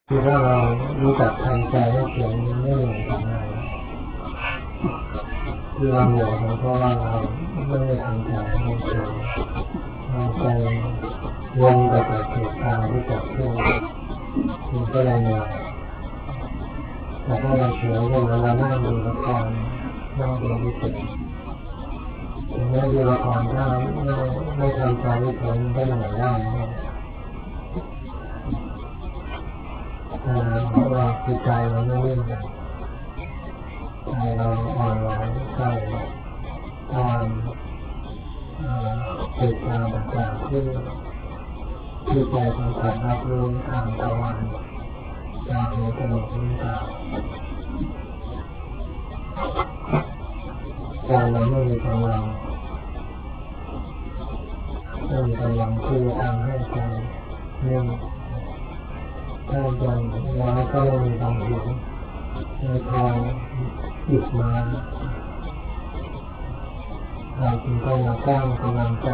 คือถ้าเรารู้จักทำใจให้เฉยไม่เหนื่อยกับอะไรที่เราเหนื่อยเพราะว่าเราไม่ได้ทำใจให้เฉยเราใจวนไปกับเหตุการณ์ที่เกิดขึ้นมันก็เลยเหนื่อยแต่ถ้าเราเฉยก็เหมือนเรานั่งดูละครนั่งดูวิจิตรถึงแม้ดูละครถ้าไม่ทำใจให้เฉยมันก็เหนื่อยได้เพราะว่าจิตใจเราไม่นิ่งใจเราอ่อนไหวใส่ตามเหตุการณ์ต่างๆที่ใจสัมผัสรับรู้ทางตะวันตาหูจมูกลิ้นกายใจเราไม่มีกำลังไม่มีกำลังที่จะทำให้ใจนิ่งถ้าใจเราก็ไม่มีบางหินในคอยหยุดมาเราจึงต้องมาสร้างกำลังใจ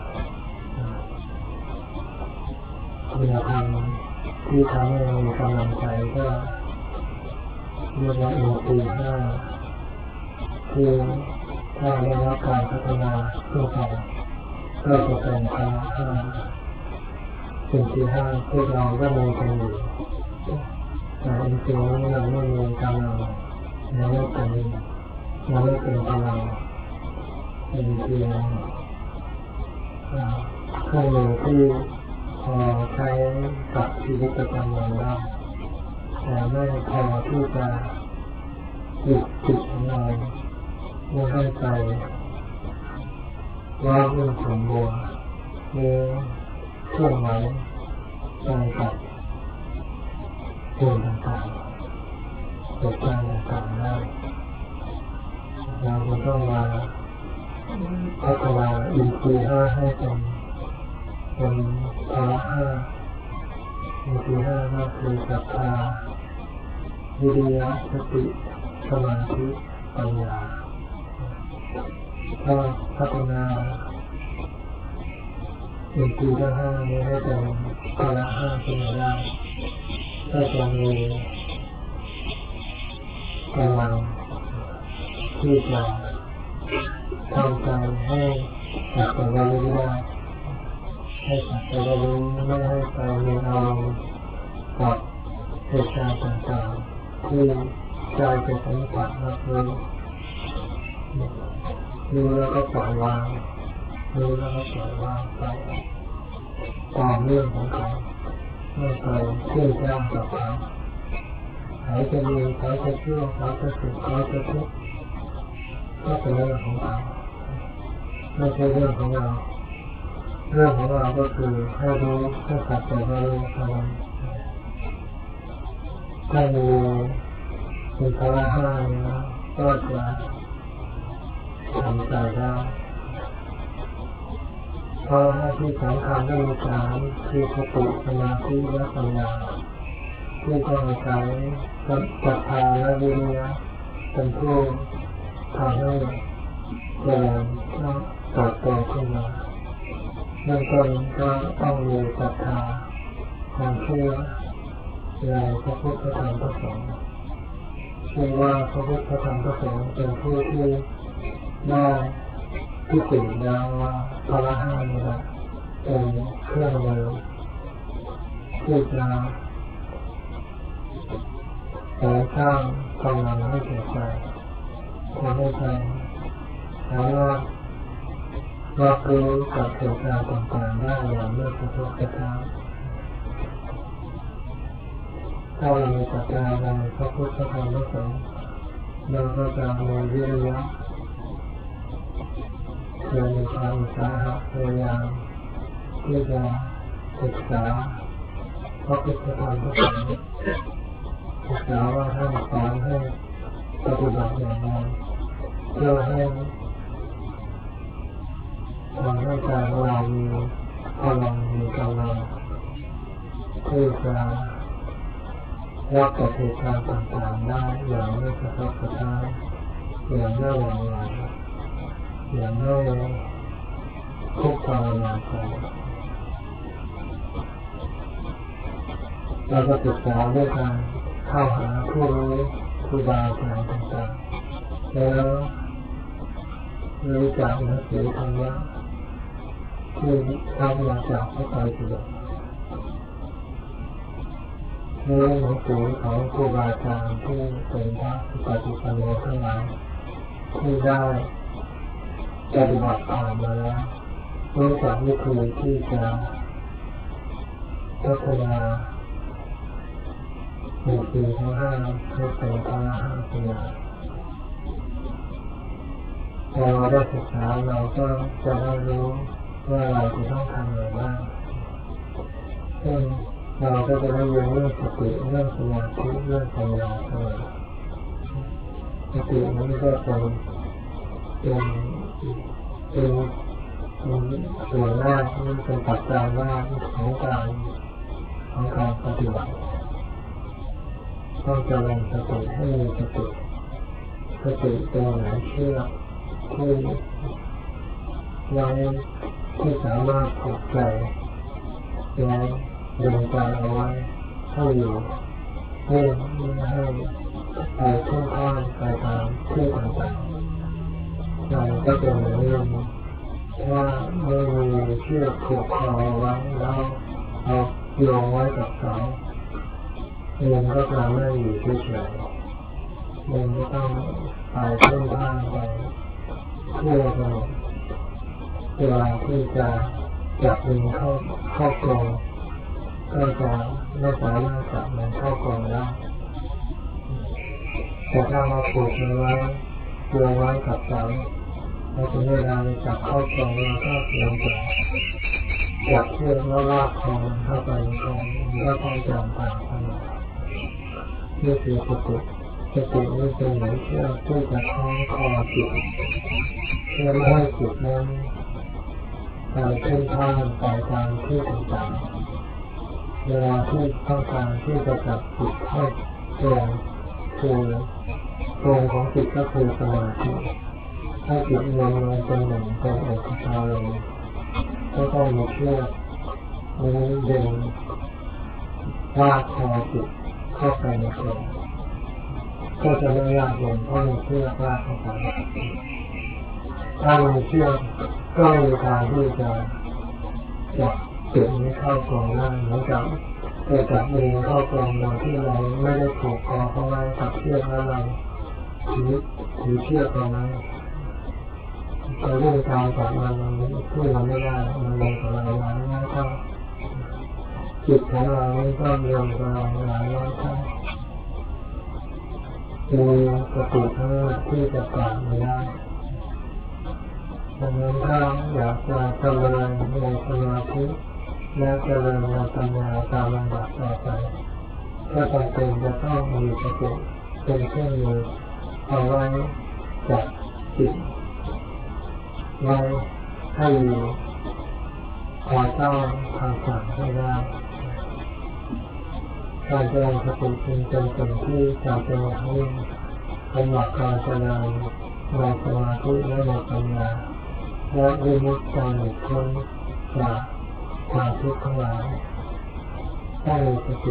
คุณธรรมที่ทำให้เรามีกำลังใจก็เรียกว่าอินทรีย์ห้าคือถ้าได้รับการพัฒนาขึ้นไปก็จะเป็นพละห้าสิ่งที่ห้าพวกเราก็มีกันอยู่แต่จริงๆเราไม่มีกำลังเราไม่เป็นกำลังเป็นเพียงเครื่องมือที่พอใช้กับชีวิตประจำวันได้แต่ไม่พอที่จะหยุดจิตของเราไม่ให้ใจว่างวุ่นขุ่นมัวหรือเคลื่อนไหวใจกับสิ่งต่างๆเหตุการณ์ต่างๆได้เราต้องมาพัฒนาอินทรีย์ห้าให้เป็นพละห้าอินทรีย์ห้าก็คือศรัทธาวิริยะสติสมาธิปัญญาถ้าพัฒนาอินทรีย์ทั้งห้านี้ให้เป็นพละห้าขึ้นมาได้ก็จะมีกำลังที่จะทำใจให้สักแต่ว่ารู้ได้ให้สักแต่ว่ารู้ไม่ให้ไปมีอารมณ์กับเหตุการณ์ต่างๆที่ใจจะสัมผัสรับรู้แล้วก็ปล่อยวางรู้แล้วก็ปล่อยวางไปตามเรื่องของเขาไม่ไปเชื่อจ้างกับเขาเขาจะดีเขาจะชั่วเขาจะสุขเขาจะทุกข์ก็เป็นเรื่องของเขาไม่ใช่เรื่องของเราเรื่องของเราก็คือให้รู้ให้สักแต่ว่ารู้เท่านั้นถ้ามีพละห้านี้ก็จะทำใจได้เพราะหน้าที่สำคัญก็มีการคือสติสมาธิและปัญญาที่ต้องใช้ศรัทธาและวิริยะเป็นผู้ทำให้เจริญและเติบโตขึ้นมาเบื้องต้นก็ต้องมีศรัทธาความเชื่อในพระพุทธพระธรรมพระสงฆ์เชื่อว่าพระพุทธพระธรรมพระสงฆ์เป็นผู้ที่ได้ที่ตื่นแล้วว่าพละห้านี้เป็นเครื่องมือที่จะสร้างกำลังให้แก่ใจทำให้ใจสามารถรับรู้กับเหตุการณ์ต่างๆได้อย่างไม่กระทบกระทั่งถ้าเรามีศรัทธาในพระพุทธพระธรรมพระสงฆ์เราก็จะมีวิริยะจะมีความอุตสาหะพยายามที่จะศึกษาพระพุทธธรรมพระสงฆ์ศึกษาว่าท่านสอนให้ปฏิบัติอย่างไรเพื่อให้ทำให้ใจของเรามีพลังมีกำลังที่จะรับกับเหตุการณ์ต่างๆได้อย่างไม่กระทบกระทั่งอย่างไม่หวั่นไหวอย่างไม่ทุกข์ทรมานใจเราก็ศึกษาด้วยการเข้าหาผู้รู้ครูบาอาจารย์ต่างๆแล้วรู้จักหนังสือธรรมะที่ทำมาจากพระไตรปิฎกในหนังสือของครูบาอาจารย์ที่เป็นพระปฏิปันโนทั้งหลายที่ได้ปฏิบัติผ่านมาแล้วรู้จักวิธีที่จะพัฒนามีสิ่งทั้งห้าให้เป็นพระห้าปัญญาพอเราได้ศึกษาเราก็จะได้รู้ว่าเราจะต้องทำอะไรบ้างซึ่งเราก็จะได้เรียนเรื่องสติเรื่องสมาธิเรื่องปัญญาเสมอสตินี้ก็เป็นส่วนแรกที่เป็นปัจจัยแรกของการปฏิบัติต้องเจริญสติให้มีสติเป็นหลายเชือกที่สามารถผูกใจและดึงใจเอาไว้ให้อยู่ให้ไปทุ่งท่องไปตามที่ต่างๆเราก็เป็นเหมือนลมถ้าไม่มีเชือกผูกคอไว้แล้วเอาโยงไว้กับเสาลมก็จะไม่อยู่เฉยๆลมก็ต้องไปทุ่งท่องไปเพื่อเวลาที่จะจับดึงเข้ากรงก็จะไม่สามารถจับมันเข้ากรงได้แต่ถ้าเราผูกมันไว้โยงไว้กับเสาพอถึงเวลาจับเข้ากรงเราก็เพียงแต่จับเชือกแล้วลากคอมันเข้าไปในกรงก็ต้องจำผ่านไปนี่คือสตินี่เป็นเหมือนเชือกที่จะคล้องคอจิตเพื่อไม่ให้จิตนั้นไปขึ้นท่าไปตามที่ต่างๆเวลาที่ต้องการที่จะจับจิตให้ตรงคือตรงของจิตก็คือสมาธิให้จิตรวมลงเป็นหนึ่งเป็นเอกภาพเลยก็ต้องมีเชือกนี้ดึงลากคอจิตเข้าไปในกรงก็จะไม่ยากเย็นเพราะมีเชือกลากเข้าไปถ้ามีเชือกก็มีทางที่จะจับจิตนี้เข้ากรงได้เหมือนกับจับมือเข้ากรงโดยที่เราไม่ได้ผูกคอเข้าไว้กับเชือกแล้วเราถือเชือกเอาไว้แต่เรื่องการจับมันช่วยเราไม่ได้มันลงกับเราหลายร้อยเท่าจิตของเราก็ลงกับเราหลายร้อยเท่ามีสติทั้งที่จะปราบไม่ได้ดังนั้นถ้าอยากจะเจริญในสมาธิและเจริญในปัญญาตามลำดับต่อไปก็จำเป็นจะต้องมีสติเป็นเครื่องมือเอาไว้จับจิตไว้ให้อยู่คอยต้อนคำสั่งให้ได้การเจริญสติจึงเป็นสิ่งที่จำเป็นอย่างยิ่งสำหรับการเจริญในสมาธิและในปัญญาและวิมุตติการหลุดพ้นจากความทุกข์ทั้งหลายถ้ามีสติ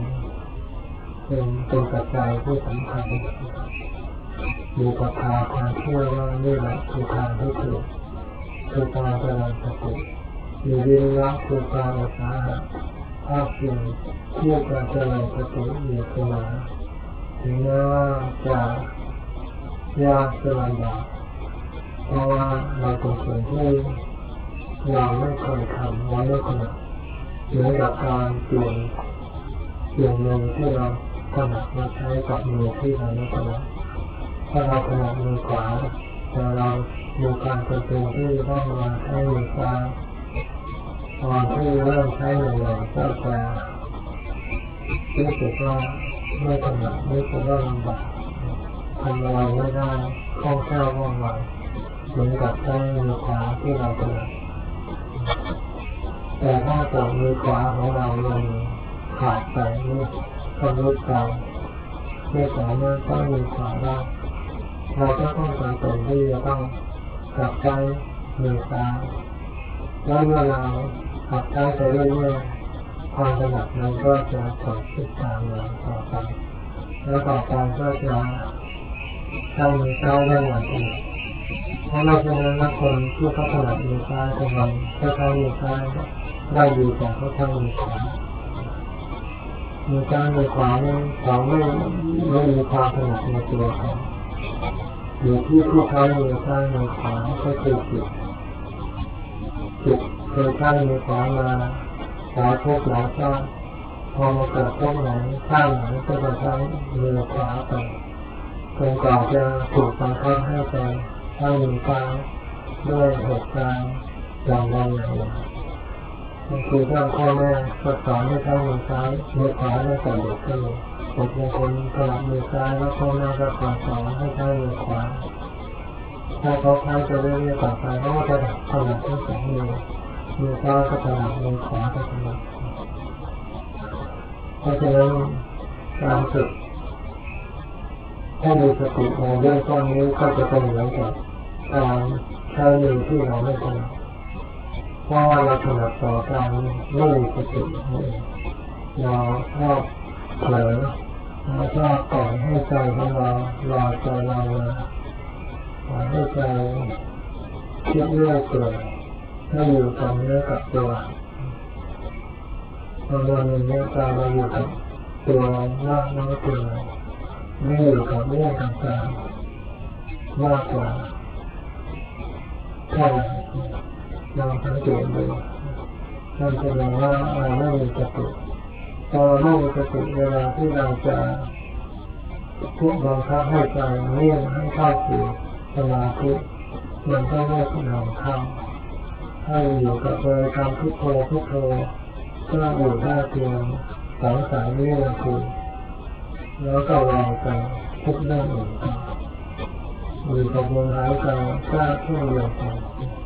เป็นปัจจัยที่สำคัญมีศรัทธาความเชื่อว่านี่แหละคือทางที่ถูกคือการเจริญสติมีวิริยะคือความอุตสาหะภาคเพียรที่จะเจริญสติอยู่เสมอถึงแม้ว่าจะยากจะลำบากเพราะว่าเราเป็นสิ่งที่เราไม่เคยทำและไม่ถนัดเหมือนกับการเปลี่ยนมือที่เราถนัดมาใช้กับมือที่เราไม่ถนัดถ้าเราถนัดมือขวาแต่เรามีการจำเป็นที่ต้องมาใช้มือซ้ายตอนที่เริ่มใช้มือเราก็จะรู้สึกว่าไม่ถนัดรู้สึกว่าลำบากทำอะไรไม่ได้คล่องแคล่วว่องไวเหมือนกับใช้มือขวาที่เราถนัดแต่ถ้าเกิดมือขวาของเรายังขาดไปนี่ชำรุดไปไม่สามารถใช้มือขวาได้เราก็ต้องจำเป็นที่จะต้องกลับใช้มือซ้ายแล้วเมื่อเรากลับใช้ไปเรื่อยๆความถนัดนั้นก็จะเกิดขึ้นตามมาต่อไปแล้วต่อไปก็จะใช้มือซ้ายได้อย่างดีเพราะเราฉะนั้นนักคนที่เขาถนัดมือซ้ายทำไมเขาใช้มือซ้ายได้ดีกว่าเขาใช้มือขวามือซ้ายมือขวาเนี่ยเขาไม่มีความถนัดในตัวเขาอยู่ที่ผู้ใช้มือซ้ายมือขวาก็คือจิตเคยใช้มือขวามาหลายภพหลายชาติพอมาเกิดภพไหนชาติไหนก็จะใช้มือขวาไปจนกว่าจะถูกบังคับให้ไปใช้มือซ้ายด้วยเหตุการณ์อย่างใดอย่างหนึ่งบางทีถ้าพ่อแม่ก็สอนให้ใช้มือซ้ายมือขวาตั้งแต่เด็กก็มีบางคนถนัดมือซ้ายแล้วพ่อแม่ก็สอนให้ใช้มือขวาถ้าเขาใช้ไปเรื่อยๆต่อไปเขาก็จะถนัดทั้งสองมือซ้ายก็ถนัดมือขวาก็ถนัดเพราะฉะนั้นการฝึกให้มีสติในเรื่องต้นนี้ก็จะเป็นเหมือนกับการใช้มือที่เราไม่ถนัดเพราะว่าเราถนัดต่อการไม่มีสติเราชอบเผลอเราชอบปล่อยให้ใจของเราลอยใจเราปล่อยให้ใจคิดเรื่อยเปื่อยให้อยู่กับเนื้อกับตัววันหนึ่งเนี่ยใจเราอยู่กับตัวมากน้อยเกินไม่อยู่กับเรื่องต่างๆมากกว่าแค่ลองสังเกตดูนั่นแสดงว่าเราไม่มีสติพอไม่มีสติเวลาที่เราจะทุกบังคับให้ใจนิ่งให้เข้าสู่สมาธิมันก็ไม่สนองทำให้อยู่กับบริกรรมพุทโธพุทโธก็อยู่ได้เพียง2-3 วินาทีแล้วก็วางใจทุกเรื่องอื่นอยู่กับลมหายใจก็เช่นเดียวกัน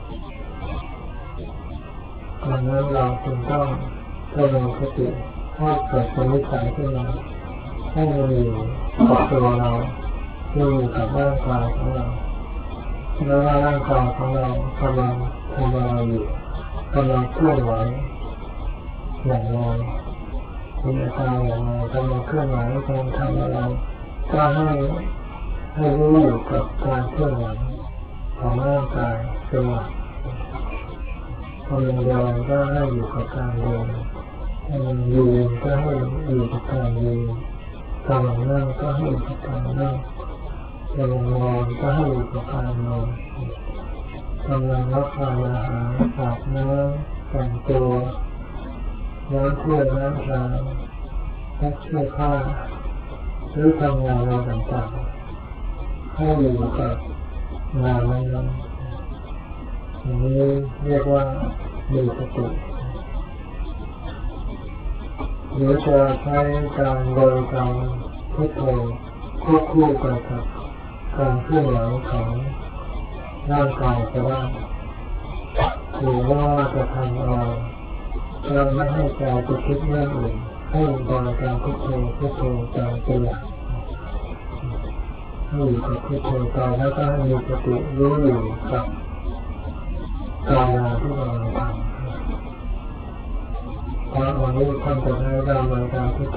ดังนั้นเราจึงต้องเจริญสติให้เกิดเป็นนิสัยขึ้นมาให้มันอยู่กับตัวเราอยู่กับร่างกายของเราแล้วร่างกายของเรากำลังทำอะไรอยู่กำลังเคลื่อนไหวอย่างไรมีอาการอย่างไรกำลังเคลื่อนไหวกำลังทำอะไรก็ให้รู้อยู่กับการเคลื่อนไหวของร่างกายเป็นหลักกำลังเดินก็ให้อยู่กับการเดินกำลังยืนก็ให้อยู่กับการยืนกำลังนั่งก็ให้อยู่กับการนั่งกำลังนอนก็ให้อยู่กับการนอนกำลังรับประทานอาหารอาบน้ำแต่งตัวล้างถ้วยล้างชามซักเสื้อผ้าหรือทำงานอะไรต่างๆให้อยู่กับงานนั้นๆอย่างนี้เรียกว่ามีสติหรือจะใช้การบริกรรมพุทโธควบคู่ไปกับการเคลื่อนไหวของร่างกายก็ได้หรือว่าจะทำอะไรเราไม่ให้ใจไปคิดเรื่องอื่นให้บริกรรมพุทโธพุทโธตามเป็นหลักให้อยู่กับพุทโธไปแล้วก็ให้มีสติรู้อยู่กับการงานที่เราทำเพราะวันนี้ท่านจะให้เราบริกรรมพุทโธ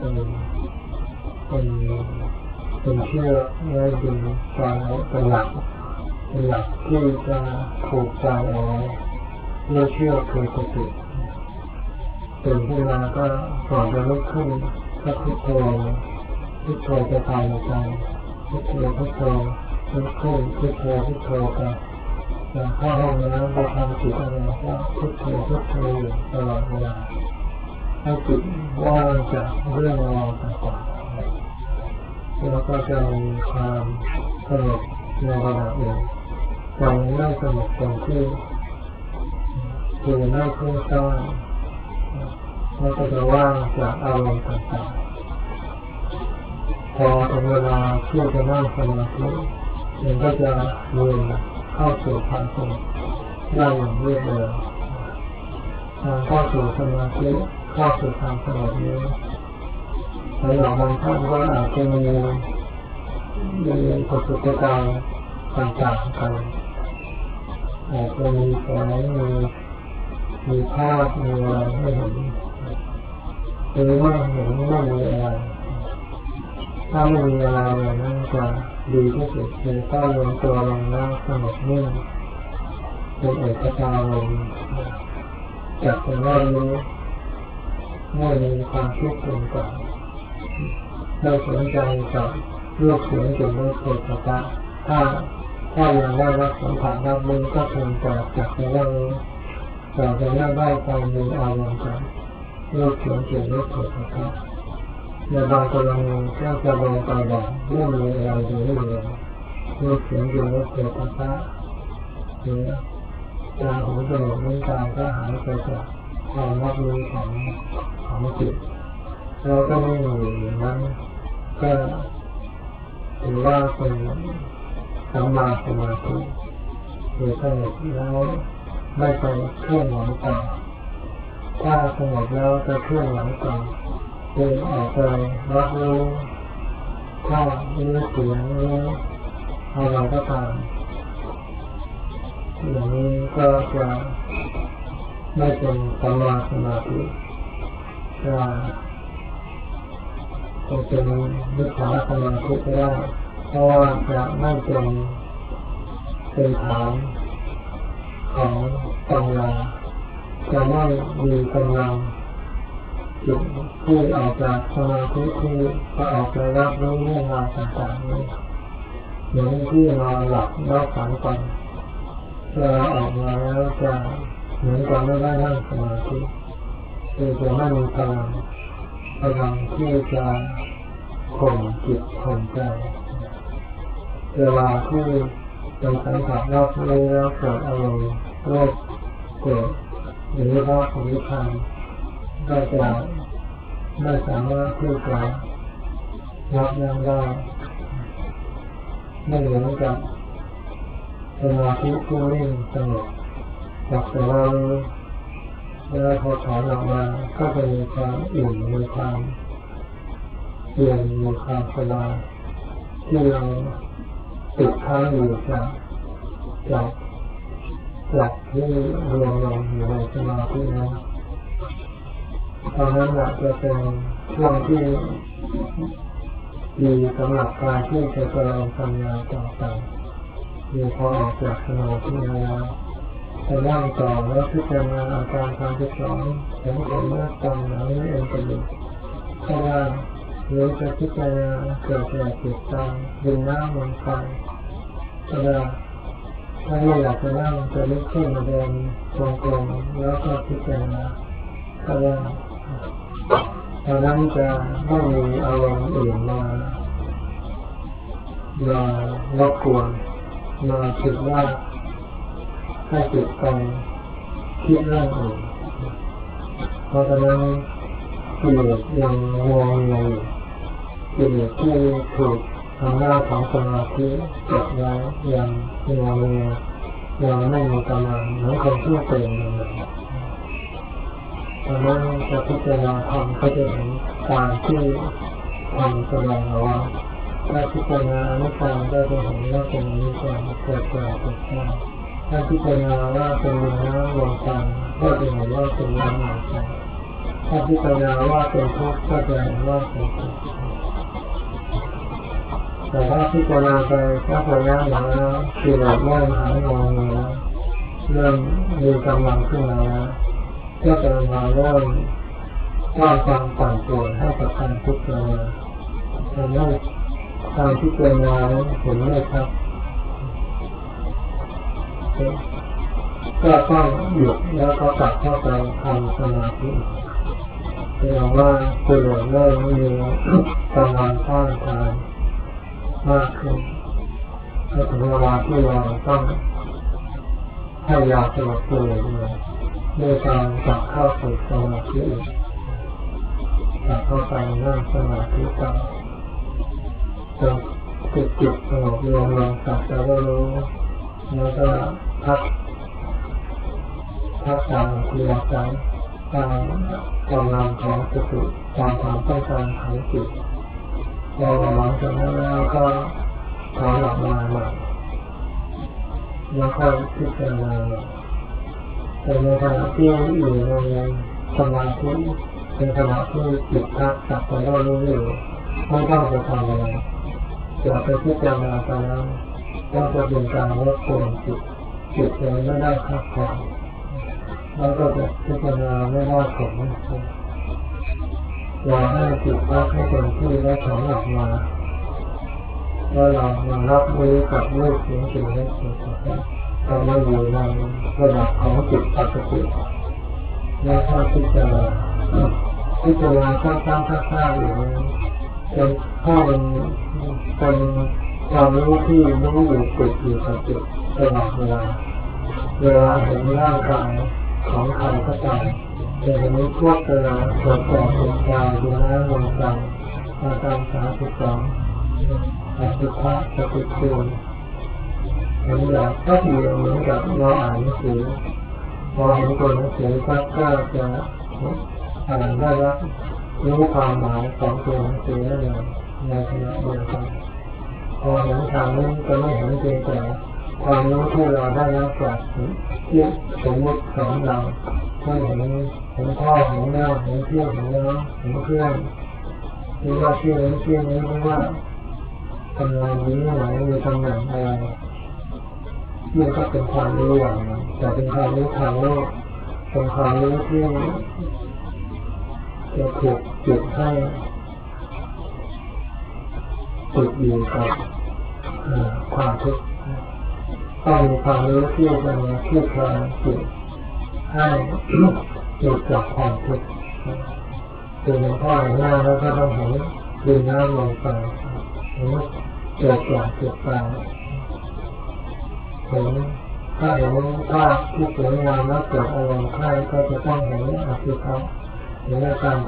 เป็นเชื่อง่ายดีการเป็นหลักที่จะผูกใจเอาไว้เมื่อเชื่อคือสติตื่นขึ้นมาก็ก่อนจะลุกขึ้นก็พุทโธจะตายใจพุทโธลุกขึ้นพุทโธไปเข้าห้องน้ำไปทำจิตอะไรก็พุทโธอยู่ตลอดเวลาให้จิตว่างจากเรื่องราวต่างๆแล้วก็จะมีความสงบในระดับหนึ่งใจไม่สงบตรงที่คือไม่ฟุ้งซ่านแล้วก็จะว่างจากอารมณ์ต่างๆพอถึงเวลาที่จะนั่งสมาธิมันก็จะเดินเข้าสู่ความสงบได้อย่างรวดเร็วการเข้าสู่สมาธิเข้าสู่ความสงบนี้สำหรับบางท่านก็อาจจะมีประสบการณ์ต่างๆกันอาจจะมีแสงมีภาพมีอะไรให้เห็นหรือไม่เห็นไม่มีอะไรถ้าไม่มีอะไรอย่างนั้นจะดีที่สุดคือถ้ารวมตัวลงแล้วสงบนิ่งเป็นเอกตาลมจับเป็นว่ารู้ไม่มีความคิดปรุงแต่งไม่สนใจกับรูปเสียงกลิ่นรสโผฏฐัพพะถ้ายังได้รับสัมผัสรับรู้ก็เพียงแต่จับเป็นว่ารู้แต่จะไม่ได้ความมีอารมณ์กับรูปเสียงกลิ่นรสโผฏฐัพพะในบางกรณีก็จะลงไปแบบไม่มีอะไรเลยรูปเสียงกลิ่นรสโผฏฐัพพะหรือตาหูจมูกลิ้นกายก็หายไปจากความรับรู้ของจิตเราก็ไม่มีอย่างนั้นก็ถือว่าเป็นสัมมาสมาธิคือสงบแล้วไม่ไปเคลื่อนไหวต่อถ้าสงบแล้วจะเคลื่อนไหวต่อคือออกไปรับรู้ถ้ารู้เสียงรู้อะไรก็ตามอย่างนี้ก็จะไม่เป็นสัมมาสมาธิจะเป็นมิจฉาสมาธิก็ได้เพราะว่าจะไม่เป็นฐานของปัญญาจะไม่มีกำลังจิตที่ออกจากสมาธิที่จะออกไปรับรู้เรื่องราวต่างๆนี้เหมือนที่นอนหลับแล้วฝันไปเวลาออกมาแล้วจะเหมือนกับไม่ได้นั่งสมาธิคือจะไม่มีพลังที่จะข่มจิตข่มใจเวลาที่เป็นสัมผัสรับรู้แล้วเกิดอารมณ์โลภโกรธหรือรักหรือชังก็จะไม่สามารถที่จะยับยั้งได้ไม่เหมือนกับสมาธิที่นิ่งสงบจากแต่ว่าแล้วพอถอนออกมาก็จะมีความอิ่มมีความเย็นมีความสบายที่เราติดค้างอยู่จากหลักที่รวมลงอยู่ในสมาธินั้นตอนนั้นจะเป็นช่วงที่ดีสำหรับการที่จะเจริญปัญญาต่อไปมีพอออกจากสมาธิแล้วจะนั่งต่อแล้วพิจารณาอาการ32เห็นผลเมื่อตอนหนังนี้เองก็ดีก็ได้หรือจะพิจารณาเกิดแก่เจ็บตายดินน้ำลมไฟก็ได้ถ้าไม่อยากจะนั่งจะลุกขึ้นมาเดินตรงๆแล้วก็พิจารณาก็ได้ตอนนั้นจะไม่มีอารมณ์อื่นมารบกวนมาคิดว่าให้จิตไปคิดเรื่องอื่นเพราะฉะนั้นกิเลสยังงงเงียอยู่กิเลสที่ถูกทางหน้าของสมาธิจับไว้ยังงงเงียยังไม่มีกำลังเหมือนคนที่เป็นอย่างนั้นตอนนั้นจะพิจารณาธรรมก็จะเห็นการที่ทำแสดงเอาไว้ถ้าพิจารณาอนิจจังก็จะเห็นว่าเป็นอนิจจังเกิดแก่เจ็บตายถ้าพิจารณาว่าเป็นดินน้ำลมไฟก็จะเห็นว่าเป็นน้ำลมไฟถ้าพิจารณาว่าเป็นทุกข์ก็จะเห็นว่าเป็นทุกข์แต่ถ้าพิจารณาไปถ้าพยายามแล้วกิเลสเริ่มหายงงแล้วเริ่มมีกำลังขึ้นมาแล้วก็จะมาเริ่มสร้างความปั่นป่วนให้กับการพิจารณาทำให้การพิจารณาเห็นไม่ชัดก็ต้องหยุดแล้วก็กลับเข้าไปทำสมาธิแสดงว่ากิเลสเริ่มมีกำลังต้านทานมากขึ้นก็ถึงเวลาที่เราต้องให้ยาสลบกิเลสเลยด้วยการกลับเข้าสู่สมาธิกลับเข้าไปนั่งสมาธิต่อจนจิตสงบรวมลงสักแต่ว่ารู้แล้วก็พักตามเพียรใจตามกำลังของสติตามความต้องการของจิตเราหลังจากนั้นแล้วก็ถอนออกมาใหม่แล้วก็พิจารณาแต่ในขณะที่อยู่ในสมาธิเป็นขณะที่จิตพักจับไปได้รู้อยู่ไม่ต้องไปทำอะไรจะไปพิจารณาไปแล้วก็จะเป็นการลดตัวจิตเลยไม่ได้พักผ่อนแล้วก็จะพิจารณาไม่ได้ผลเราให้จิตพักให้เป็นที่ได้ของออกมาแล้วเรามารับรู้กับรูปเสียงกลิ่นรสสัมผัสเราไม่อยู่ในระดับของจิตปกติแล้วถ้าพิจารณาข้างๆอยู่นั้นเป็นข้อเป็นความรู้ที่รู้อยู่ติดอยู่กับจิตตลอดเวลาเห็นร่างกายของใครก็ตามจะเห็นพวกเวลาเกิดแก่เจ็บตายดูแลลงใจอาการ32อสุภะสติภูมิเห็นแบบก็เดียวเหมือนกับเราอ่านหนังสือพอเห็นตัวหนังสือก็จะอ่านได้รับรู้ความหมายของตัวหนังสือนั่นเองในขณะเดียวกันพอเห็นทางนี้ก็ไม่เห็นเพียงแต่ความรู้ที่เราได้รับจากที่สมมติของเราที่เห็นพ่อเห็นแม่เห็นพี่เห็นน้องเห็นเพื่อนหรือว่าที่นี้หรือว่าทำงานนี้ไหนมีตำแหน่งอะไรนี่ก็เป็นความรู้อย่างนึงแต่เป็นความรู้ทางโลกเป็นความรู้ที่จะถูกจิตให้ติดอยู่กับความทุกข์ต้องมีความรู้ที่จะมาที่คลายจิตให้หลุดจากความทุกข์คือหลวงพ่อหน้าแล้วก็ต้องเห็นดินน้ำลมไฟเห็นเกิดจากเกิดตายเห็นถ้าเห็นภาพที่สวยงามแล้วเกิดอารมณ์ใคร่ก็จะต้องเห็นอสุภะเห็นอาการ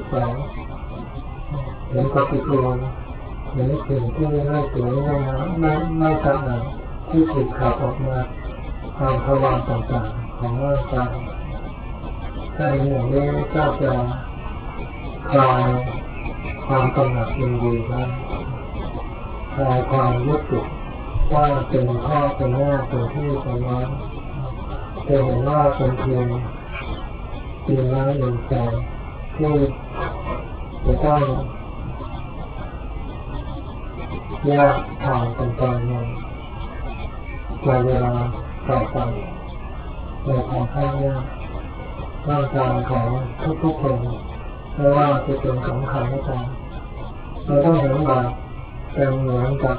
32เห็นปฏิกูลเห็นสิ่งที่ไม่สวยไม่งามไม่สะอาดที่ถูกขับออกมาทางทวารต่างๆของร่างกายถ้าอย่างนี้ก็จะคลายความกำหนัดยินดีได้คลายความยึดติดว่าเป็นพ่อเป็นแม่เป็นพี่เป็นน้องจะเห็นว่าเป็นเพียงปีน้อยหนึ่งใจที่จะต้องแยกทางกันไปในเวลาต่อไปในทางข้างหน้าร่างกายของทุกๆคนไม่ว่าจะเป็นของใครก็ตามเราต้องเห็นว่าเป็นเหมือนกับ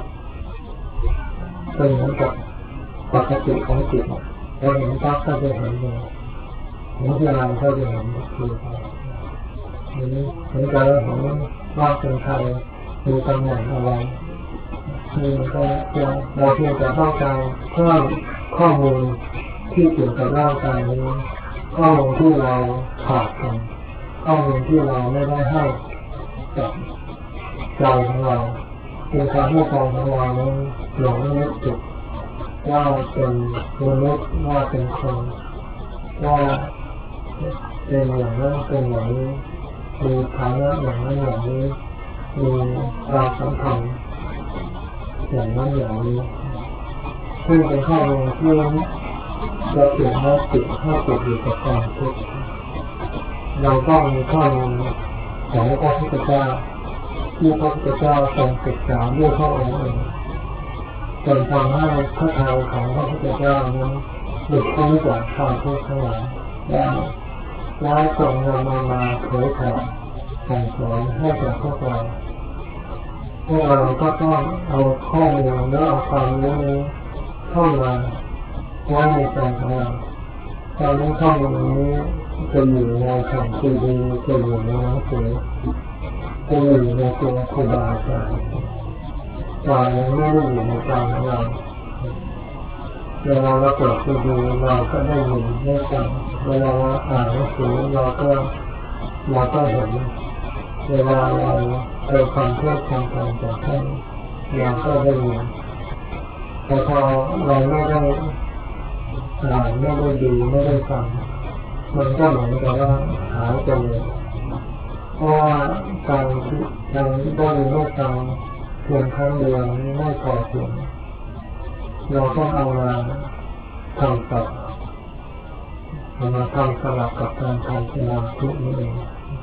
ปกติของจิตเราเห็นปั๊บก็จะเห็นเลยเห็นที่เราก็จะเห็นคือเห็นใจเราเห็นว่าเป็นใครมีตำแหน่งอะไรคือก็จะเราเพียงแต่ต้องการเพิ่มข้อมูลที่เกี่ยวกับร่างกายนี้ข้อมูลที่เราขาดกันข้อมูลที่เราไม่ได้ให้กับใจของเราเป็นการให้ใจของเรานั้นหลงนึกจิตว่าเป็นมนุษย์ว่าเป็นคนว่าเป็นอย่างนั้นเป็นอย่างนี้มีฐานะอย่างนั้นอย่างนี้มีความสัมพันธ์อย่างนั้นอย่างนี้ซึ่งเป็นข้อมูลที่เราเปลี่ยนให้ติดอยู่กับความทุกข์เราต้องมีข้อมูลของพระพุทธเจ้าที่พระพุทธเจ้าทรงศึกษาด้วยพระองค์เองจนทำให้พระทัยของพระพุทธเจ้านั้นหลุดพ้นจากความทุกข์ทั้งหลายแล้วทรงนำมาเผยแผ่สั่งสอนให้แก่พวกเราก็ต้องเอาข้อมูลและเอาความรู้นี้เข้ามาไว้ในใจของเราการนี้ข้อมูลนี้จะอยู่ในแผ่นซีดีจะอยู่ในหนังสือจะอยู่ในตัวครูบาอาจารย์ใจไม่ได้อยู่ในใจของเราเวลาเราเปิดซีดีเราก็ได้ยินได้ฟังเวลาเราอ่านหนังสือเราก็เห็นเวลาเราไปฟังเทศน์ฟังธรรมจากท่านเราก็ได้ยินแต่พอเราไม่ได้อ่านไม่ได้ดูไม่ได้ฟังมันก็เหมือนกับว่าหายไปเลยเพราะว่าการได้ยินได้ฟังเพียงครั้งเดียวไม่พอเพียงเราต้องเอามาทำต่อเอามาทำสลับกับการทำสมาธินี่เอง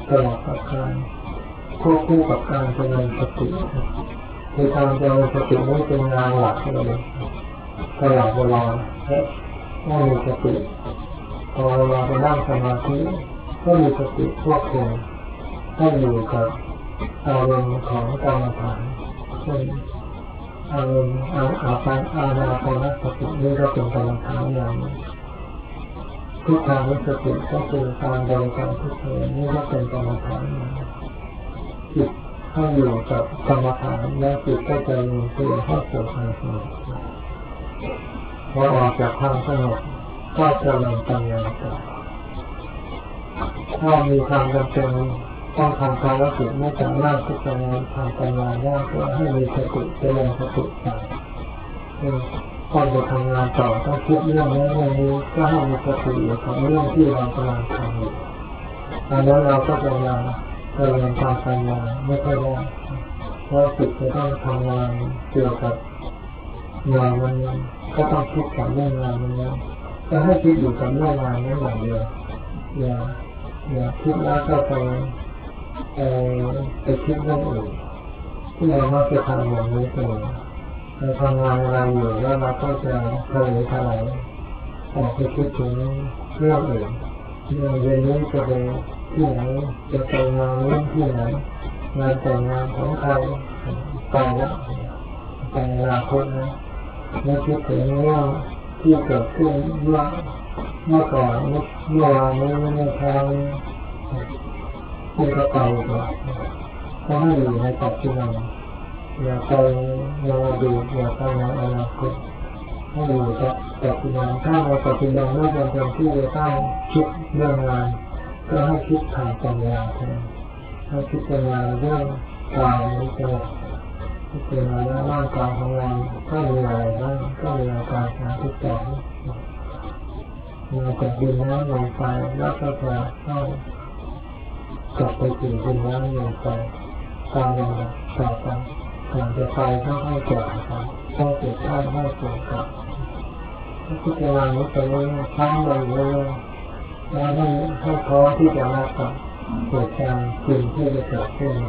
ตลอดกับการควบคู่กับการเจริญสติคือการเจริญสตินี้เป็นงานหลักเลยตลอดเวลาและต้องมีสติพอเราไปนั่งสมาธิก็มีสติควบคุมให้อยู่กับอารมณ์ของกรรมฐานเช่นอารมณ์อานาปานสตินี่ก็เป็นกรรมฐานอย่างหนึ่งทุกทางสติก็คือการบริกรรมพุทโธนี่ก็เป็นกรรมฐานจิตให้อยู่กับกรรมฐานแล้วจิตก็จะมีตัวให้เกิดความสงบพอออกจากความสงบก็จะเริ่มปัญญาต่อถ้ามีความจำเป็นต้องทำภารกิจไม่สามารถที่จะทำปัญญาได้ก็ให้มีสติเจริญสติต่อต้องไปทำงานต่อต้องคิดเรื่องนั้นเรื่องนี้ก็ให้มีสติอยู่กับเรื่องที่เรากำลังทำอยู่อันนั้นเราก็จะยังเรียนการปัญญาไม่ค่อยได้เพราะจิตจะต้องทำงานเกี่ยวกับงานมันก็ต้องคิดกับเรื่องงานมันก็ให้คิดอยู่กับเรื่องงานนั้นอย่างเดียวอย่าคิดแล้วก็ไปคิดเรื่องอื่นที่เรามักจะทำอย่างนี้เองเราทำงานอะไรอยู่แล้วเราก็จะทะเลทลายออกไปคิดถึงเรื่องอื่นเรื่องเย็นนี้จะไปที่ไหนจะไปงานนี้ที่ไหนงานแต่งงานของใครไปแล้วไปอนาคตนะไม่คิดถึงเรื่องที่เกิดขึ้นเมื่อก่อนเมื่อวานนี้เมื่อคราวที่ก็ไปแล้วก็ให้อยู่ในปัจจุบันอย่าไปในอดีตอย่าไปในอนาคตให้อยู่กับปัจจุบันถ้าในปัจจุบันไม่จำเป็นที่จะต้องคิดเรื่องงานก็ให้คิดทางปัญญาแทนให้พิจารณาเรื่องกายนี้ก็พิจารณาว่าร่างกายของเราก็มีอะไรบ้างก็มีอาการ32มาจากดินน้ำลมไฟแล้วก็จะเข้ากลับไปสู่ดินน้ำลมไฟตามลำดับต่อไปก่อนจะไปต้องให้แก่ไปต้องเกิดข้าวให้เกิดกับพิจารณานี้ไปเรื่อยๆทั้งวันเลยแล้วให้พร้อมที่จะรับกับเหตุการณ์จริงที่จะเกิดขึ้น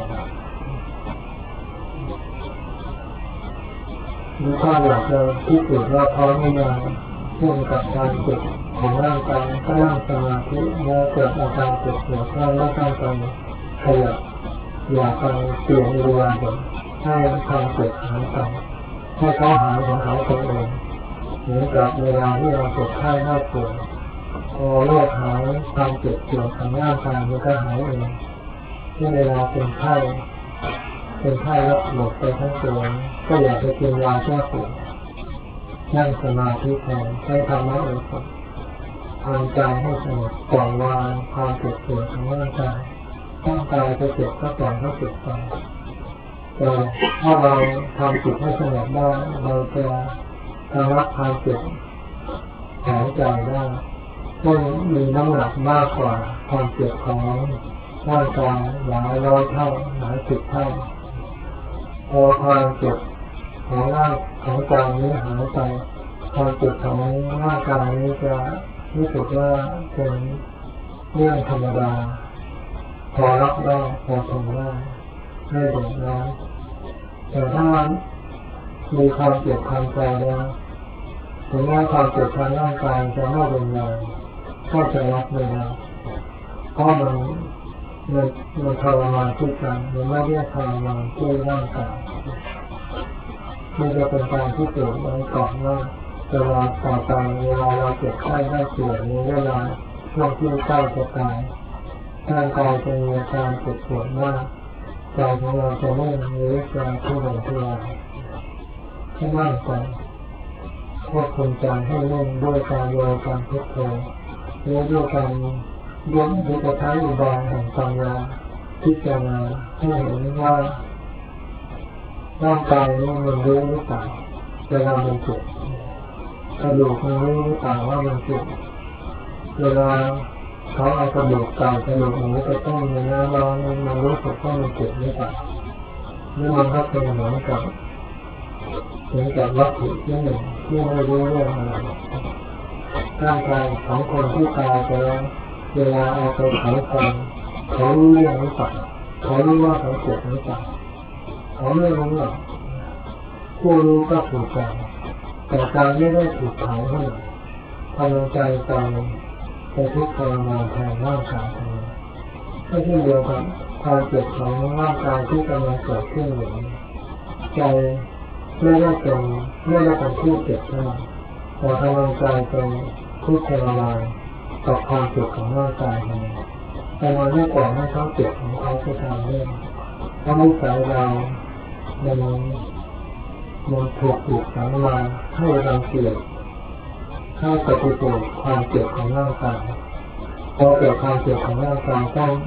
หรือถ้าอยากจะพิสูจน์ว่าพร้อมหรือยังเช่นกับการเจ็บของร่างกายก็นั่งสมาธิแล้วเกิดอาการเจ็บปวดแล้วไม่ต้องไปขยับอย่าไปเปลี่ยนอิริยาบถให้ความเจ็บหายไปให้เขาหายของเขาเองเหมือนกับเวลาที่เราเจ็บไข้ได้ป่วยพอโรคหายความเจ็บปวดของร่างกายมันก็หายเองที่เวลาเป็นไข้แล้วหมดไปทั้งตัวก็อยากจะกินยาแก้ปวดนั่งสมาธิแทนใช้ธรรมะเองทำใจให้สงบปล่อยวางความเจ็บปวดของร่างกายจะเจ็บก็ปล่อยเขาเจ็บไปแต่ถ้าเราทำจิตให้สงบได้เราจะระงับความเจ็บหายใจได้ซึ่งมีน้ำหนักมากกว่าความเจ็บของร่างกายหลายร้อยเท่าหลายสิบเท่าพอความเจ็บของร่างของกายนี้หายไปความเจ็บของร่างกายนี้จะรู้สึกว่าเป็นเรื่องธรรมดาพอรับได้พอทนได้ไม่เดือดร้อนแต่ถ้ามีความเจ็บทางใจแล้วถึงแม้ความเจ็บทางร่างกายจะไม่รุนแรงก็จะรับไม่ได้เพราะมันทรมานที่ใจมันไม่ได้ทรมานที่ร่างกายมันจะเป็นการที่เกิดไว้ก่อนว่าเวลาต่อไปเวลาเราเจ็บไข้ได้ป่วยในเวลาช่วงที่ใกล้จะตายร่างกายจะมีอาการเจ็บปวดมากใจของเราจะไม่รู้สึกทุรนทุรายให้มั่นใจควบคุมใจให้เล่นด้วยการโยการพุทโธหรือด้วยการยกหรือจะใช้อุบายแห่งปัญญาพิจารณาให้เห็นว่าร่างกายนี้มันรู้หรือเปล่าเวลามันเจ็บกระดูกมันรู้หรือเปล่าว่ามันเจ็บเวลาเขาเอากระดูกไก่กระดูกหมูไปต้มในน้ำร้อนมันรู้สึกว่ามันเจ็บหรือเปล่าหรือมันก็เป็นเหมือนกับวัตถุที่หนึ่งที่ไม่รู้เรื่องอะไรร่างกายของคนที่ตายไปแล้วเวลาเอาไปเผาไฟเขารู้เรื่องหรือเปล่าเขารู้ว่าเขาเจ็บหรือเปล่าเขาไม่รู้หรอกผู้รู้ก็ถูกใจแต่ใจไม่ได้ถูกเผาให้พลังใจใจไปทุกข์ทรมานแทนร่างกายทั้งนั้นก็เช่นเดียวกันความเจ็บของร่างกายที่กำลังเกิดขึ้นอยู่ใจไม่ได้เป็นผู้เจ็บเท่านั้นแต่กำลังใจเป็นผู้ทรมานต่อความเจ็บของร่างกายนั้นแต่มันไม่ก่อนให้เขาเจ็บของเขาไปทำเรื่องเพราะนิสัยเรามันถูกปลูกฝังมาให้รังเกียจให้ปฏิเสธความเจ็บของร่างกายพอเกิดความเจ็บของร่างกาย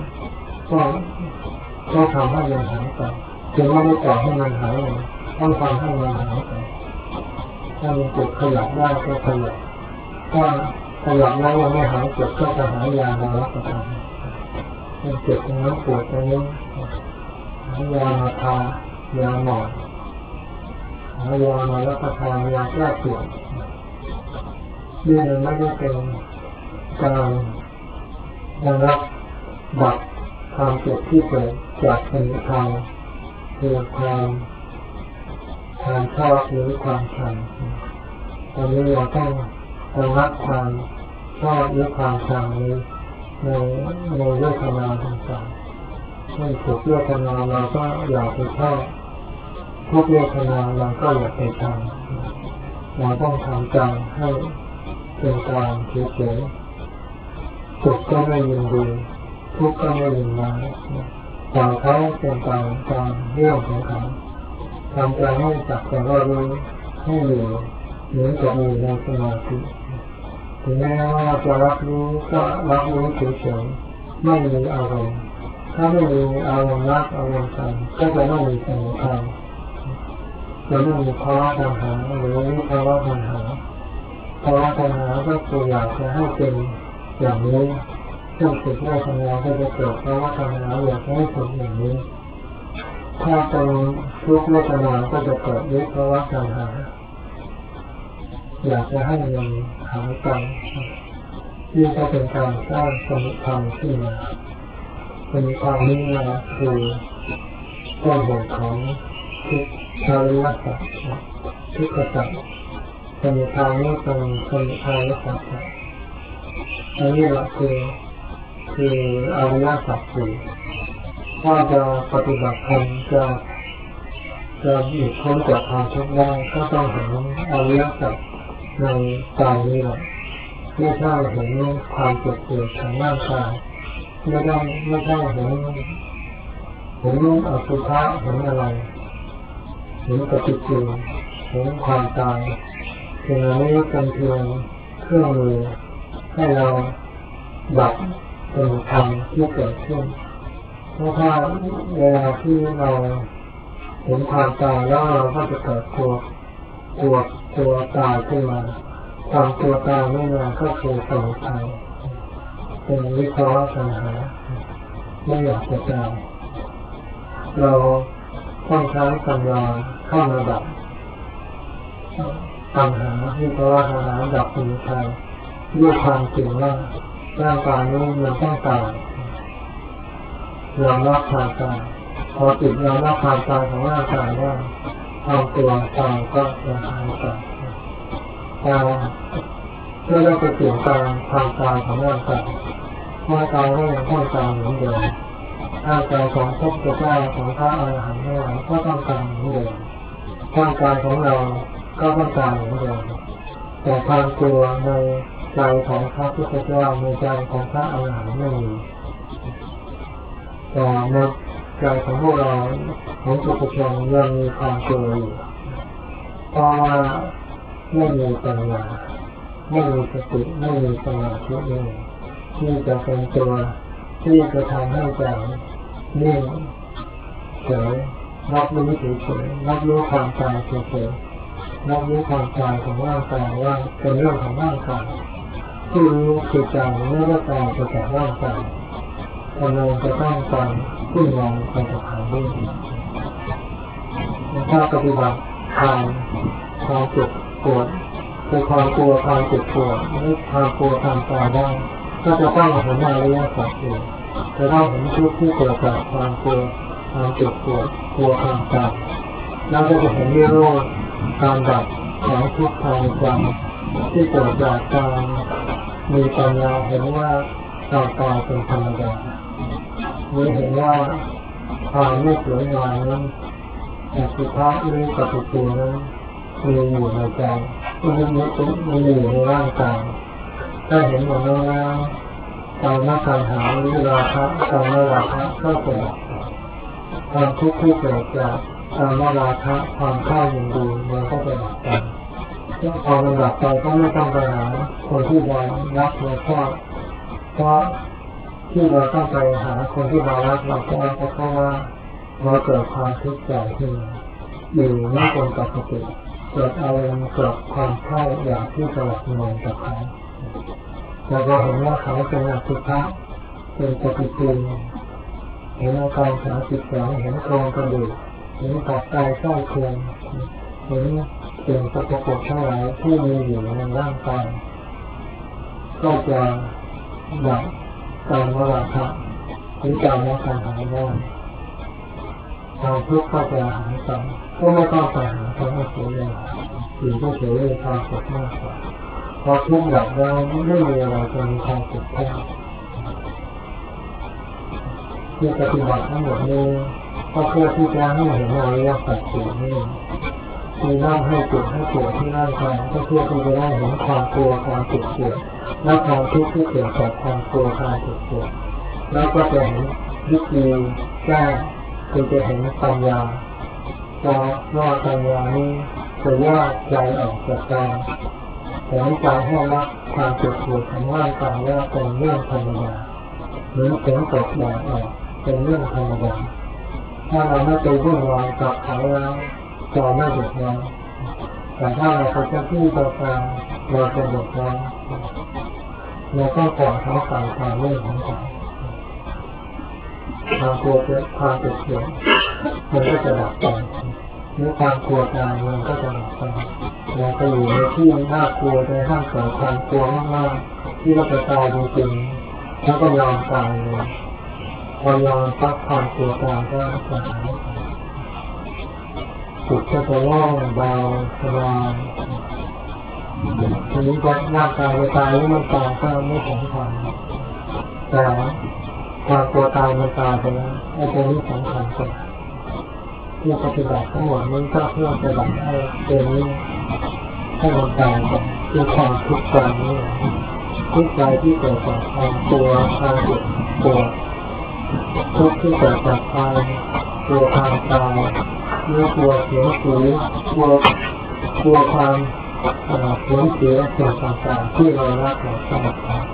ก็ทำให้มันหายไปจึงไม่ได้ก่อให้มันหายเลยต้องทำให้มันหายไปถ้ามันเจ็บขยับได้ก็ขยับถ้าขยับแล้วยังไม่หายเจ็บก็จะหายามารับประทานมันเจ็บตรงนั้นปวดตรงนี้หายามาทายาหมอนหายามารับประทานยาแก้ปวดนี่มันไม่ได้เป็นการระงับดับความเจ็บที่เกิดจากสมุทัยคือความชอบหรือความชังตอนนี้เราต้องระงับความชอบหรือความชังนี้ในเวทนาต่างๆเมื่อถูกเวทนาเราก็อย่าไปชอบทุกเวทนาเราก็อย่าไปชังเราต้องทำใจให้เป็นกลางเฉยๆสุขก็ไม่ยินดีทุกข์ก็ไม่ยินร้ายต่างเขาเป็นตามเรื่องของเขาทำใจให้จับแต่ว่ารู้ให้อยู่เหมือนกับมีในสมาธิถึงแม้ว่าจะรับรู้ก็รับรู้เฉยๆไม่มีอารมณ์ถ้าไม่มีอารมณ์รักอารมณ์ชังก็จะไม่มีสมุทัยจะไม่มีภาวะตัณหาหรือวิภาวะตัณหาภาวะตัณหาก็คืออยากจะให้เป็นอย่างนี้ซึ่งสุดแรกของเราก็จะเกิดภาวะตัณหาอยากให้เป็นอย่างนี้ถ้าเป็นทุกข์เวทนาก็จะเกิดวิภาวะตัณหาอยากจะให้มันหายไปนี่ก็เป็นการสร้างสมุทัยขึ้นมาเป็นความนี้นะคือต้นเหตุของทุกข์อริยสัจทุกขสัจสมุทัยนี้เป็นสมุทัยสัจอันนี้แหละคืออริยสัจสี่ถ้าจะปฏิบัติธรรมจะหลุดพ้นจากความทุกข์ได้ก็ต้องเห็นอริยสัจในกายนี้แหละไม่ใช่เห็นความเจ็บปวดของร่างกายไม่ใช่เห็นอสุภะเห็นอะไรเห็นปฏิกูลเห็นความตายสิ่งนี้เป็นเพียงเครื่องมือให้เราดับเป็นธรรมที่เกิดขึ้นเพราะถ้าเวลาที่เราเห็นความตายแล้วเราก็จะเกิดตัวตายขึ้นมาความตัวตายนี่มันก็คือสมุทัยเป็นวิภาวะตัณหาไม่อยากจะตายเราต้องใช้ปัญญาเข้ามาดับปัญหาวิภาวะตัณหาดับสมุทัยด้วยความจริงว่าร่างกายนี้มันต้องตายยอมรับความตายพอจิตยอมรับความตายของร่างกายว่าความตัวตายก็จะหายไปแต่ไม่ได้ไปเปลี่ยนแปลงความตายของร่างกายร่างกายก็ยังต้องตายเหมือนเดิมร่างกายของพระพุทธเจ้าของพระอรหันต์ทั้งหลายก็ต้องตายเหมือนเดิมร่างกายของเราก็ต้องตายเหมือนเดิมแต่ความกลัวในใจของพระพุทธเจ้าในใจของพระอรหันต์ไม่มีแต่ในใจของพวกเราของปุถุชนยังมีความกลัวอยู่เพราะว่าไม่มีปัญญาไม่มีสติไม่มีสมาธิเลยที่จะเป็นตัวที่จะทำให้ใจนิ่งเฉยรับรู้เฉยรับรู้ความตายเฉยรับรู้ความตายของร่างกายว่าเป็นเรื่องของร่างกายที่รู้คือใจไม่ได้ตายไปจากร่างกายทำไมจะต้องการขึ้นมาไปจากทางนี้ถ้าปฏิบัติความเจ็บปวดเป็นความกลัวความเจ็บปวดหรือความกลัวความตายได้ก็จะต้องเห็นอริยสัจอยู่ถจะต้องเห็นทุกข์ที่เกิดจากความกลัวความเจ็บปวดกลัวความตายแล้วก็จะเห็นนิโรธการดับของทุกข์ภายในใจที่เกิดจากการมีปัญญาเห็นว่าเราตายเป็นธรรมดาหรือเห็นว่าความไม่สวยงามนั้นแต่สุภาพหรือปฏิกูลนั้นมีอยู่ในใจมีอยู่ในร่างกายถ้าเห็นอย่างนั้นแล้วการมาการหาหรือราคะการมาราคะก็เกิดความทุกข์ที่เกิดจากการมาราคะความข้ายินดีมันก็จะดับไปพอมันดับไปก็ไม่ต้องไปหาคนที่เรารักเราชอบเพราะที่เราต้องไปหาคนที่เรารักเราชอบเพราะว่าเราเกิดความทุกข์ใจขึ้นอยู่ไม่เป็นปกติเกิดอารมณ์เกิดความใคร่อยากที่จะหลับนอนกับเขาเราก็เห็นว่าเขาเป็นอสุภะเป็นปฏิกูลเห็นอาการ32เห็นโครงกระดูกเห็นตับไตไส้โครงเห็นสิ่งสกปรกทั้งหลายที่มีอยู่ในร่างกายก็จะดับการมราคะหรือการละการหายได้ความทุกข์ก็จะหายไปก็ไม่ต้องไปหาเขาไม่เสียเวลาอยู่ก็เสียเวลาความสุขมากกว่าพอทุกข์ดับแล้วไม่มีอะไรจะมีความสุขแค่ที่ปฏิบัติทั้งหมดนี้ก็เพื่อที่จะให้เห็นอริยสัจสี่นี่ที่นั่งให้จุดให้ปวดที่ร่างกายก็เพื่อที่จะได้เห็นความกลัวความเจ็บปวดและความทุกข์ที่เกิดจากความกลัวความเจ็บปวดแล้วก็จะเห็นวิธีแก้คือจะเห็นปัญญาเพราะว่าปัญญานี้จะแยกใจออกจากกายเห็นใจให้รับความเจ็บปวดของร่างกายว่าเป็นเรื่องธรรมดาเหมือนเสียงตกแดดออกเป็นเรื่องธรรมดาถ้าเราไม่ไปวุ่นวายกับเขาแล้วจะไม่เดือดร้อนแต่ถ้าเราไปเจ้าที่ต่อการเราจะเดือดร้อนเราต้องปล่อยเขาไปตามเรื่องของเขาความกลัวความเจ็บปวดมันก็จะดับไปหรือความกลัวตายมันก็จะดับไปเราไปอยู่ในที่น่ากลัวในห้างเกิดความกลัวมากๆที่เราจะตายจริงๆแล้วก็ยอมตายเลยพอยอมพักความกลัวตายก็จะหายไปจิตก็จะโล่งเบาสบายทีนี้ก็ร่างกายตายหรือมันตายก็ไม่สำคัญแต่ความกลัวตายมันตายไปแล้วไอ้ตัวนี้สำคัญกว่าที่ปฏิบัติทั้งหมดนี้ก็เพื่อจะดับไอ้ตัวนี้ให้มันตายไปคือความทุกข์ใจนี่ทุกข์ใจที่เกิดจากความกลัวความเจ็บปวดทุกข์ที่เกิดจากความกลัวความตายหรือกลัวเสียงสีกลัวความสูญเสียสิ่งต่างๆที่เรารักเราชอบ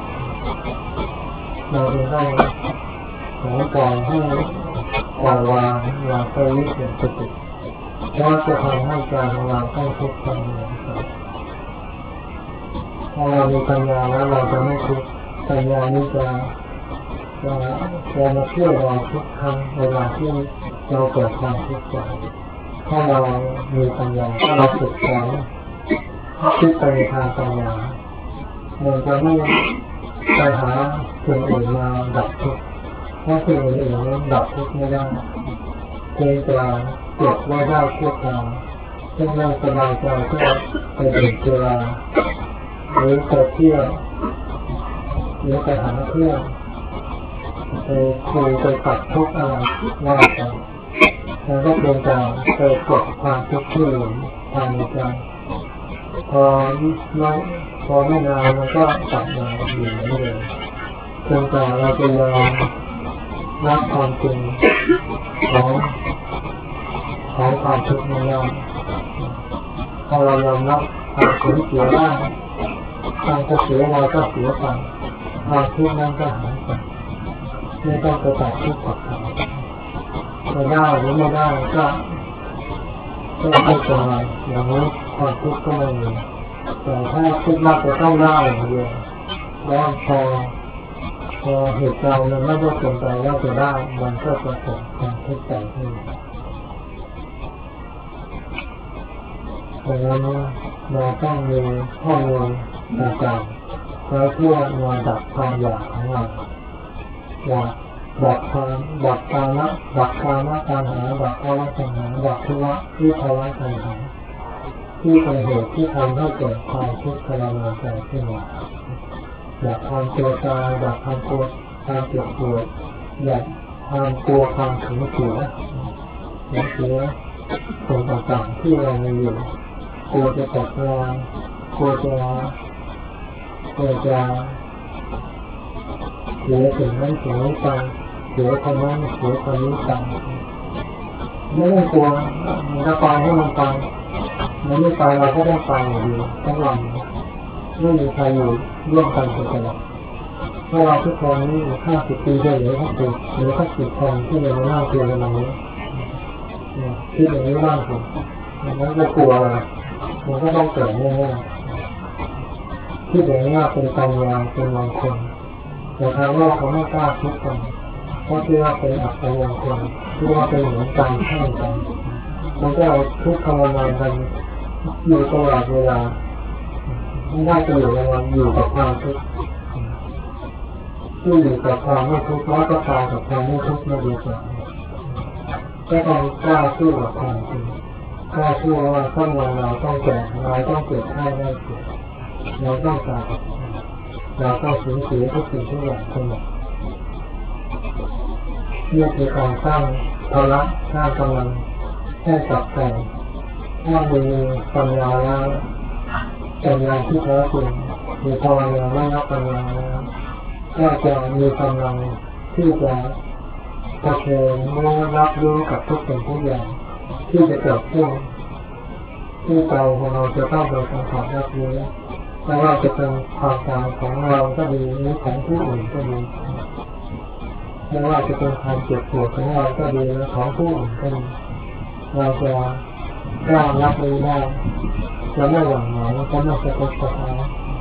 เราจะได้ขอปล่อยให้ปล่อยวางเราไปวิเศษสติเราจะทำให้ใจของเราต้องทุกข์ต้องเหนื่อยพอเรามีปัญญาแล้วเราจะไม่ทุกข์ปัญญานี้จะมาช่วยเราทุกครั้งเวลาที่เราเกิดความทุกข์ใจถ้าเรามีปัญญาเราฝึกฝนคิดไปในทางปัญญามันจะไม่ไปหาสิ่งอื่นมาดับทุกข์เพราะสิ่งอื่นนั้นดับทุกข์ไม่ได้เพียงแต่เก็บไว้ได้ชั่วคราวเช่นเราสบายใจก็ไปดื่มสุราหรือไปเที่ยวหรือไปหาเพื่อนไปคุยไปตัดทุกข์อะไรว่าไปแล้วก็เป็นการไปกดความทุกข์ที่อยู่ภายในใจพอไม่นานมันก็กลับมาอยู่นั่นเองจนกว่าเราจะยอมรับความจริงของความทุกข์นั้นได้พอเรายอมรับความสูญเสียได้ความจะเสียเราก็เสียไปความทุกข์นั้นก็หายไปไม่ต้องไปตัดทุกข์กับเขาจะได้หรือไม่ได้ก็ไม่เป็นไรอย่างนี้ความทุกข์ก็ไม่มีแต่ถ้าคิดว่าจะต้องได้อย่างเดียวแล้วพอเหตุการณ์มันไม่ได้เป็นไปว่าจะได้มันก็จะเกิดความทุกข์ใจขึ้นดังนั้นเราต้องมีข้อมูลต่างๆเพื่อมาดับความอยากของเราอยากดับกามะตัณหาดับภวตัณหาดับวิภวตัณหาที่เป็นเหตุที่ทำให้เกิดความทุกข์ทรมานใจขึ้นมาดับความกลัวตายดับความกลัวความเจ็บปวดดับความกลัวความถึงเสียสิ่งต่างๆที่เรามีอยู่กลัวจะตกงานกลัวจะเสียสิ่งนั้นสิ่งนี้ไปเสียคนนั้นเสียคนนี้ไปไม่ต้องกลัวถ้าไปให้มันไปมันไม่ไปเราก็ได้ไปอยู่ทั้งวันไม่มีใครอยู่ร่วมกันตลอดเพราะเราทุกคนนี่50 ปีได้หรือสัก10 คนที่เรานั่งคุยกันวันนี้คิดอย่างนี้บ้างผมมันไม่กลัวมันก็ต้องเกิดแน่ๆคิดอย่างนี้เป็นปัญญาเป็นมงคลแต่ทางโลกเขาไม่กล้าคิดกันเพราะคิดว่าเป็นอัปมงคลคิดว่าเป็นเหมือนกันแข่งกันมันก็เอาทุกข์ทรมานกันอยู่ตลอดเวลาไม่ได้จะอยู่ในวันอยู่กับความทุกข์ที่อยู่กับความไม่ทุกข์แล้วก็ตายกับความไม่ทุกข์ไม่ดีกว่าก็ต้องกล้าสู้กับความจริงกล้าสู้ว่าสักวันเราต้องแก่เราต้องเกิดไข้ได้เกิดเราต้องตายเราต้องสูญเสียทุกสิ่งทุกอย่างทั้งหมดนี่คือการสร้างพละสร้างกำลังให้กับใจถ้ามีปัญญาแล้วปัญญาที่แท้จริงมีภาวนาไม่นับปัญญาแล้วก็จะมีกำลังที่จะเผชิญรับรู้กับทุกสิ่งทุกอย่างที่จะเกิดขึ้นที่ใจของเราจะต้องโดนสัมผัสรับรู้ไม่ว่าจะเป็นความตายของเราก็ดีหรือของผู้อื่นก็ดีไม่ว่าจะเป็นความเจ็บปวดของเราก็ดีหรือของผู้อื่นก็ดีเราจะกล้ารับรู้ได้จะไม่หวั่นไหวจะไม่สะทกสะท้าน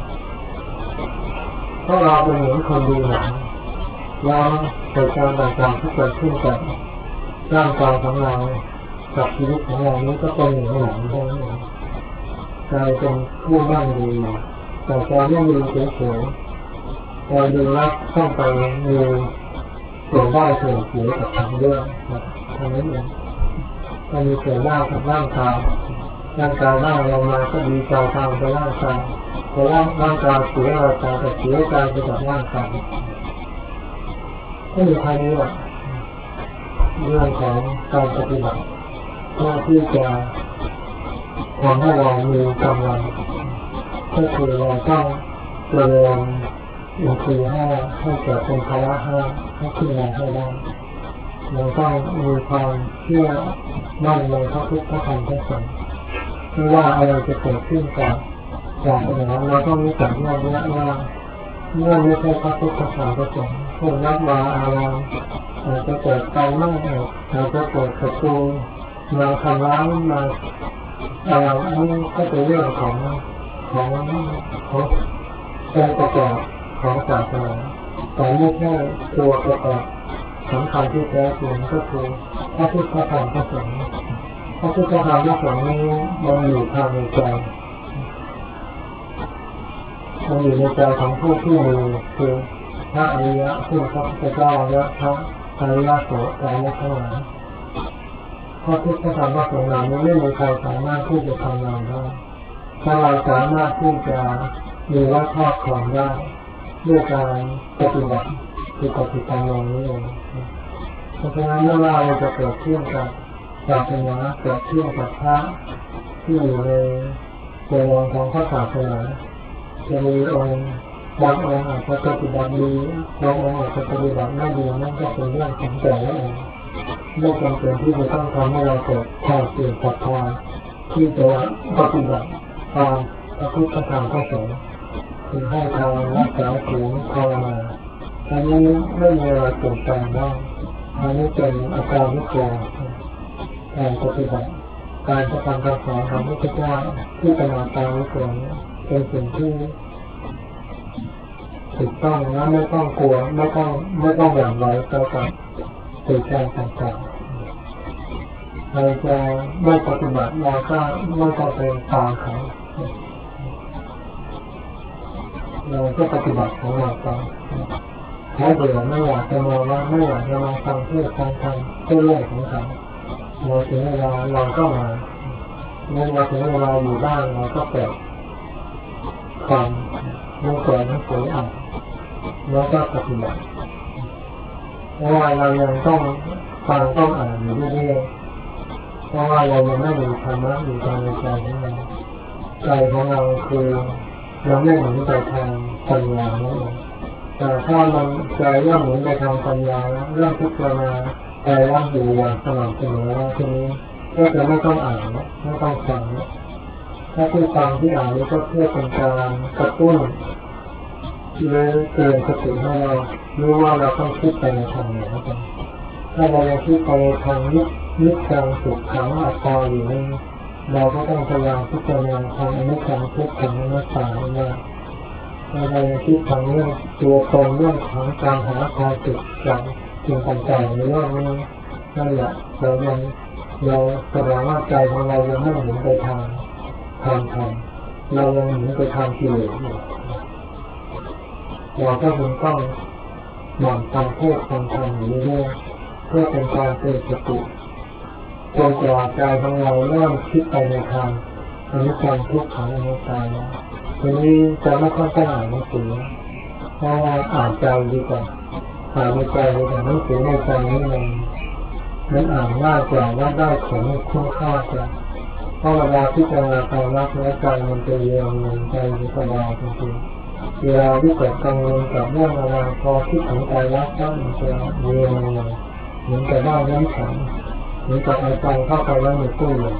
เพราะเราเป็นเหมือนคนดูหนังแล้วเหตุการณ์ต่างๆที่เกิดขึ้นกับร่างกายของเรากับชีวิตของเรานี้ก็เป็นเหมือนหนังทั้งนั้นใจเป็นผู้นั่งดูแต่ใจไม่ดูเฉยๆใจดูแล้วต้องไปมีส่วนได้ส่วนเสียกับทางด้วยทางนั้นเองมันมีส่วนได้กับร่างกายนั่งลงมาก็ดีใจตามไปร่างกายพอร่างกายเสียเราใจแต่เสียใจไปกับร่างกายไม่มีใครรู้หรอกเรื่องของการปฏิบัติเพื่อที่จะทำให้เรามีกำลังก็คือเราต้องเจริญอินทรีย์ให้เกิดเป็นพละให้ขึ้นมาให้ได้เราต้องมีความเชื่อมั่นในพระพุทธพระธรรมพระสงฆ์ไม่ว่าอะไรจะเกิดขึ้นกับเราต้องรู้จักแยกแยะว่าเมื่อไม่ใช่พระพุทธพระธรรมพระสงฆ์พวกนักวาอารามอาจจะเกิดไฟไหม้อาจจะเกิดศัตรูมาทำร้ายมาอันนี้ก็เป็นเรื่องขององค์ประกอบของศาสนาแต่ไม่ใช่ตัวประกอบสำคัญที่แท้จริงก็คือพระพุทธพระธรรมพระสงฆ์พระพุทธพระธรรมพระสงฆ์นี้มันอยู่ภายในใจมันอยู่ในใจของผู้ที่มีคือพระอริยะซึ่งพระพุทธเจ้าและพระอริยโสดาบันทั้งหลายพระพุทธพระธรรมพระสงฆ์เหล่านี้ไม่มีใครสามารถที่จะทำงานได้ถ้าเราสามารถที่จะมีวัดทอดของได้ด้วยการปฏิบัติคือปฏิบัติอย่างนี้เองเพราะฉะนั้นเมื่อเราจะเกิดขึ้นกับศาสนาเกิดขึ้นกับพระที่อยู่ในเจริญของพระศาสนาจะมีองค์บางองค์อาจจะปฏิบัติดีบางองค์อาจจะปฏิบัติไม่ดีนั่นก็เป็นเรื่องของแต่ละองค์ไม่จำเป็นที่จะต้องทำให้เราเกิดความเสื่อมศรัทธาที่จะปฏิบัติตามพระพุทธธรรมพระสงฆ์คือให้ทานรักษาศีลภาวนาอันนี้ไม่มีอะไรเปลี่ยนแปลงได้อันนี้เป็นอาการวิกฤตการปฏิบัติการกระทำการสอนของพระพุทธเจ้าที่เป็นอาการวิกฤตเป็นสิ่งที่ถูกต้องและไม่ต้องกลัวไม่ต้องหวั่นไหวต่อกับเหตุการณ์ต่างๆเราจะไม่ปฏิบัติเราก็ไม่ต้องเป็นตามเขาเราก็ปฏิบัติของเราไปเขาเบื่อไม่อยากจะมาว่าไม่อยากจะมาฟังเพื่อฟังธรรมเพื่อเรื่องของเขาเราถึงเวลาเราก็มาเมื่อถึงเวลาอยู่บ้านเราก็เปิดฟังเมื่อเปิดหนังสืออ่านแล้วก็ปฏิบัติเพราะว่าเรายังต้องฟังต้องอ่านอยู่เรื่อยๆเพราะว่าเรายังไม่มีธรรมะอยู่ภายในใจของเราใจของเราคือเราไม่หมุนไปทางปัญญานั่นเองแต่ถ้ามันใจเริ่มหมุนไปทางปัญญาแล้วเริ่มพิจารณาใจร่างอยู่อย่างสม่ำเสมอแล้วทีนี้ก็จะไม่ต้องอ่านไม่ต้องฟังถ้าที่ฟังที่อ่านนี้ก็เพื่อเป็นการกระตุ้นหรือเตือนสติให้เรารู้ว่าเราต้องคิดไปในทางไหนกันถ้าเรายังคิดไปทางนิจจังสุขขังอัตตาอยู่นี่เราก็ต้องพยายามพิจารณาทางอนิจจังทุกขังอนัตตาว่าเรายังคิดทางเรื่องตัวตนเรื่องของการหาความสุขจากสิ่งต่างๆในโลกนี้นั่นแหละเราแสดงว่าใจของเรายังไม่หมุนไปทางธรรมเรายังหมุนไปทางกิเลสเราก็คงต้องหมั่นฟังเทศน์ฟังธรรมอยู่เรื่อยๆเพื่อเป็นการเตือนสติจนกว่าใจของเราเริ่มคิดไปในทางอนิจจังทุกขังอนัตตาแล้วทีนี้จะไม่ค่อยได้อ่านหนังสือเพราะว่าอ่านใจดีกว่าอ่านในใจดีกว่าหนังสือในใจนี่มันอ่านง่ายกว่าและได้ผลคุ้มค่ากว่าเพราะเวลาที่จะมาความรักและใจมันจะเย็นมันใจมันสบายจริงๆเวลาที่เกิดกังวลกับเรื่องอะไรพอคิดถึงใจรักก็มันจะเย็นเหมือนกับได้น้ำแข็งเหมือนกับไอ้ใจเข้าไปแล้วในตู้เย็น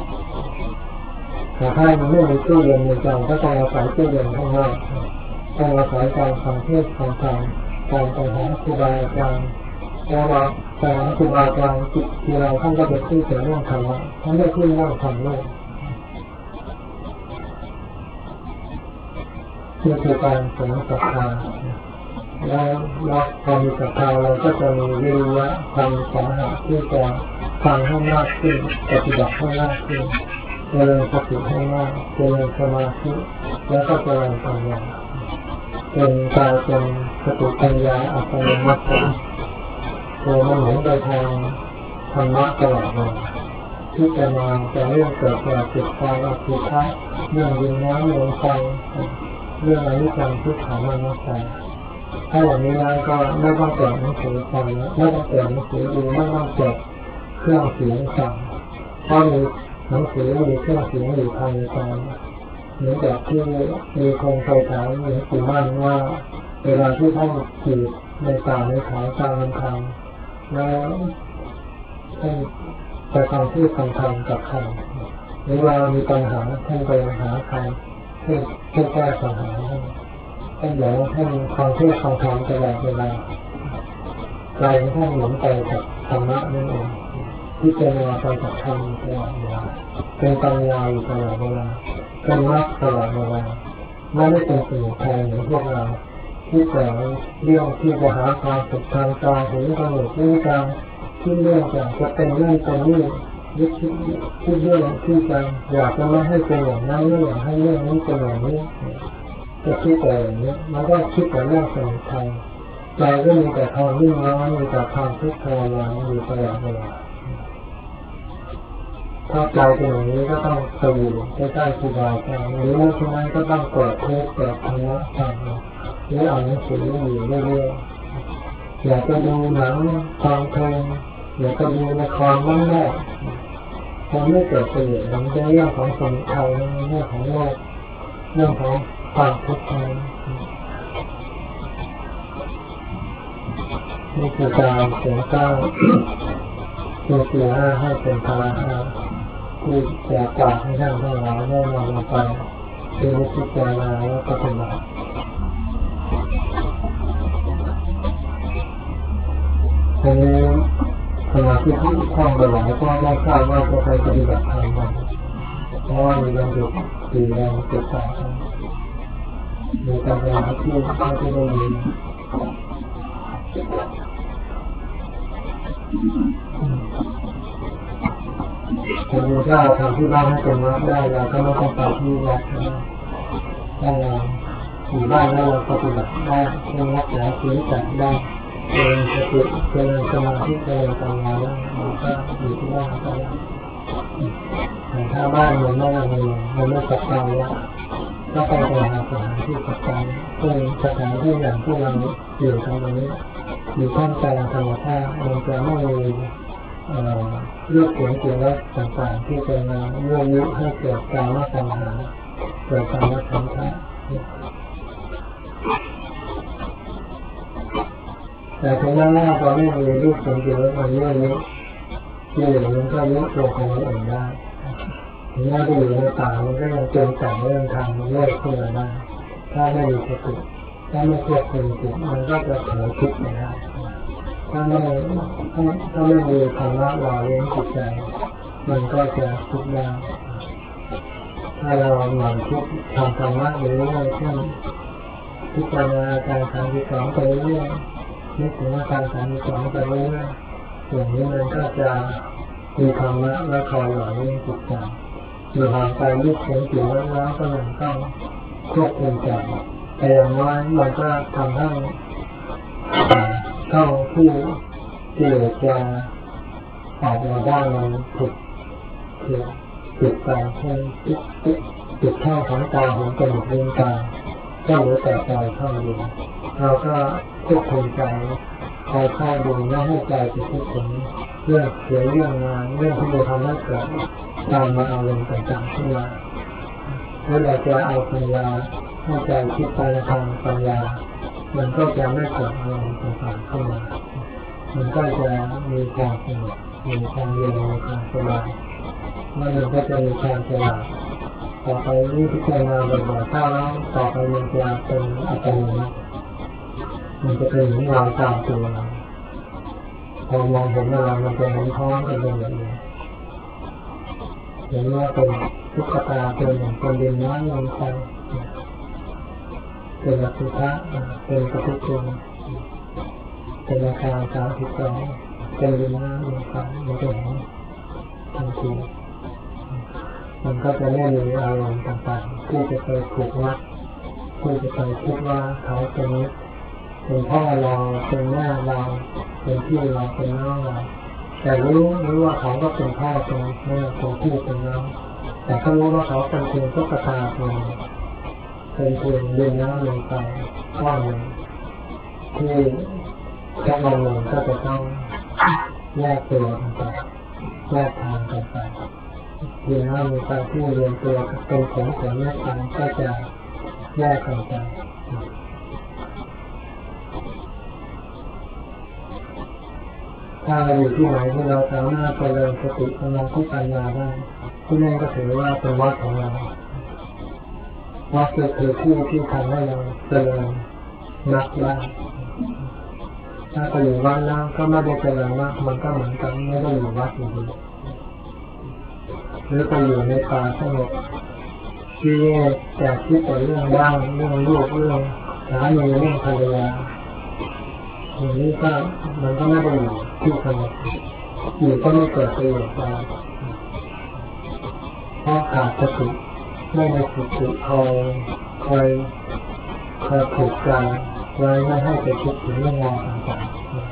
แต่ถ้ามันไม่มีตู้เย็นในใจก็ต้องอาศัยตู้เย็นข้างนอกต้องอาศัยการฟังเทศน์ฟังธรรมการไปหาครูบาอาจารย์แล้วเราไปหาครูบาอาจารย์ที่เราท่านก็จะพูดถึงเรื่องธรรมะท่านไม่พูดเรื่องธรรมโลกนี่คือการเสริมศรัทธาแล้วพอมีศรัทธาเราก็จะมีวิริยะความสามารถที่จะฟังให้มากขึ้นปฏิบัติให้มากขึ้นเจริญสติให้มากเจริญสมาธิแล้วก็เจริญปัญญาเป็นการเป็นสติปัญญาอัตโนมัติตัวมันหมุนไปทางธรรมะตลอดเลยที่จะมาจะเรื่องเกิดจากจิตใจอสุภะเรื่องดินน้ำลมไฟเรื่องอนิจจังทุกขังอนัตตาถ้าอย่างนี้แล้วก็ไม่ต้องเปิดหนังสือฟังไม่ต้องเปิดหนังสือดูไม่ต้องเปิดเครื่องเสียงฟังเพราะมีหนังสือมีเครื่องเสียงอยู่ภายในใจเหมือนกับที่มีคนเคยถามหลวงปู่มั่นว่าเวลาที่ท่านขี่ในป่าในเขากลางลำธารแล้วท่านไปฟังที่ฟังธรรมกับใครหรือว่ามีปัญหาท่านไปหาใครที่แก้ปัญหาท่านบอกว่าท่านฟังที่ฟังธรรมตลอดเวลาใจท่านหมุนไปกับธรรมะนั่นเองที่จะมาไปกับธรรมตลอดเวลาเป็นปัญญาอยู่ตลอดเวลาเป็นมรรคตลอดเวลาไม่ได้เป็นสิ่งแทนเหมือนพวกเราที่แต่เรื่องที่จะหาความสุขทางตาหูจมูกลิ้นกายที่เรื่องจะเป็นเรื่องเป็นนี่ยึดที่เรื่องที่จะอยากจะไม่ให้เป็นอย่างนั้นไม่อยากให้เรื่องนี้เป็นอย่างนี้จะคิดแต่อย่างนี้มันก็คิดแต่เรื่องสมุทัยใจก็มีแต่ความวิ่งร้อนมีแต่ความทุกข์ทรมานอยู่ตลอดเวลาถ้าใจเป็นอย่างนี้ก็ต้องไปอยู่ใกล้ๆครูบาอาจารย์หรือไม่เช่นนั้นก็ต้องเปิดเทศน์เปิดธรรมะฟังหรืออ่านหนังสืออยู่เรื่อยๆอยากจะดูหนังฟังเพลงอยากจะดูละครนั่นแหละคงไม่เกิดประโยชน์มันเป็นเรื่องของสมุทัยเรื่องของโลกเรื่องของความทุกข์นี่คือการเสริมสร้างตัวสี่ห้าให้เป็นพลังห้าที่จะกล่าวให้ท่านทั้งหลายได้นำมาไปเป็นพิจารณาและปฏิบัติทีนี้ขณะที่ท่องไปหลายก็ได้ทราบว่าจะไปปฏิบัติธรรมกันเพราะว่ามีวันหยุด4 วันติดต่อกันมีการปฏิบัติที่ได้ยินแต่ถ้าทำที่บ้านให้เป็นวัดได้เราก็ไม่ต้องไปที่วัดได้เราอยู่บ้านแล้วเราปฏิบัติได้เรารักษาศีลจัดได้เจริญสติเจริญสมาธิเจริญปัญญาแล้วมันก็อยู่ที่บ้านก็ได้แต่ถ้าบ้านมันไม่มีมันไม่จัดการแล้วก็ไปหาสถานที่จัดการซึ่งสถานที่อย่างที่เราอยู่ตรงนี้อยู่ท่ามกลางธรรมชาติมันจะไม่มีรูปเสียงกลิ่นรสต่างๆที่จะมายั่วยุให้เกิดการละสังหารเกิดการละสังขารแต่ถึงแม้ว่าเราไม่มีรูปเสียงกลิ่นรสมายั่วยุที่เหลือมันก็ยุตัวของมันเองได้ถึงแม้จะอยู่ในป่ามันก็ยังเจอแต่เรื่องทางโลกขึ้นมาได้ถ้าไม่มีสติถ้าไม่ควบคุมจิตมันก็จะเผลอคิดไปได้ถ้าไม่มีธรรมะหล่อเลี้ยงจิตใจมันก็จะคิดได้ถ้าเราหมั่นคิดทำธรรมะเรื่อยๆเช่นพิจารณาการ32ไปเรื่อยๆนึกถึงอาการ32ไปเรื่อยๆอย่างนี้มันก็จะมีธรรมะและคอยหล่อเลี้ยงจิตใจอยู่ห่างไปรูปเสียงกลิ่นรสแล้วก็ยังต้องควบคุมใจแต่อย่างน้อยมันก็ทำให้เข้าที่กิเลสจะออกมาได้มันผิดไปเช่นติดข้าวของตาของจมูกลิ้นกายก็เหลือแต่ใจเข้าดูเราก็ควบคุมใจคอยเข้าดูไม่ให้ใจไปคิดถึงเรื่องเสียเรื่องงานเรื่องที่จะทำให้เกิดการมาอารมณ์ต่างๆขึ้นมาแล้วเราจะเอาปัญญาให้ใจคิดไปทางปัญญามันก็จะไม่เกิดอารมณ์ต่างๆขึ้นมามันก็จะมีความสงบมีความเย็นมีความสบายมันก็จะมีความฉลาดต่อไปนี้พิจารณาบ่อยๆถ้าแล้วต่อไปมันจะเป็นอัตโนมัติมันจะเป็นเหมือนเราตามตัวเราพอมองเห็นอะไรมันจะเห็นท้องเป็นแบบนี้เห็นว่าเป็นตุ๊กตาเป็นอย่างเป็นดินน้ำลงไปเป็นลักษณะเป็นปฏิกูลเป็นอาการ32เป็นดินน้ำลงไปมันจะเห็นทันทีมันก็จะไม่มีอารมณ์ต่างๆที่จะไปผูกมัดที่จะไปคิดว่าเขาเป็นพ่อเราเป็นแม่เราเป็นพี่เราเป็นน้องเราแต่รู้ว่าเขาก็เป็นพ่อเป็นแม่เป็นพี่เป็นน้องแต่ก็รู้ว่าเขาเป็นเพียงตุ๊กตาเป็นเพียงดินน้ำลงไปก้อนหนึ่งที่แค่วันหนึ่งก็จะต้องแยกตัวกันไปแยกทางกันไปดินน้ำลงไปที่เรียนตัวเป็นผลแม่กันก็จะแยกกันไปถ้าเราอยู่ที่ไหนที่เราสามารถเจริญสติสมาธิปัญญาได้ที่นั่นก็ถือว่าเป็นวัดของเราวัดคือที่ทำให้เราเจริญนักได้ถ้าไปอยู่วัดแล้วก็ไม่ได้เจริญมากมันก็เหมือนกันไม่ได้อยู่วัดอยู่ดีหรือไปอยู่ในป่าสงบที่แต่คิดแต่เรื่องบ้างเรื่องลูกเรื่องสามีเรื่องภรรยาอย่างนี้ก็มันก็ไม่ได้อยู่ที่สงบอยู่ก็ไม่เกิดประโยชน์อะไรเพราะขาดสติไม่ได้สติคอยผูกใจไว้ไม่ให้ไปคิดถึงเรื่องราวต่าง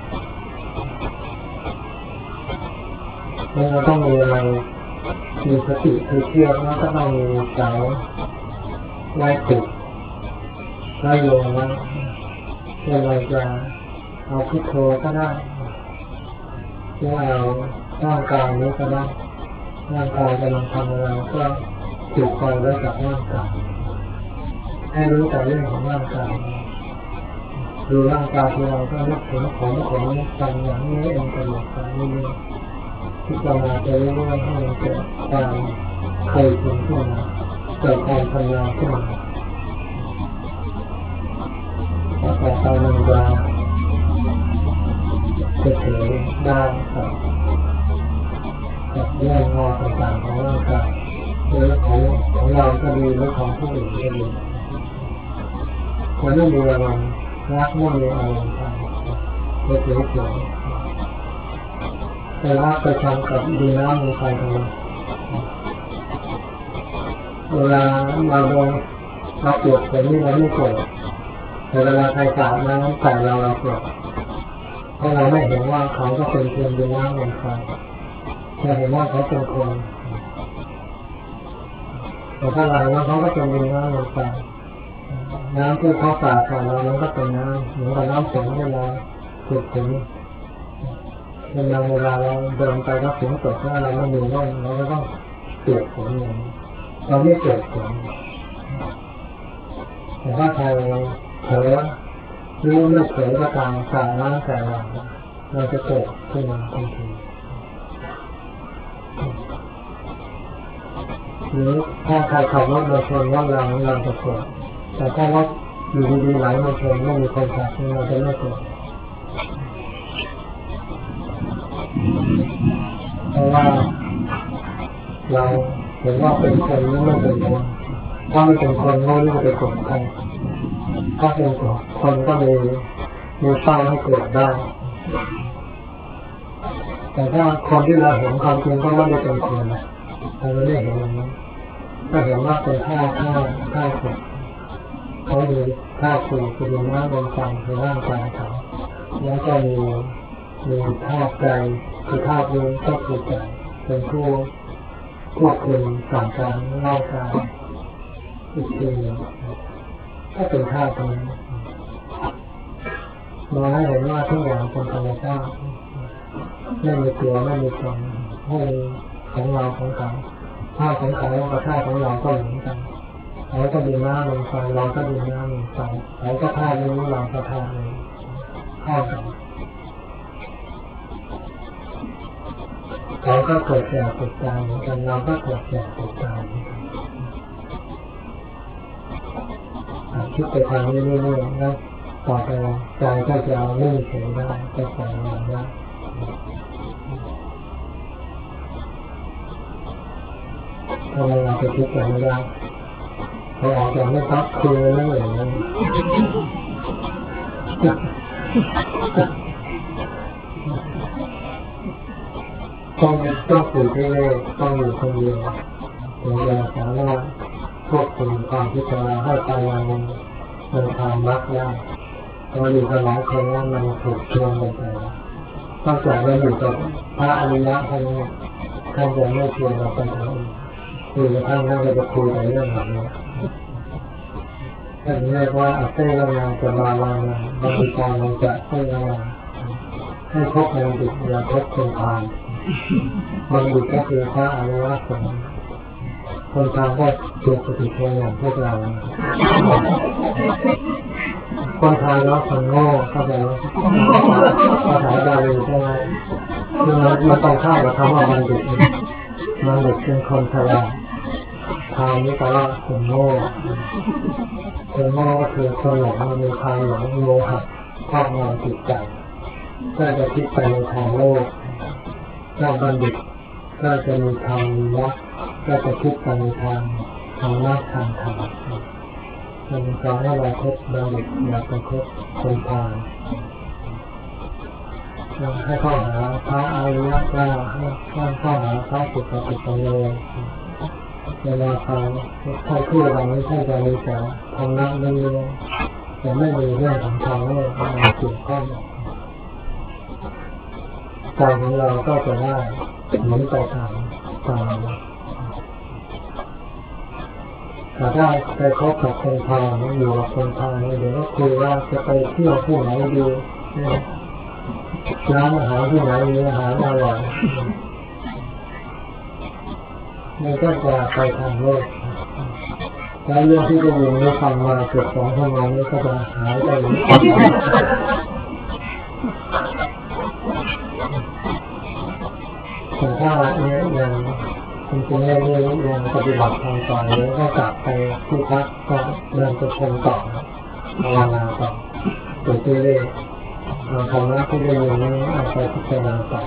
ๆเราต้องมีอะไรมีสติคือเชื่อแล้วก็ต้องมีใจไว้ติดไว้โยงไว้เราจะเอาพุทโธก็ได้หรือเอาร่างกายนี้ก็ได้ร่างกายกำลังทำอะไรก็ติดคอยไว้กับร่างกายให้รู้แต่เรื่องของร่างกายดูร่างกายที่เราก็นึกถึงของฟันอย่างนี้เองกระดูกตานี่ที่เรามาจะเรื่อยๆให้มันเกิดความเคยชินขึ้นมาเกิดความชำนาญขึ้นมาแล้วต่อไปมันจะเฉยได้กับเรื่องงอต่างๆของร่างกายหรือของเราก็ดีหรือของผู้อื่นก็ดีมันไม่มีอารมณ์รักไม่มีอารมณ์ไปเฉยๆแต่ว่าไปทำกับดีน้ำลงไปทำไมเวลาเราโดนเราเปียกฝนนี่เราไม่โกรธแต่เวลาใครสาดน้ำใส่เราโกรธเพราะเราไม่เห็นว่าเขาก็เป็นเพียงดินน้ำลมไฟเราเห็นว่าเขาเป็นคนแต่ถ้าเราว่าเขาก็เป็นดินน้ำลมไฟน้ำที่เขาสาดใส่เรานั้นก็เป็นน้ำเหมือนกับน้ำฝนเวลาเกิดฝนเวลาเราเดินไปแล้วฝนตกถ้าเราไม่มีร่มเราก็ต้องเปียกฝนอย่างนี้เราไม่เปียกฝนแต่ถ้าใครเผลอหรือไม่เผลอก็ตามสาดน้ำใส่เราจะเกิดขึ้นมาทันทีหรือถ้าใครขับรถมาชนรถเราจะโกรธแต่ถ้ารถอยู่ดีๆไหลมาชนไม่มีคนขับเราจะไม่โกรธเพราะว่าเราเห็นว่าเป็นคนหรือไม่เป็นคนถ้าไม่เป็นคนโง่ที่จะไปโกรธใครถ้าเป็นคนก็มีเป้าให้เกิดได้แต่ถ้าคนที่เราเห็นความจริงก็ไม่ได้เป็นคนนะเราไม่ได้เห็นอย่างนั้นก็เห็นว่าเป็นท่าฝึกเขามีท่าฝึกคือดินน้ำลมไฟคือร่างกายเขาแล้วก็มีท่าใจคือท่ารู้ก็คือใจเป็นผู้ควบคุมสั่งการร่างกายอีกทีก็เป็นท่าตรงนี้มองให้เห็นว่าทุกอย่างเป็นธรรมชาติไม่มีตัวไม่มีตนไม่มีของเราของเขาท่าของเขากับท่าของเราก็เหมือนกันเขาก็ดินน้ำลมไฟเราก็ดินน้ำลมไฟเขาก็ท่านี้เราก็ท่านี้ท่ากันเขาก็เกิดแก่เกิดตายเหมือนกันเราก็เกิดแก่เกิดตายเหมือนกันคิดไปทางนี้เรื่อยๆนะต่อไปใจก็จะเอานิ่งเฉยได้จะปล่อยวางได้ทำไมเราจะคิดกันไม่ได้เราออกจากไม่พักคืนนั่นเองนะต้องฝึกให้เร็วต้องอยู่คนเดียวถึงจะสามารถควบคุมความคิดของเราให้ไปในทางมรรคได้พออยู่กับหลายคนแล้วมันถูกชวนไปนอกจากเราอยู่กับพระอริยะท่านนี้ท่านจะไม่ชวนเราไปทางอื่นคือท่านก็จะคุยในเรื่องแบบนี้ท่านเรียกว่าอัตเตวนาจะมาลานาบริการมันจะเตวนาให้พบในดิบอย่าพบคนพาลบัณฑิตก็คือพระอริยสงฆ์คนทางก็ถูกปฏิโทษอย่างพวกเราคนทางแล้วคนโง่เข้าใจไหมภาษาบาลีใช่ไหมคือมันต้องเข้ากับคำว่าบัณฑิตเป็นคนฉลาดทางนี้แปลว่าคนโง่คนโง่ก็คือคนหลงมันมีความหลงโมหะครอบงำจิตใจก็จะคิดไปในทางโลกถ้าบัณฑิตก็จะมีธรรมมีมรรคก็จะคิดไปในทางธรรมะทางธรรมมันสอนให้เราคบบัณฑิตอย่าไปคบคนพาลให้เข้าหาพระอริยะกล้าให้เข้าหาพระสุปฏิปันโนเวลาฟังท่านพูดอะไรไม่ใช่จะมีแต่ธรรมะเรื่องแต่ไม่มีเรื่องของธรรมะมาเกี่ยวข้องใจของเราก็จะได้หมุนไปตามแต่ถ้าไปคบกับคนพาลอยู่กับคนพาลเดี๋ยวก็คุยว่าจะไปเที่ยวที่ไหนดีร้านอาหารที่ไหนมีอาหารอร่อยมันก็จะไปทางโลกแล้วเรื่องที่ได้ยินได้ฟังมาเกือบ2 ชั่วโมงนี้ก็จะหายไปแต่ถ้าเนี่ยยังจริงๆเนี่ยยังปฏิบัติทางต่อแล้วก็กลับไปที่พักก็เดินจะชมต่อภาวนาต่อตัวที่เรื่อยธรรมะที่ได้ยินนี้เอาไปพิจารณาต่อ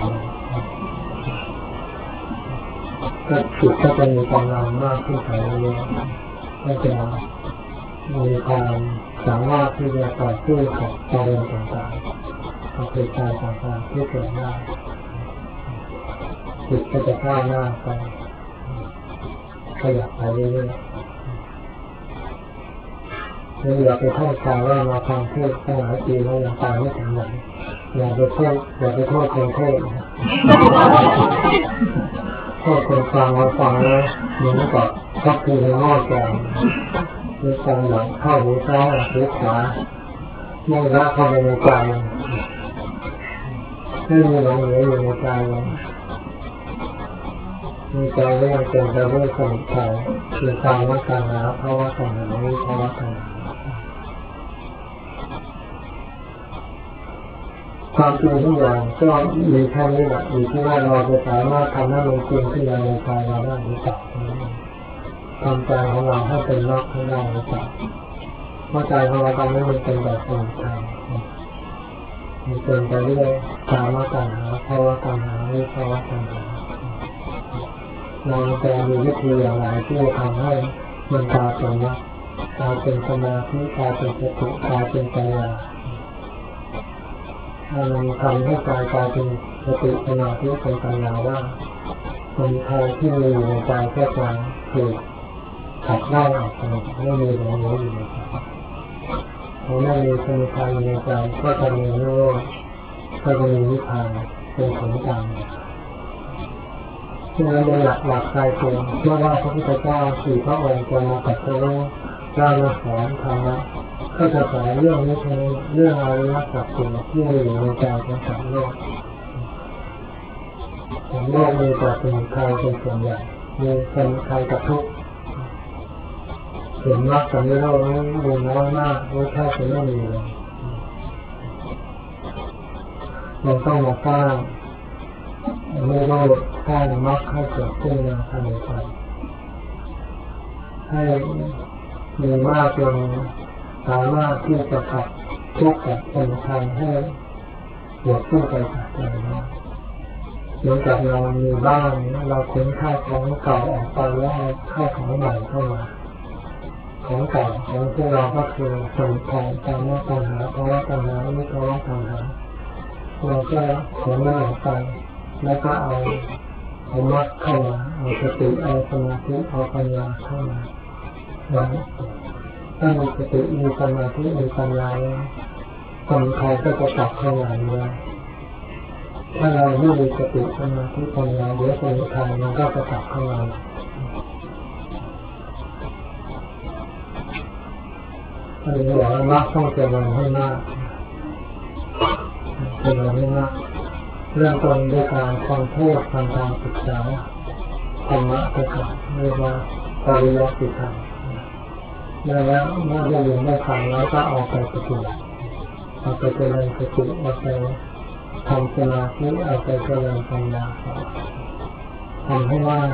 ก็จิตก็จะมีกำลังมากขึ้นไปเรื่อยๆก็จะมีความสามารถที่จะต่อสู้กับอารมณ์ต่างๆกับเหตุการณ์ต่างๆที่เกิดได้จิตก็จะก้าวหน้าไปขยับไปเรื่อยๆอย่าไปโทษชาวว่ามาฟังเทศตั้งหลายปีแล้วยังตายไม่ถึงไหนอย่าไปโทษคนเทศโทษคนฟังมาฟังแล้วมันก็ทับทีในหม้อแกงมีการหลังเข้าหูซ้ายหูขวาไม่ละเข้าไปในใจไม่มีหลงเหลืออยู่ในใจมีใจเรื่องเป็นไปด้วยสมุทัยคือการว่าการหาเพราะว่าการหาไม่เพราะว่าการหาความจริงทุกอย่างก็มีแค่นี้แหละอยู่ที่ว่าเราจะสามารถทำให้มันจริงขึ้นในใจเราได้หรือเปล่าทำใจของเราให้เป็นมรรคให้ได้หรือเปล่าเพราะใจของเราตอนนี้มันเป็นแบบสมุทัยมันเป็นไปเรื่อยการว่าการหาเพราะว่าการหาไม่เพราะว่าการหาเราจะมีวิธีอย่างไรที่จะทำให้มันกลายเป็นมรรคกลายเป็นสมาธิกลายเป็นสติกลายเป็นปัญญาถ้ามันทำให้กายเป็นสติสมาธิเป็นปัญญาได้สมุทัยที่มีอยู่ในใจก็จะถูกขับไล่ออกไปไม่มีหลงเหลืออยู่ในใจพอไม่มีสมุทัยในใจก็จะมีนิโรธก็จะมีนิพพานเป็นผลตามซึ่งในหลักใจตรงเมื่อว่าพระพุทธเจ้าสี่พระองค์จะมาตรัสรู้ได้มาสอนธรรมะก็จะสอนเรื่องนี้เรื่องอริยสัจสี่ที่มีอยู่ในใจของสัตว์โลกสัตว์โลกมีแต่สมุทัยเป็นส่วนใหญ่มีสมุทัยกับทุกข์ส่วนมรรคกับนิโรธนั้นมีน้อยมากหรือแทบจะไม่มีเลยเราต้องมาสร้างนิโรธสร้างมรรคให้เกิดขึ้นในภายในใจให้มีมากจนสามารถที่จะขับทุกข์กับสมุทัยให้หมดสิ้นไปจากใจได้เหมือนกับเรามีบ้านเราขนข้าวของเก่าออกไปแล้วเอาข้าวของใหม่เข้ามาของเก่าของที่เราก็คือสมุทัยการว่าปัญหาเพราะว่าปัญหาไม่เพราะว่าปัญหาเราก็ขนมันออกไปแล้วก็เอามรรคเข้ามาเอาสติเอาสมาธิเอาปัญญาเข้ามาถ้ามีสติมีสมาธิมีปัญญาสมุทัยก็จะตัดเข้ามาเลยถ้าเราไม่มีสติสมาธิปัญญาเดี๋ยวสมุทัยมันก็จะตัดเข้ามาอันนี้บอกว่ามรรคต้องเจริญให้มากเจริญให้มากเริ่มต้นด้วยการฟังเทศน์ฟังการศึกษาธรรมะไปก่อนเรียกว่าปริยัติธรรมแล้วเมื่อได้ยินได้ฟังแล้วก็เอาไปปฏิบัติเอาไปเจริญสติเอาไปทำสมาธิเอาไปเจริญปัญญาทำให้มาก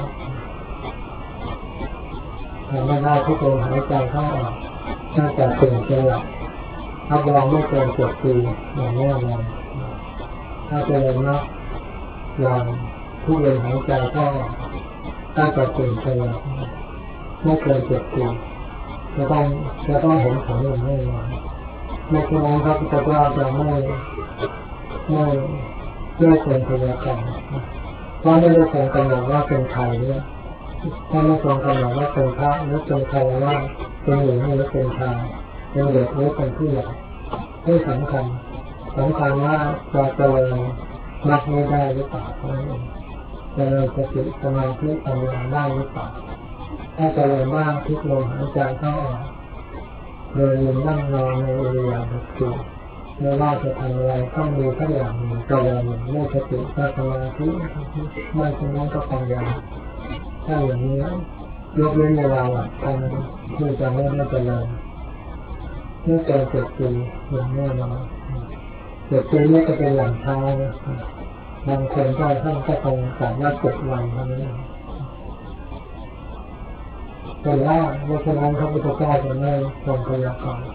ทำให้ได้ทุกลมหายใจเข้าออกน่าจะตื่นเต้นหลับรับรองไม่เกิน7 ปีอย่างแน่นอนถ้าเจริญมากอย่างทุกลมหายใจเข้าออกน่าจะตื่นเต้นหลับไม่เกิน7 ปีจะต้องเห็นผลอย่างแน่นอนไม่เช่นนั้นพระพุทธเจ้าจะไม่เป็นพยากรณ์เพราะไม่ได้ทรงกำหนดว่าเป็นใครเนี่ยถ้าไม่ทรงกำหนดว่าเป็นพระหรือเป็นใครว่าเป็นหญิงหรือเป็นชายเป็นเด็กหรือเป็นผู้ใหญ่ไม่สำคัญว่าจะเจริญมรรคนี้ได้หรือเปล่าเจริญสติสมาธิปัญญาได้หรือเปล่าถ้าเจริญบ้างทุกลมหายใจเข้าออกเดินยืนนั่งนอนในอิริยาบถสี่ไม่ว่าจะทำอะไรต้องมีทุกอย่างเจริญไม่สติสมาธิไม่เช่นนั้นก็ปัญญาถ้าอย่างนี้ยกเว้นเวลาหลับไปที่จะไม่ได้เจริญไม่เกิน7 ปีอย่างแน่นอน7 ปีนี้ก็เป็นอย่างช้านะบางคนก็ท่านก็คงสามารถ7 วันเท่านั้นเป็นว่าเพราะฉะนั้นพระพุทธเจ้าจะไม่ทรงพยากรณ์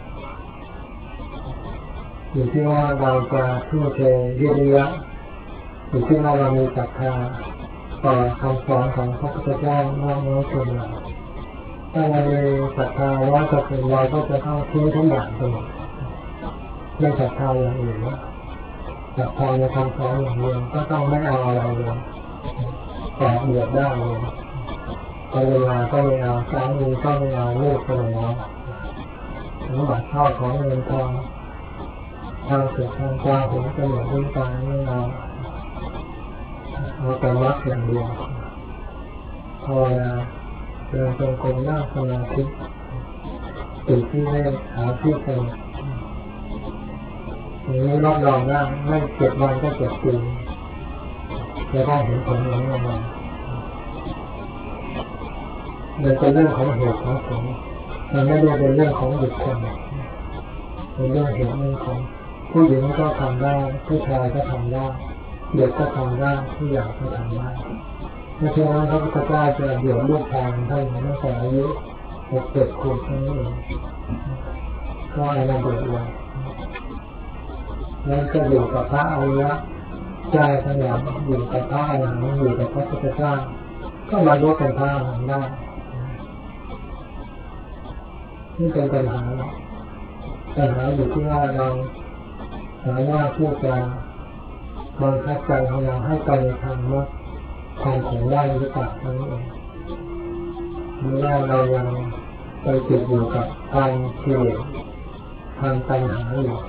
อยู่ที่ว่าเราจะทุ่มเทวิริยะอยู่ที่ว่าเรามีศรัทธาต่อคำสอนของพระพุทธเจ้ามากน้อยเพียงไรถ้าเรามีศรัทธาว่าจะเป็นเราก็จะต้องทิ้งทุกอย่างไปหมดไม่ศรัทธาอย่างอื่นนะศรัทธาในคำสอนอย่างเดียวก็ต้องไม่เอาอะไรเลยแต่เบียดได้เลยเวลาก็ไม่เอาสามีก็ไม่เอาลูกก็ไม่เอาสมบัติเข้าของเงินทองทางสุขทางตาหูจมูกลิ้นกายไม่เอาแต่วัดอย่างเดียวพอเดินจงกรมนั่งสมาธิติดที่ไม่หาที่สงบอย่างนี้รับรองได้ไม่7 วันก็7 ปีจะได้เห็นผลอย่างนี้มามันเป็นเรื่องของเหตุของผลมันไม่ได้เป็นเรื่องของบุคคลเป็นเรื่องเหตุเรื่องของผู้หญิงก็ทำได้ผู้ชายก็ทำได้เด็กก็ทำได้ผู้ใหญ่ก็ทำได้ไม่ใช่ว่าพระพุทธเจ้าจะเดี่ยวลูกทางท่านตั้งแต่อายุ6-7 ขวบเท่านั้นเองก็อายุเด็กเลยแล้วก็อยู่กับพระอริยะใจทั้งหลายอยู่กับพระอรหันต์อยู่กับพระพุทธเจ้าก็มารู้เป็นพระอรหันต์ได้นี่เป็นปัญหาอยู่ที่ว่าเราสามารถที่จะบังคับใจของเราให้ไปในทางมรรคทางผลได้หรือเปล่านั่นเองหรือว่าเรายังไปติดอยู่กับทางกิเลสทางตัณหาอยู่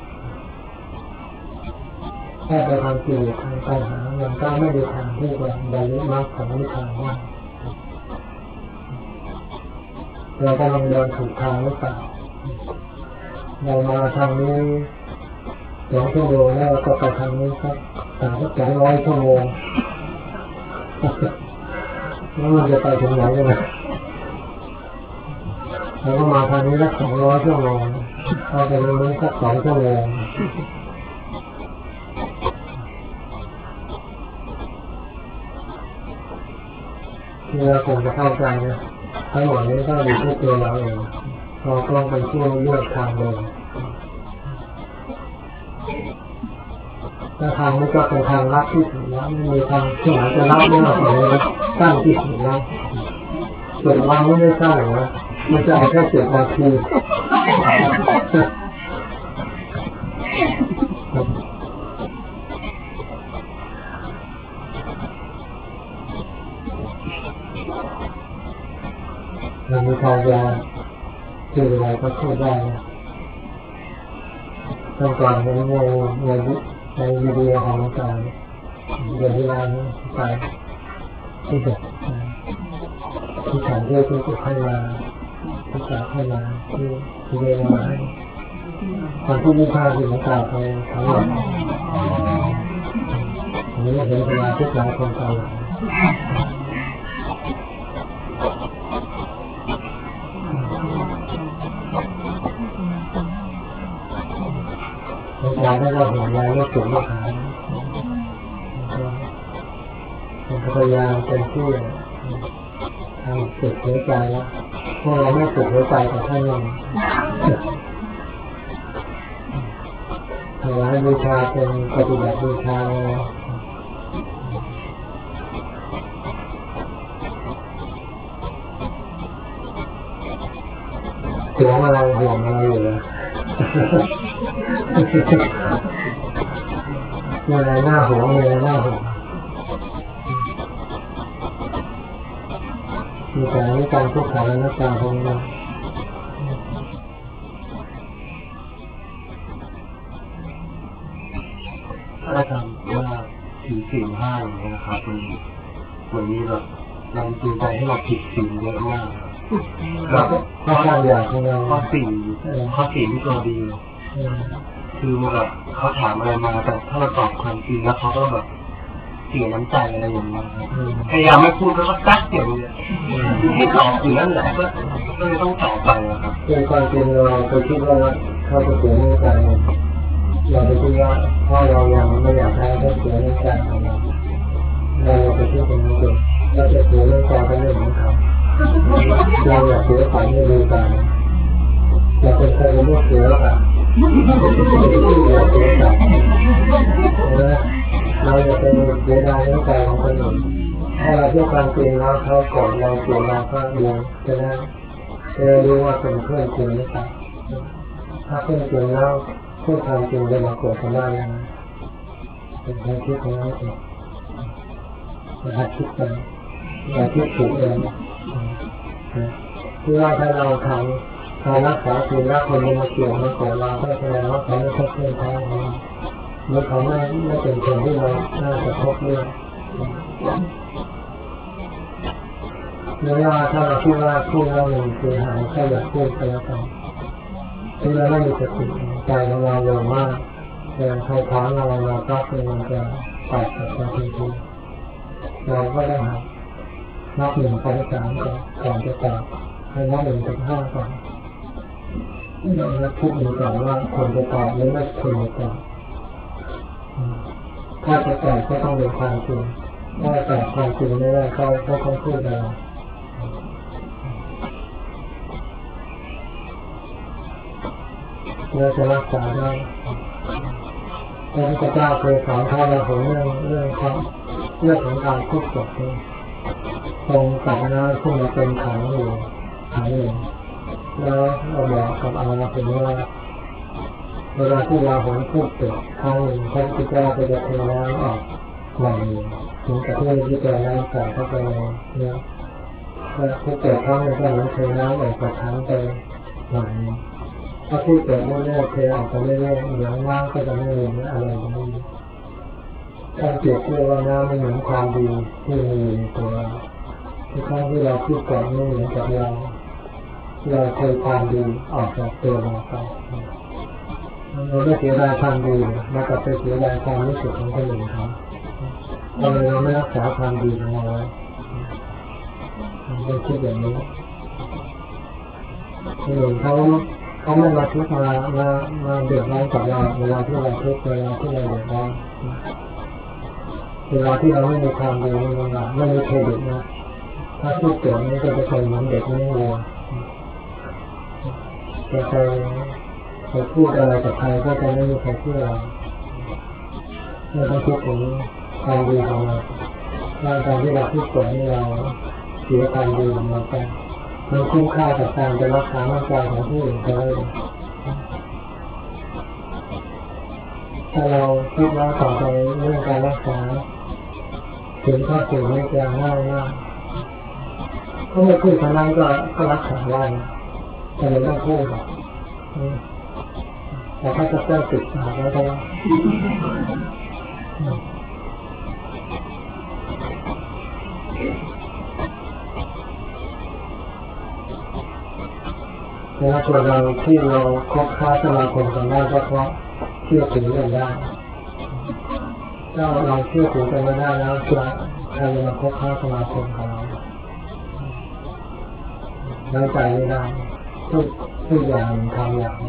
แค่ไปทางกิเลสทางตัณหามันก็ไม่ได้ทางที่จะบรรลุมรรคผลนิพพานได้เรากำลังเดินถูกทางหรือเปล่าเรามาทางนี้2 ชั่วโมงแล้วเราก็ไปทางนี้สัก200 ชั่วโมงแล้วมันจะไปถึงไหนกันนะเราก็มาทางนี้สัก200 ชั่วโมงเอาไปตรงนี้สัก2 ชั่วโมงที่เราคงจะเข้าใจนะทั้งหมดนี้ก็อยู่ที่ตัวเราเองเราต้องเป็นผู้เลือกทางเดินถ้าทางนี้ก็เป็นทางลัดที่สุดแล้วไม่มีทางที่ไหนจะลัดไม่ออกเลยสั้นที่สุดแล้ว7 วันไม่ได้สั้นหรอกมันจะแค่7 นาทีเรามีความยาวคืออะไรก็พูดได้ต้องการในวิดีโอของการเดินที่ร้านไปที่เด็กที่ฉันเรียกที่ให้มาที่สาวให้มาที่เรียนมาให้คนที่มีค่าที่ของการไปทั้งหมดอันนี้เห็นเวลาทุกหลายคนไปยาได้เราเห็นยาเลือดสูงมากหายเป็นพยายามเป็นที่ทำสุดหัวใจแล้วพวกเราไม่สุดหัวใจกับท่านยังถวายบูชาเป็นปฏิบัติบูชาห่วงอะไรอยู่เลยมีอะไรหน้าหัวมีอะไรหน้าหัวมีแต่ในการทุกข์ขังหน้าตาของเราถ้าทำว่าถือศีล 5อย่างนี้นะครับวันนี้แบบเราจูงใจให้เราผิดศีลเยอะมากครับข้ออย่างของเราข้อ4ที่ตัวดีคือแบบเขาถามอะไรมาแต่ถ้าเราตอบความจริงแล้วเขาก็แบบเสียน้ำใจอะไรอย่างเงี้ยพยายามไม่พูดแล้วก็ซักอย่างเงี้ยให้ตอบอยู่นั่นแหละก็เลยต้องตอบไปนะครับคือความจริงเราไปคิดว่าเขาจะเสียน้ำใจเราไปคิดว่าเพราะเรายังไม่อยากให้เขาเสียน้ำใจของเราไปคิดเป็นจริงเราจะเสียน้ำใจเป็นเรื่องของเขาเราอยากเสียฝันไม่ดีกันอยากเป็นใครเป็นลูกเสือค่ะเราจะเป็นเสียดายน้ำใจของคนอื่นถ้าเราเชื่อความจริงแล้วเขากอดเราเกลียดเราก็ดีจะได้รู้ว่าเป็นเพื่อนจริงหรือเปล่าถ้าเพื่อนจริงแล้วพูดความจริงจะมาโกรธกันได้ยังเป็นความคิดของเราเองอย่าคิดกันอย่าคิดถูกเองคือว่าถ้าเราทำการรักษาศีลรักคนมาเกี่ยวมาขอเราก็แสดงว่าเขาไม่ใช่เพื่อนแท้ของเราเมื่อเขาไม่เป็นคนที่เราน่าจะพบด้วยหรือว่าถ้าเราคิดว่าพูดแล้วมันเสียหายแค่อยากพูดไปแล้วกันที่เราไม่มีสติใจของเราเร็วมากแต่ใครถามเราก็คือมันจะตอบกับเราทันทีเราก็ได้หานับ1 ไป 3ก่อนจะตอบให้นับ1 ถึง 5ก่อนแล้วพูดมีก่อนว่าควรจะตอบหรือไม่ควรจะตอบถ้าจะตอบก็ต้องเป็นความจริงถ้าตอบความจริงไม่ได้ก็ต้องพูดอะไรเราจะรักษาได้พระพุทธเจ้าเคยสอนท่านเราเรื่องของการพูดจบนี้ตรงกับน้ำขึ้นมาเป็นขังอยู่ขังหนึ่งแล้วเราบอกกับอาราเป็นว่าเวลาที่เราหนพูดจบครั้งหนึ่งพระพุทธเจ้าก็จะเทน้ำออกใหม่ถึงกับที่จะน้ำใส่เข้าไปเนี่ยแล้วพูดจบครั้งหนึ่งก็เหมือนเทน้ำออกจากถังไปใหม่ถ้าพูดเกิดเรื่อยๆเทออกไปเรื่อยๆเดี๋ยวน้ำก็จะไม่มีอะไรไม่มีถ้าเปรียบเทียบว่าน้ำไม่เหมือนความดีที่มีในตัวเราทุกครั้งที่เราพูดเกิดไม่เหมือนกับเราเคยความดีออกจากตัวเราไปเราไม่เสียดายความดีเรากลับไปเสียดายความรู้สึกของคนอื่นเขาเราไม่รักษาความดีของเราไว้เป็นคิดอย่างนี้คนอื่นเขาไม่มาทุกข์มาเดือดร้อนกับเราเวลาที่เราทุกข์เวลาที่เราเดือดร้อนเวลาที่เราไม่มีความดีไม่มีเครดิตนะถ้าพูดเกิดนี้ก็จะเป็นเหมือนเด็กไม่วัวจะไปพูดอะไรกับใครก็จะไม่มีใครเชื่อเราไม่ต้องคิดถึงความดีของเราการที่เราพูดเกิดให้เราเสียความดีของเราไปมันคุ้มค่ากับการจะรักษาร่างกายของผู้อื่นเขาถ้าเราคิดว่าต่อไปเรื่องการรักษาถึงข้อสิ่งนี้จะง่ายมากเขาไม่พูดเท่านั้นก็รักษาได้แต่ไม่ต้องพูดแต่ถ้าจะเจ้าติดมาแล้วก็แล้วตัวเราที่เราคบค้าสมาคมกันได้ก็เพราะเชื่อถือกันได้ถ้าเราเชื่อถือกันไม่ได้แล้วใครจะมาคบค้าสมาคมกับเราไว้ใจไม่ได้ทุกอย่างทำอย่าง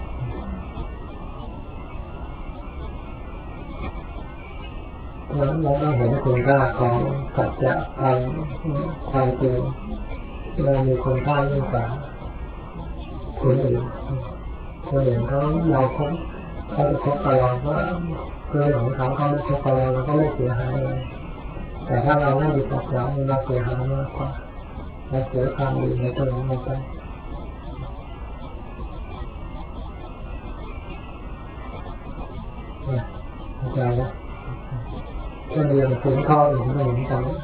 เราต้องเห็นคุณค่าของสัจจะความจริงเรามีคุณค่ายิ่งกว่าคนอื่นเขาจะคบกับเราก็เพื่อนของเขาไม่คบกับเราก็ไม่เสียหายเลยแต่ถ้าเราไม่มีสัจจะเราเสียหายมากกว่าเราเสียความดีในตัวเราไปเข้าใจแล้วก็เรียนถึงข้ออื่นก็เหมือนกัน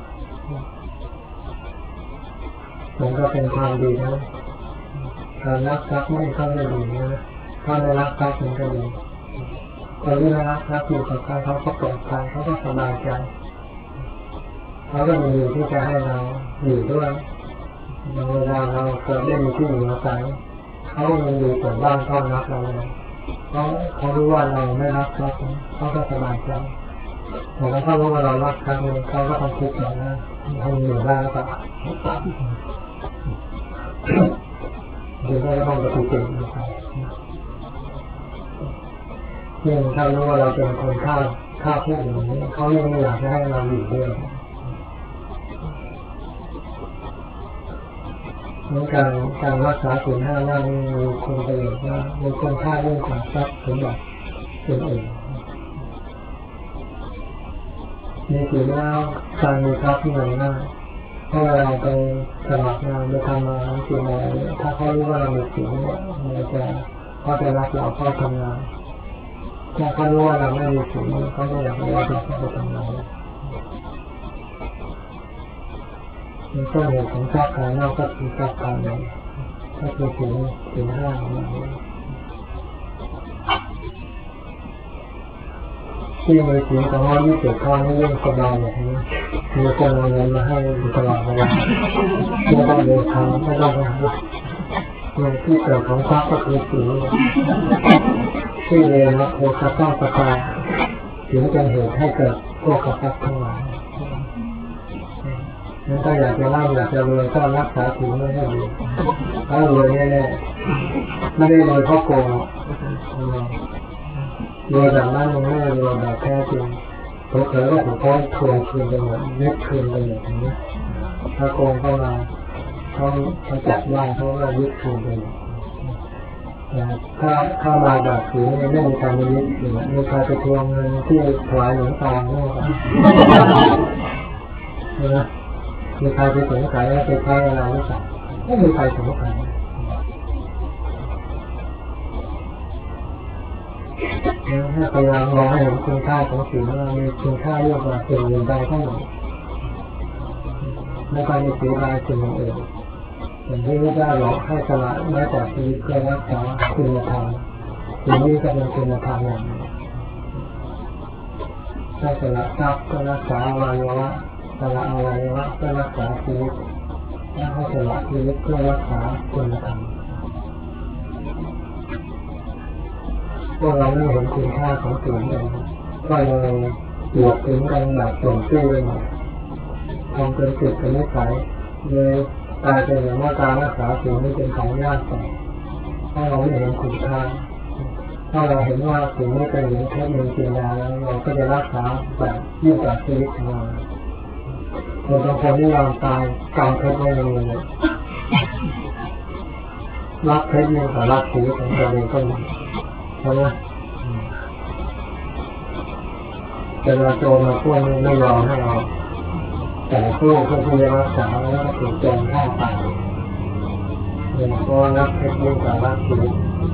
มันก็เป็นความดีนะการรักทรัพย์ไม่เข้าไม่ดีนะถ้าไม่รักทรัพย์มันก็ดีแต่เวลารักทรัพย์อยู่กับใครเขาก็ปลอดภัยเขาก็สบายใจเขาก็มีที่จะให้เราอยู่ด้วยเวลาเราเกิดได้มีที่อยู่อาศัยเขามีอยู่ส่วนบ้านต้อนรับเราเลยเขารู้ว่าเราไม่รักทรัพย์เขาก็สบายใจแต่ถ้ารู้ว่าเรารักทรัพย์เขาก็ต้องคิดอย่างนั้นให้อยู่ได้แล้วก็เดี๋ยวก็ต้องปฏิเสธยิ่งถ้ารู้ว่าเราเป็นคนฆ่าผู้อื่นเขายังไม่อยากให้เราอยู่ด้วยในการรักษาศีล 5นั้นมีคุณประโยชน์มากมีคุณค่ายิ่งกว่าทรัพย์สมบัติอื่นๆมีศีลแล้วการมีทรัพย์ที่ไหนง่ายถ้าเราไปสมัครงานไปทำงานสิ่งอะไรถ้าเขารู้ว่าเรามีศีลเขาจะรับเราเข้าทำงานถ้าเขารู้ว่าเราไม่มีศีลเขาไม่อยากให้เราเข้าไปทำงานมันก็เหตุของทรัพย์ภายนอกก็คือทรัพย์ภายในก็คือถึงห้าที่มีถึง227ข้อนี่เรื่องสบายแบบนี้มีคนเอาเงินมาให้ตลอดเวลาไม่ต้องเดินทางไม่ต้องไปหาเงินที่เกิดของทรัพย์ก็คือสีที่เรียนนะโอคาต้องประกาศถึงเป็นเหตุให้เกิดพวกทรัพย์ทั้งหลายนั่นก็อยากจะร่ำอยากจะรวยก็รักษาถึงไม่ให้ดีถ้ารวยแน่ๆไม่ได้รวยเพราะโกงรวยแบบนั้นมันไม่ได้รวยแบบแท้จริงเผลอๆก็ถูกเขาทวงคืนไปหมดยึดคืนไปหมดอย่างนี้ถ้าโกงเข้ามาเขาจับได้เขาก็ยึดคืนไปหมดถ้ามาแบบถือไม่มีการยึดมีใครไปทวงเงินที่ถวายหลวงตาไม่ครับนะมีใครไปสงสัยว่าไปใช้อะไรหรือเปล่าไม่มีใครสงสัยถ้าพยายามมองให้เห็นคุณค่าของสิ่งว่ามีคุณค่าเยอะกว่าสิ่งอื่นใดทั้งหมดไม่ต้องมีสิ่งใดสิ่งอื่นอย่างที่ไม่ได้หรอกให้สละแม้แต่ชีวิตก็รักษาคุณธรรมสิ่งนี้ก็เป็นคุณธรรมอย่างนี้ให้สละทรัพย์ก็รักษาอวัยวะสละอวัยวะก็รักษาชีวิตให้สละชีวิตก็รักษาคุณธรรมพวกเราไม่เห็นคุณค่าของสิ่งนี้ก็เลยหลบถึงกันแบบส่งซื่อเลยทำเป็นจิตเป็นนิสัยเลยกลายเป็นอย่างว่าการรักษาสิ่งนี้เป็นของยากแต่ถ้าเราไม่เห็นคุณค่าถ้าเราเห็นว่าสิ่งนี้เป็นหญิงเทพมีจริงแล้วเราก็จะรักษาแบบยิ่งกว่าชีวิตของเราบางคนที่ยอมตายกำเพชรไว้ในมือรักเพชรยิ่งกว่ารักชีวิตของตัวเองก็มีใช่ไหมแต่เราโจมมาพวกนี้ไม่ยอมให้เราแต่สู้เพื่อที่จะรักษาแล้วก็ถูกโจมฆ่าตายเพราะรักเพชรยิ่งกว่ารักชีวิต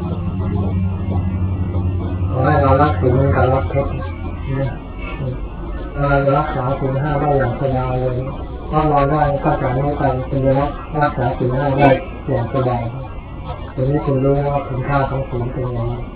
ขอให้เรารักสิ่งนี้กับรักเพชรเนี่ยเรารักษาสิ่งห้าได้อย่างสบายเลยถ้าเราได้ก็จะไม่ไปเป็นรักษาสิ่งห้าได้อย่างสบายทีนี้คุณรู้ว่าคุณค่าของสิ่งเป็นยังไง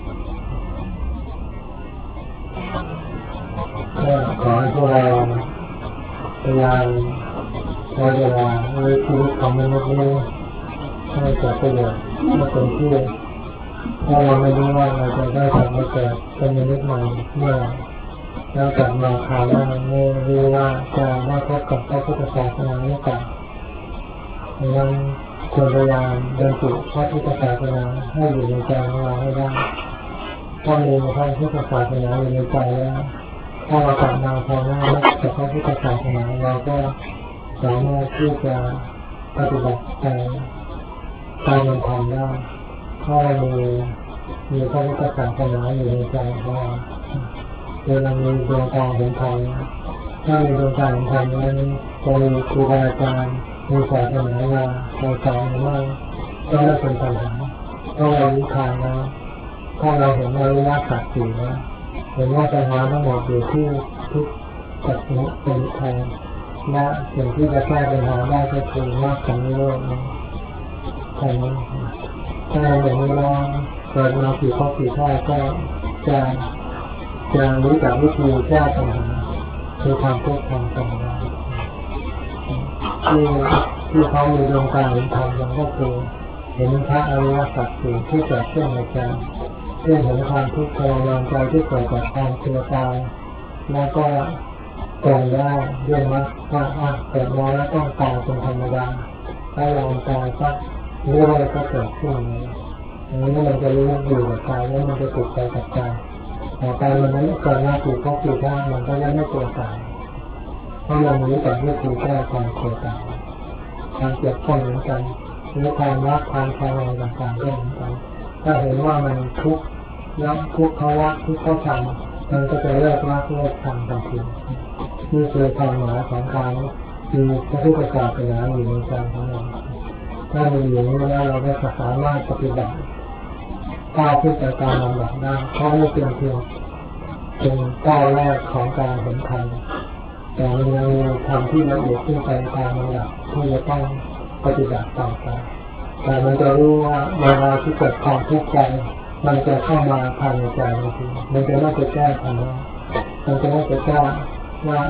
ขอให้พวกเราพยายามใช้เวลาในชีวิตของมนุษย์นี้ให้เกิดประโยชน์ให้เป็นที่ถ้าเราไม่รู้ว่าเราจะได้กลับมาเกิดเป็นมนุษย์ใหม่เมื่อแล้วกลับมาคราวหน้าไม่รู้ว่าจะได้พบกับพระพุทธศาสนาหรือเปล่าดังนั้นควรพยายามบรรจุพระพุทธศาสนาให้อยู่ในใจของเราให้ได้ถ้ามีพระพุทธศาสนาอยู่ในใจแล้วถ้าเรากลับมาภายหน้าแล้วกับพระพุทธศาสนาเราก็สามารถที่จะปฏิบัติตามธรรมได้ถ้าเรามีพระพุทธศาสนาอยู่ในใจของเราเวลามีดวงตาเห็นธรรมถ้ามีดวงตาเห็นธรรมนั้นจะมีครูบาอาจารย์มีศาสนามาเราสอนหรือไม่ก็ไม่เป็นปัญหาเพราะเรารู้ทางแล้วถ้าเราเห็นอริยสัจสี่แล้วเห็นว่าปัญหาทั้งหมดอยู่ที่ทุกข์กับสมุทัยแทนและสิ่งที่จะแก้ปัญหาได้ก็คือมรรคกับนิโรธแค่นี้ถ้าเราอย่างนี้แล้วเกิดมากี่ข้อกี่ข้อก็จะรู้จักวิธีแก้ปัญหาคือทำทุกข์ทำปัญหาที่เขามีดวงตาเห็นธรรมก็คือเห็นพระอริยสัจสี่ที่เกิดขึ้นในใจเพื่อเห็นความทุกข์ทรมานใจที่เกิดจากความเชื่อตายแล้วก็ตรงได้ด้วยมรรคว่าเกิดมาแล้วต้องตายเป็นธรรมดาถ้าเราตายก็เรื่องอะไรก็เกิดขึ้นอันนี้มันจะรู้อยู่กับใจแล้วมันจะติดใจกับใจแต่ใจมันนั้นเกิดมาถูกข้อผิดพลาดมันก็ยังไม่ตัวตายเพราะเรารู้จักวิธีแก้ความเกิดตายความเจ็บปวดเหมือนกันหรือความรักความชังอะไรต่างๆก็เหมือนกันถ้าเห็นว่ามันทุกข์แล้วทุกข์เขารักทุกข์เขาชังมันก็จะเลิกรักเลิกชังทันทีนี่คือความหมายของการมีพระพุทธศาสนาอยู่ในใจของเราถ้ามีอย่างนี้แล้วเราก็สามารถปฏิบัติก้าวขึ้นไปตามลำดับได้เพราะนี่เป็นก้าวแรกของการเห็นธรรมแต่มันยังมีธรรมที่ละเอียดขึ้นไปตามลำดับที่จะต้องปฏิบัติต่อไปแต่มันจะรู้ว่าเวลาที่เกิดความทุกข์ใจมันจะเข้ามาภายในใจจริงๆมันจะไม่ไปแก้ภายนอกมันจะไม่ไปแก้ว่า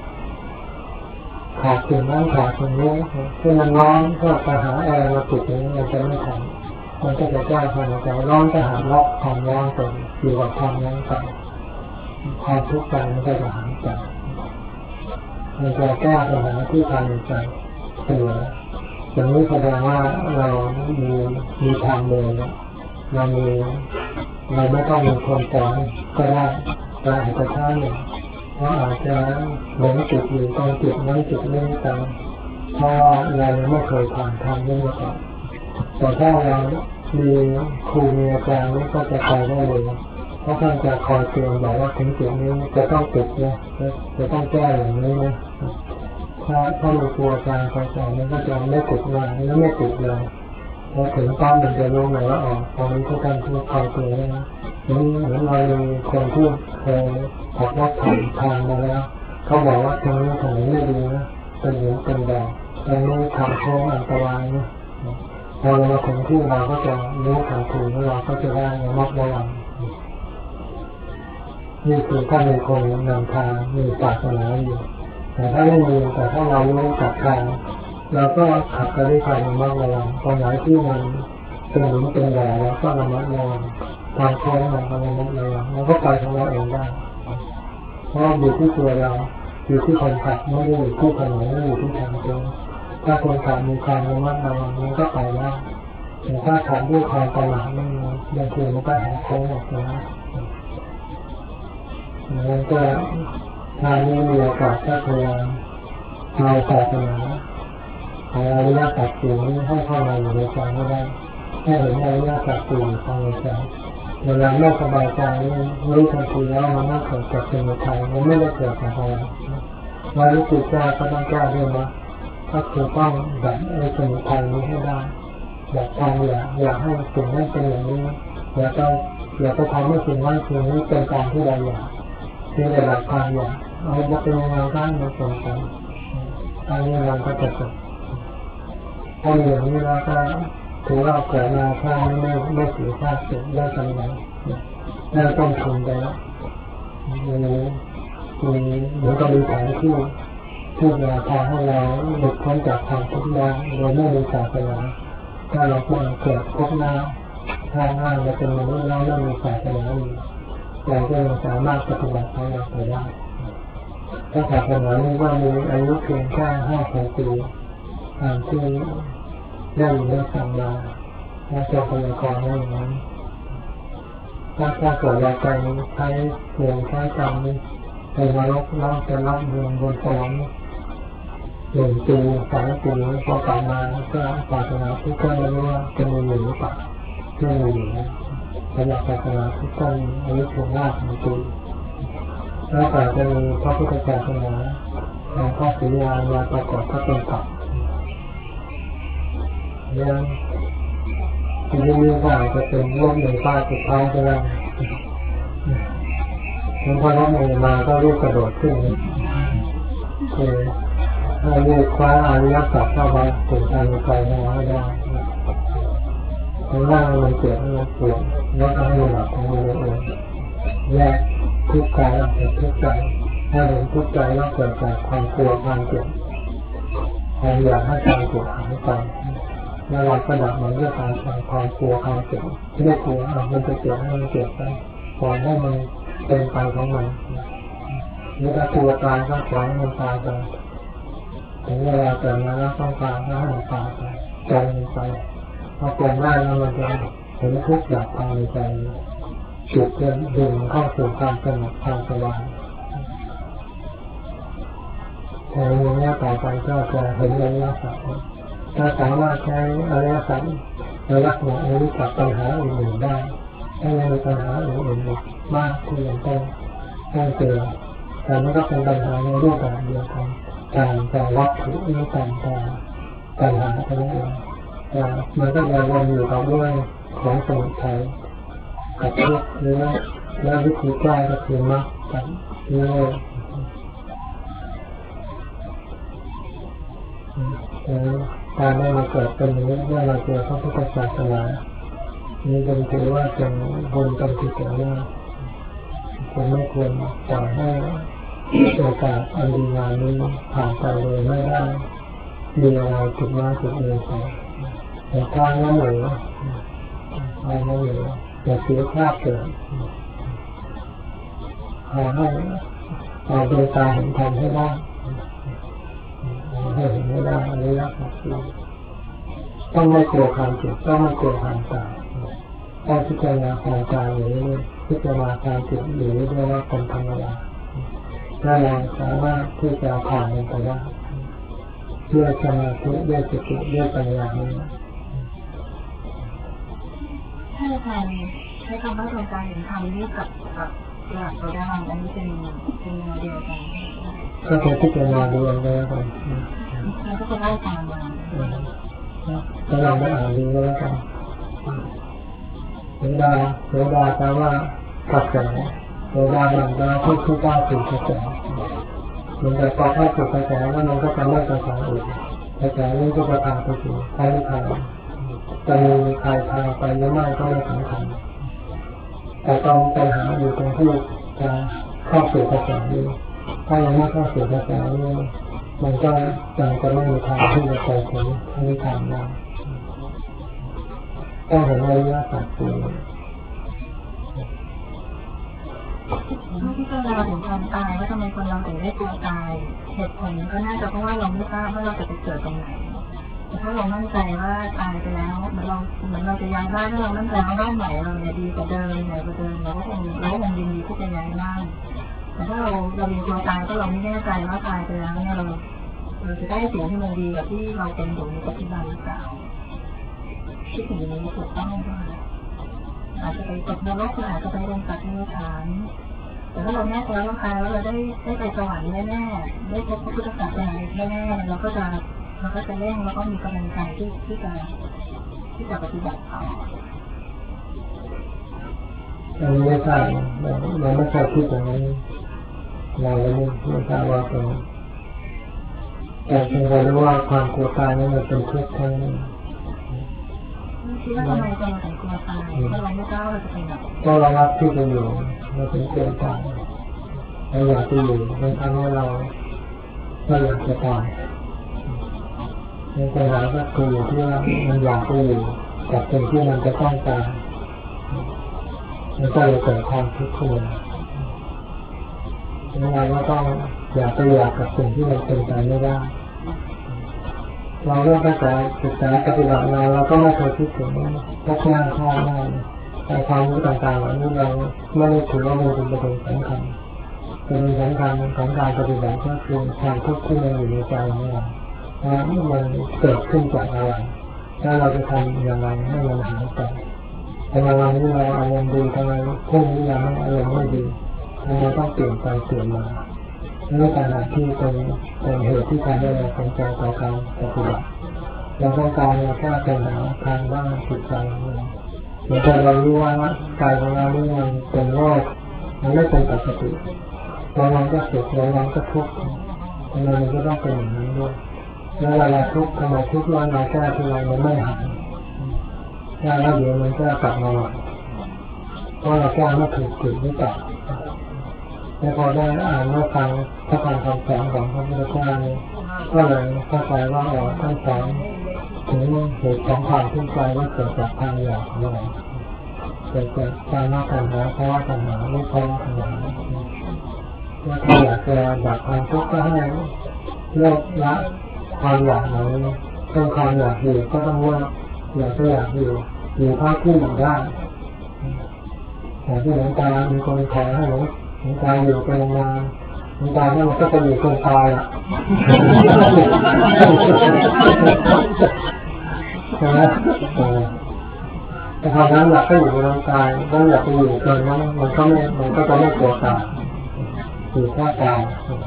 ขาดสิ่งนั้นขาดสิ่งนี้ที่มันร้อนก็ไปหาแอร์มาติดนี้มันจะไม่ทำมันก็จะแก้ภายในใจร้อนก็หาล็อกความร้อนไปอยู่กับความร้อนไปความทุกข์ใจมันก็จะหายไปมันจะแก้ปัญหาที่ภายในใจเสมออย่างนี้แสดงว่าเรามีทางเดินเราไม่ต้องมีคนสอนก็ได้แต่อาจจะช้าหน่อยเพราะอาจจะหลงติดอยู่ตรงจุดนั้นจุดนี้แต่เพราะเราไม่เคยผ่านทางนี้มาก่อนแต่ถ้าเรามีครูมีอาจารย์นี่ก็จะไปได้เลยเพราะท่านจะคอยเตือนบอกว่าถึงจุดนี้จะต้องติดนะจะต้องแก้อย่างนี้นะถ้ามีครูอาจารย์คอยสอนมันก็จะไม่ติดเลยไม่ติดเลยพอถึงตอนมันจะรู้เลยว่าอ๋อตอนนี้ทุกท่านทุกคอยเตือนนะนี่เหมือนเรามีคนที่เคยขับรถทางมาแล้วเขาบอกว่าทางนี้ทางนี้ไม่ดีนะเป็นหลุมเป็นแดงทางนี้ทางโค้งอันตรายนะพอเราถึงที่เราก็จะรู้ทันทีว่าเราก็จะได้ระมัดระวังนี่คือถ้ามีคนนำทางมีศาสนาอยู่แต่ถ้าไม่มีแต่ถ้าเรารู้จักทางเราก็ขับไปด้วยความระมัดระวังตอนไหนที่มันเป็นหลุมเป็นแดงเราก็ระมัดระวังทางโค้งเราก็ระมัดระวังเราก็ไปของเราเองได้เพราะอยู่ที่ตัวเราอยู่ที่คนขับไม่ได้อยู่ที่ถนนไม่ได้อยู่ที่ทางตรงถ้าคนขับมีความระมัดระวังมันก็ไปได้แต่ถ้าขับด้วยความประมาทไม่มีบางทีมันก็แหกโค้งออกมาแล้วก็ทางนี้มีโอกาสถ้าพยายามเอาศาสนาเอาอริยสัจสี่นี้ให้เข้ามาอยู่ในใจไม่ได้ให้เห็นอริยสัจสี่ภายในใจเวลาไม่สบายใจรู้ทันทีแล้วมันไม่เกิดจากสมุทัยมันไม่ได้เกิดจากอะไรว่ารู้สึกแก้ก็ต้องแก้ด้วยนะถ้าคือต้องแบบไอ้สมุทัยนี้ให้ได้แบบทางอยากให้สิ่งนั้นเป็นอย่างนี้อย่าไปทำให้สิ่งนั้นสิ่งนี้เป็นตามที่เราอยากเพียงแต่แบบความอยากเอาจะเป็นยังไงได้มันสงสัยอันนี้มันก็จะเกิดถ้าอย่างนี้แล้วก็ถือว่าเกิดมาถ้าไม่เสียชาติเสียได้กำไรได้ต้นทุนไปแล้วมีเหมือนกับมีแผนที่จะพาให้เราหลุดพ้นจากความทุกข์ได้โดยไม่มีศาสนาถ้าเราเกิดพบหน้าถ้าหน้าเราเป็นมนุษย์แล้วไม่มีศาสนาอยู่เราก็ยังสามารถปฏิบัติของเราไปได้ถ้าศาสนานี้ว่ามีอายุเพียงแค่5-6 ปีตามที่ได้ยินได้ฟังมาและเจ้าพยากรณ์ว่าอย่างนั้นถ้าเกิดเราไปใช้เพียงใช้กรรมนี้ในนรกเราจะรับเงินบนสวรรค์1 ปี3 ปีพอกลับมาก็ศาสนาทุกคนไม่รู้ว่าจะมีหรือเปล่าที่มีอยู่สำหรับศาสนาทุกคนอายุเพียง5-6 ปีแล้วแต่จะมีพระพุทธศาสนาพระศรีอริยปรากฏพระเป็นตัดยังทีนี้ก็อาจจะเป็นโลกหนึ่งป้าสุดท้ายก็ได้พอรับมือมาก็รีบกระโดดขึ้นคือรีบคว้าอริยสัจเข้าไปถึงการใจของเราให้ได้เพราะว่ามันเกิดมันปวดแล้วก็ให้หลับของมันเองแยกทุกข์กายออกจากทุกข์ใจให้เห็นทุกข์ใจแล้วเกิดจากความกลัวความเจ็บความอยากให้การเจ็บหายไปแล้วเราก็ดับมันด้วยการความกลัวความเจ็บไม่กลัวมันจะเจ็บให้มันเจ็บไปปล่อยให้มันเป็นไปของมันนี่ถ้ากลัวตายก็ปล่อยให้มันตายไปถึงเวลาเกิดมาแล้วต้องตายก็ให้มันตายไปใจมันไปพอปล่อยได้แล้วมันจะเห็นทุกข์ดับภายในใจจุดเดินดึงเข้าสู่ความสงบความสบายแต่อย่างนี้ต่อไปก็จะเห็นอริยสัจถ้าสามารถใช้อริยสัจในลักษณะอริยสัจปัญหาอื่นๆได้ถ้ามีปัญหาอื่นๆมากที่ยังต้องเจอแต่มันก็เป็นปัญหาในรูปแบบเดียวกันแต่วัตถุนี้ต่างปัญหาเท่านั้นเองมันก็ยังวนอยู่กับเรื่องของสมุทัยกับทุกข์หรือและวิธีแก้ก็คือมรรคกับนิโรธตการได้มาเกิดเป็นมนุษย์ได้มาเจอพระพุทธศาสนานี่เป็นถือว่าเป็นบุญเป็นกุศลมากผมไม่ควรปล่อยให้โอกาสอันดีงามนี้ผ่านไปเลยไม่ได้มีอะไรติดมาติดมือไปแต่ทางนั้นเลยทางนั้นเลยอย่าเสียภาพเกิดขอให้เราดวงตาเห็นธรรมให้ได้ให้เห็นไม่ได้อันนี้นะครับต้องไม่กลัวความเจ็บต้องไม่กลัวความตายต้องพิจารณาความตายหรือพิจารณาความเจ็บหรือเรียกว่าเป็นธรรมดาถ้าเราสามารถที่จะผ่านมันไปได้ด้วยสมาธิด้วยสติด้วยปัญญานี้ถ้าอาจารย์ใช้คำว่าดวงตาเห็นธรรมนี่กับหลักโสดาบันอันนี้เป็นแนวเดียวกันก็แค่พิจารณาดูเอาไว้ก่อนแล้วก็จะได้ตามมาถ้าเราไม่อ่านดูแล้วกันโสดาแปลว่ากระแสโสดาบันแปลว่าผู้ที่ก้าวสู่กระแสมันจะต่อเข้าสู่กระแสแล้วมันก็จะไม่กระแสอื่นกระแสนี้ก็จะพาไปสู่พระนิพพานจะมีใครพาไปหรือไม่ก็ไม่สำคัญแต่ต้องปัญหาอยู่ตรงที่จะเข้าสู่กระแสนี้ถ้ายังไม่เข้าสู่กระแสนี้มันก็ยังจะไม่มีทางที่จะไปถึงพระนิพพานได้ต้องเห็นอริยสัจสี่เมื่อที่เราถึงความตายว่าทำไมคนเราถึงได้กลัวตายเหตุผลก็น่าจะเพราะว่าเราไม่ทราบว่าเราจะไปเกิดตรงไหนแต่ถ้าเรามั่นใจว่าตายไปแล้วเหมือนเราจะย้ายบ้านถ้าเรามั่นใจว่าบ้านใหม่เราเนี่ยดีกว่าเดิมใหญ่กว่าเดิมเราก็คงยินดีที่จะย้ายบ้านแต่ถ้าเรามีกลัวตายก็เราไม่แน่ใจว่าตายไปแล้วเนี่ยเราจะได้สิ่งที่มันดีกับที่เราเป็นอยู่ในปัจจุบันหรือเปล่าที่สิ่งนี้ถูกต้องไหมอาจจะไปตกนรกอาจจะไปลงสัตว์ในฐานแต่ถ้าเราแน่ใจว่าตายแล้วเราได้ไปสวรรค์แน่ๆได้พบพระพุทธศาสนาแน่ๆเราก็จะเร่งแล้วก็มีกำลังใจที่จะปฏิบัติต่ออันนี้ไม่ใช่เราไม่ใช่ที่ตรงนี้เราไม่ทราบว่าเป็นแต่เพียงแต่รู้ว่าความกลัวตายนี่มันเป็นทุกข์ทั้งนั้นคิดว่าทำไมเราถึงกลัวตายเพราะเราไม่ทราบว่าเราจะไปไหนก็เรารักที่จะอยู่เราถึงเกิดตายเราอยากจะอยู่มันทำให้เราไม่อยากจะตายในปัญหาก็คืออยู่ที่ว่ามันอยากจะอยู่กับสิ่งที่มันจะต้องการมันก็เลยเกิดความทุกข์ขึ้นมาดังนั้นเราต้องอยากกับสิ่งที่มันเป็นไปไม่ได้เราเริ่มตั้งแต่ศึกษาปฏิบัติมาเราก็ไม่เคยคิดถึงพวกงานข้าวได้แต่ความรู้ต่างๆเหล่านี้เราไม่ได้ถือว่ามันเป็นประเด็นสำคัญประเด็นสำคัญของการปฏิบัติก็คือความทุกข์ที่มันอยู่ในใจของเรามันเกิดขึ้นจากอะไรแล้วเราจะทำอย่างไรให้มันหายไปทำไมวันนี้เราอารมณ์ดีทำไมพรุ่งนี้เราอารมณ์ไม่ดีทำไมต้องเปลี่ยนไปเปลี่ยนมานี่เป็นอะไรที่เป็นเหตุที่ทำให้เราสนใจต่อการปฏิบัติเราต้องการแก้ปัญหาทางด้านจิตใจของเราเมื่อเรารู้ว่ากายของเรานี่มันเป็นโรคมันไม่เป็นปกติเราก็สุขเราก็ทุกข์ทำไมมันก็ต้องเป็นอย่างนี้ด้วยแล้วเวลาทุกข์ทำไมทุกข์เราแก้ที่เราไม่หายแล้วเดี๋ยวมันก็กลับมาเพราะเราแก้ไม่ถูกจุดไม่ตัดแล้วพอได้อ่านได้ฟังพระธรรมคำสอนของพระพุทธเจ้าก็เลยเข้าใจว่าท่านสอนถึงเหตุของความทุกข์ใจว่าเกิดจากทางอยากของเราเกิดจากการมาตัณหาภาวะตัณหาวิภาวะตัณหาว่าถ้าอยากจะดับความทุกข์ก็ให้เลิกละความอยากนั้นต้องความอยากอยู่ก็ต้องว่าอยากอยู่ภาคที่อยู่ได้แต่ที่หลวงตามีคนขอให้หลวงตาอยู่เป็นนานหลวงตาเนี่ยมันก็จะอยู่จนตายอ่ะใช่ไหมแต่คราวนั้นอยากให้อยู่เป็นตายแล้วอยากจะอยู่เกินนั้นมันก็จะไม่กลัวตายอยู่แค่ตาย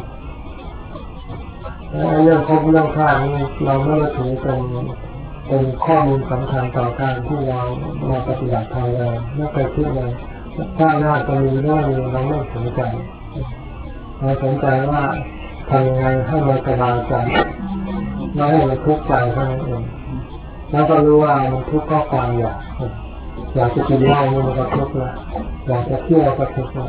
เรื่องพบเรื่องฆ่านี่เราไม่ได้ถือเป็นข้อมูลสำคัญต่อการที่เรามาปฏิบัติธรรมเลยไม่เคยคิดเลยถ้าหน้าจะมีเรื่องนี้เราไม่สนใจเราสนใจว่าทำยังไงให้มันสบายใจไม่ให้มันทุกข์ใจเท่านั้นเองแล้วก็รู้ว่ามันทุกข์ก็ความอยากจะกินเหล้ามันก็ทุกข์ละอยากจะเที่ยวก็ทุกข์ละ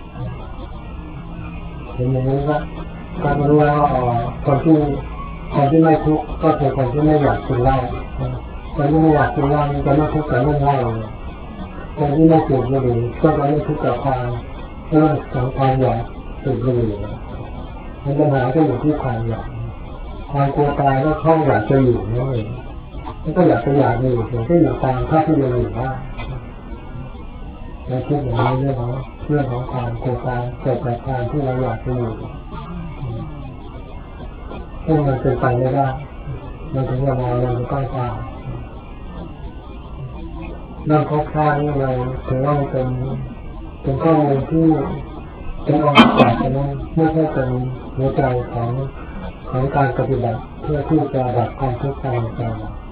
เห็นอย่างนี้ก็รู้แล้วว่าคนที่ไม่ทุกข์ก็คือคนที่ไม่อยากกินเหล้าคนที่ไม่อยากกินเหล้ามันจะไม่ทุกข์กับเรื่องเหล้าคนที่ไม่สูบบุหรี่ก็จะไม่ทุกข์กับเรื่องของความอยากสูบบุหรี่มันปัญหาก็อยู่ที่ความอยากความกลัวตายก็เข้าอยากจะอยู่นั่นเองมันก็อยากจะอยู่ถึงก็อยู่ตามถ้าที่จะอยู่ว่าในที่อย่างนี้เรื่องของความกลัวตายเกิดจากการที่เราอยากจะอยู่ซึ่งมันเป็นไปไม่ได้มันถึงจะมองเราต้องการเรื่องคร่าวๆนี่เราถือว่าเป็นข้อมูลที่เป็นองค์ประกอบนั้นไม่ใช่เป็นหัวใจของการปฏิบัติเพื่อที่จะดับความทุกข์ใจใจ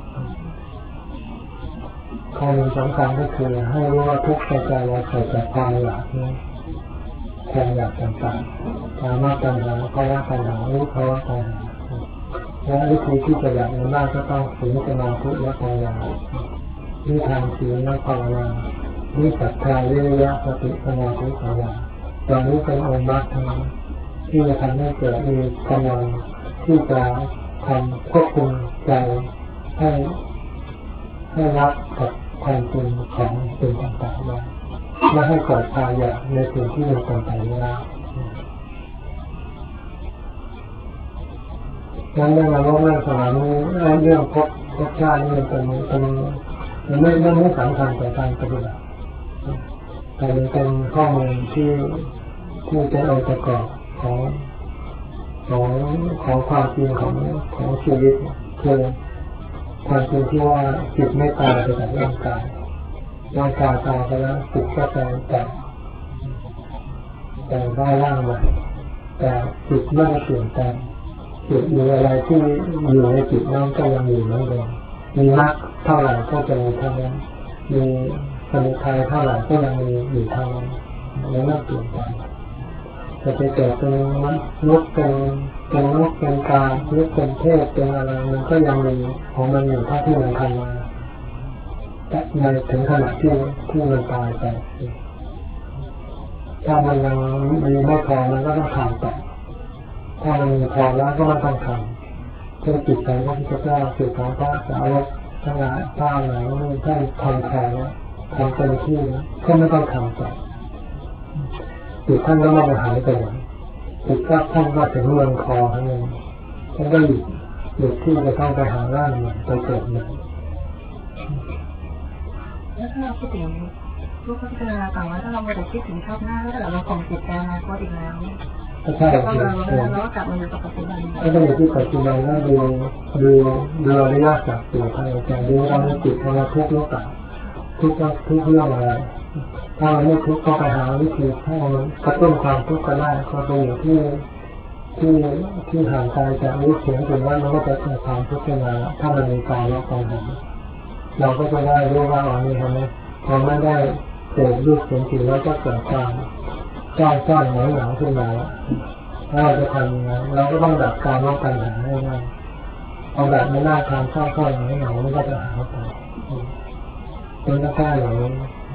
ข้อมูลสำคัญก็คือให้รู้ว่าทุกข์ใจเราเกิดจากความอยากนี้ความอยากต่างๆการมาตัณหาภาวะตัณหาวิภาวะตัณหาและวิธีที่จะดับมันได้ก็ต้องฝึกสมาธิและปัญญาวิทางศีลและภาวนาวิศรัทธาวิริยะสติสมาธิปัญญาตอนนี้เป็นองค์มรรคทั้งนั้นที่จะทำให้เกิดมีกำลังที่จะทำควบคุมใจให้รับกับความจริงของสิ่งต่างๆได้และให้เกิดความอยากในสิ่งที่มันเป็นไปไม่ได้งั้นเรื่องเราเรื่องสอนเรื่องพบชาตินี่มันไม่สำคัญต่อการปฏิบัติแต่มันเป็นข้อมูลที่เป็นองค์ประกอบของความจริงของชีวิตคือความจริงที่ว่าจิตไม่ตายไปจากร่างกายตายไปแล้วจิตก็แต่ได้ร่างใหม่แต่จิตไม่ได้เปลี่ยนแปลงจิตมีอะไรที่อยู่ในจิตนั้นก็ยังอยู่เหมือนเดิมมีมรรคเท่าไหร่ก็จะมีเท่านั้นมีสมุทัยเท่าไหร่ก็ยังมีอยู่เท่านั้นไม่น่าเปลี่ยนแปลงจะไปเกิดเป็นนกเป็นนกเป็นกาหรือเป็นเทพเป็นอะไรมันก็ยังมีของมันอยู่เท่าที่มันทำมาแต่ในถึงขณะที่มันตายไปถ้ามันยังมีไม่พอมันก็ต้องทำต่อถ้ามันมีพอแล้วก็มันต้องทำเพื่อจิตใจของพระเจ้าจิตของพระสาวกทั้งหลายท่านไหนท่านทำแทนแล้วทำเต็มที่ก็ไม่ต้องทำต่อจิตท่านก็ไม่ไปหายไปไหนจิตท่านก็ถึงเมืองคอทั้งนั้นท่านก็หยุดที่จะต้องไปหาร่างใหม่ไปเกิดใหม่แล้วถ้าเราคิดถึงรูปพัฒนาต่างว่าถ้าเราไม่ได้คิดถึงชอบหน้าแล้วเราส่งจิตไปอนาคตอีกแล้วก็ใช่เรากลับมาอยู่กับปัจจุบันก็ต้องอยู่ที่ปัจจุบันแล้วดูอริยสัจสี่ภายในใจดูเราในจิตของเราทุกข์หรือเปล่าทุกเรื่องอะไรถ้าเราไม่ทุกข์ก็ไปหาวิธีให้มันกระตุ้นความทุกข์ก็ได้ก็ไปอยู่ที่ห่างไกลจากรูปเสียงจนว่ามันก็จะเกิดความทุกข์ขึ้นมาถ้ามันมีกายและความเห็นเราก็จะได้รู้ว่าอันนี้ทำไมเราไม่ได้เกิดรูปเสียงกลิ่นแล้วก็เกิดความจ้อนหนังขึ้นมาถ้าเราจะทำยังไงเราก็ต้องดับการรับปัญหาให้ได้เอาแบบไม่ได้ทำจ้อนหนังมันก็จะหายไปเป็นก็แค่อย่างนี้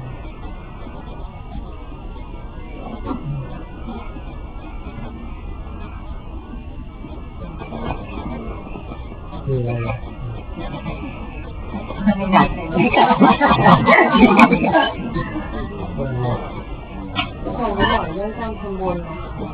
มีอะไรไม่อยากไม่กลับมาผมก็บอกเรื่องการทำบุญ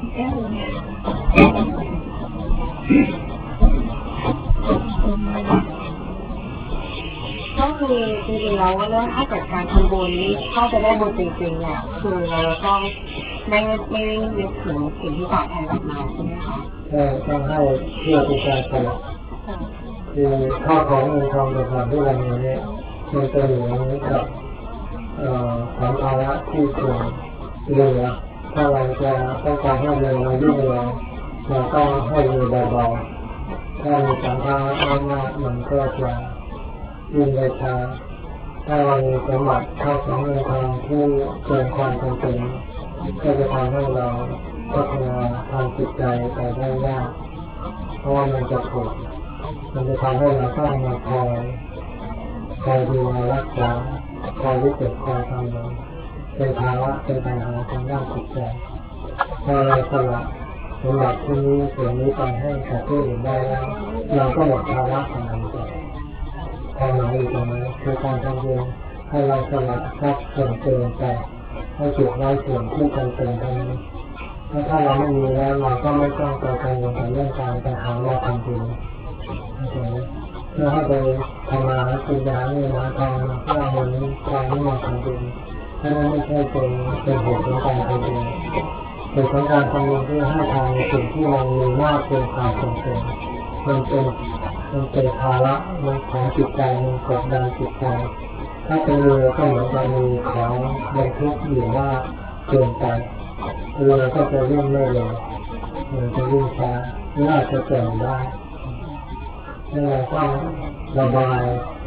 ก็คือจริงๆแล้วว่าเรื่องถ้าเกิดการทำบุญนี้ถ้าจะได้บุญจริงๆเนี่ยคือเราต้องไม่นึกถึงสิ่งที่ตอบแทนกลับมาใช่ไหมคะต้องให้เพื่อเป็นการสละคือข้าวของเงินทองต่างๆที่เรามีเนี่ยมันจะอยู่ในกับสัมภาระที่ควรเหลือถ้าเราจะต้องการให้เงินเรายุ่งเราต้องให้เงินเบาๆถ้ามีสัมภาระมากๆมันก็จะยิ่งไปช้าถ้าเรามีสมบัติข้าวของเงินทองที่เกินความจำเป็นก็จะทำให้เราพัฒนาทางจิตใจไปได้ยากเพราะว่ามันจะถูกมันจะทำให้เราต้องมาคอยดูแลรักษาคอยวิจิตรคอยทำมันเป็นภาวะเป็นปัญหาทางด้านจิตใจพอเราสละสมบัติที่นี้ส่วนนี้ไปให้กับผู้อื่นได้แล้วเราก็หมดภาระของมันไปทำอะไรอีกไหมคือการทำบุญให้เราสละทรัพย์ส่วนเกินไปให้เก็บไว้ส่วนที่จำเป็นเท่านั้นถ้าเราไม่มีแล้วเราก็ไม่ต้องไปกังวลกับเรื่องการไปหาเราทำบุญเพื่อให้ไปทำมาคุณยาเนี่ยมาทำเพื่อเงินการที่มาทำบุญถ้านั้นไม่ใช่เป็นเหตุของการทำบุญเป็นของการทำบุญเพื่อให้ทางสิ่งที่มันมีมากเป็นความจำเป็นมันเป็นภาระมันของจิตใจมันกดดันจิตใจถ้าเป็นเรือก็เหมือนกับมีของบรรทุกอยู่ว่าเกินไปเรือก็จะวิ่งไม่เร็วมันจะวิ่งช้าหรืออาจจะเกินได้นี่เราก็ระบาย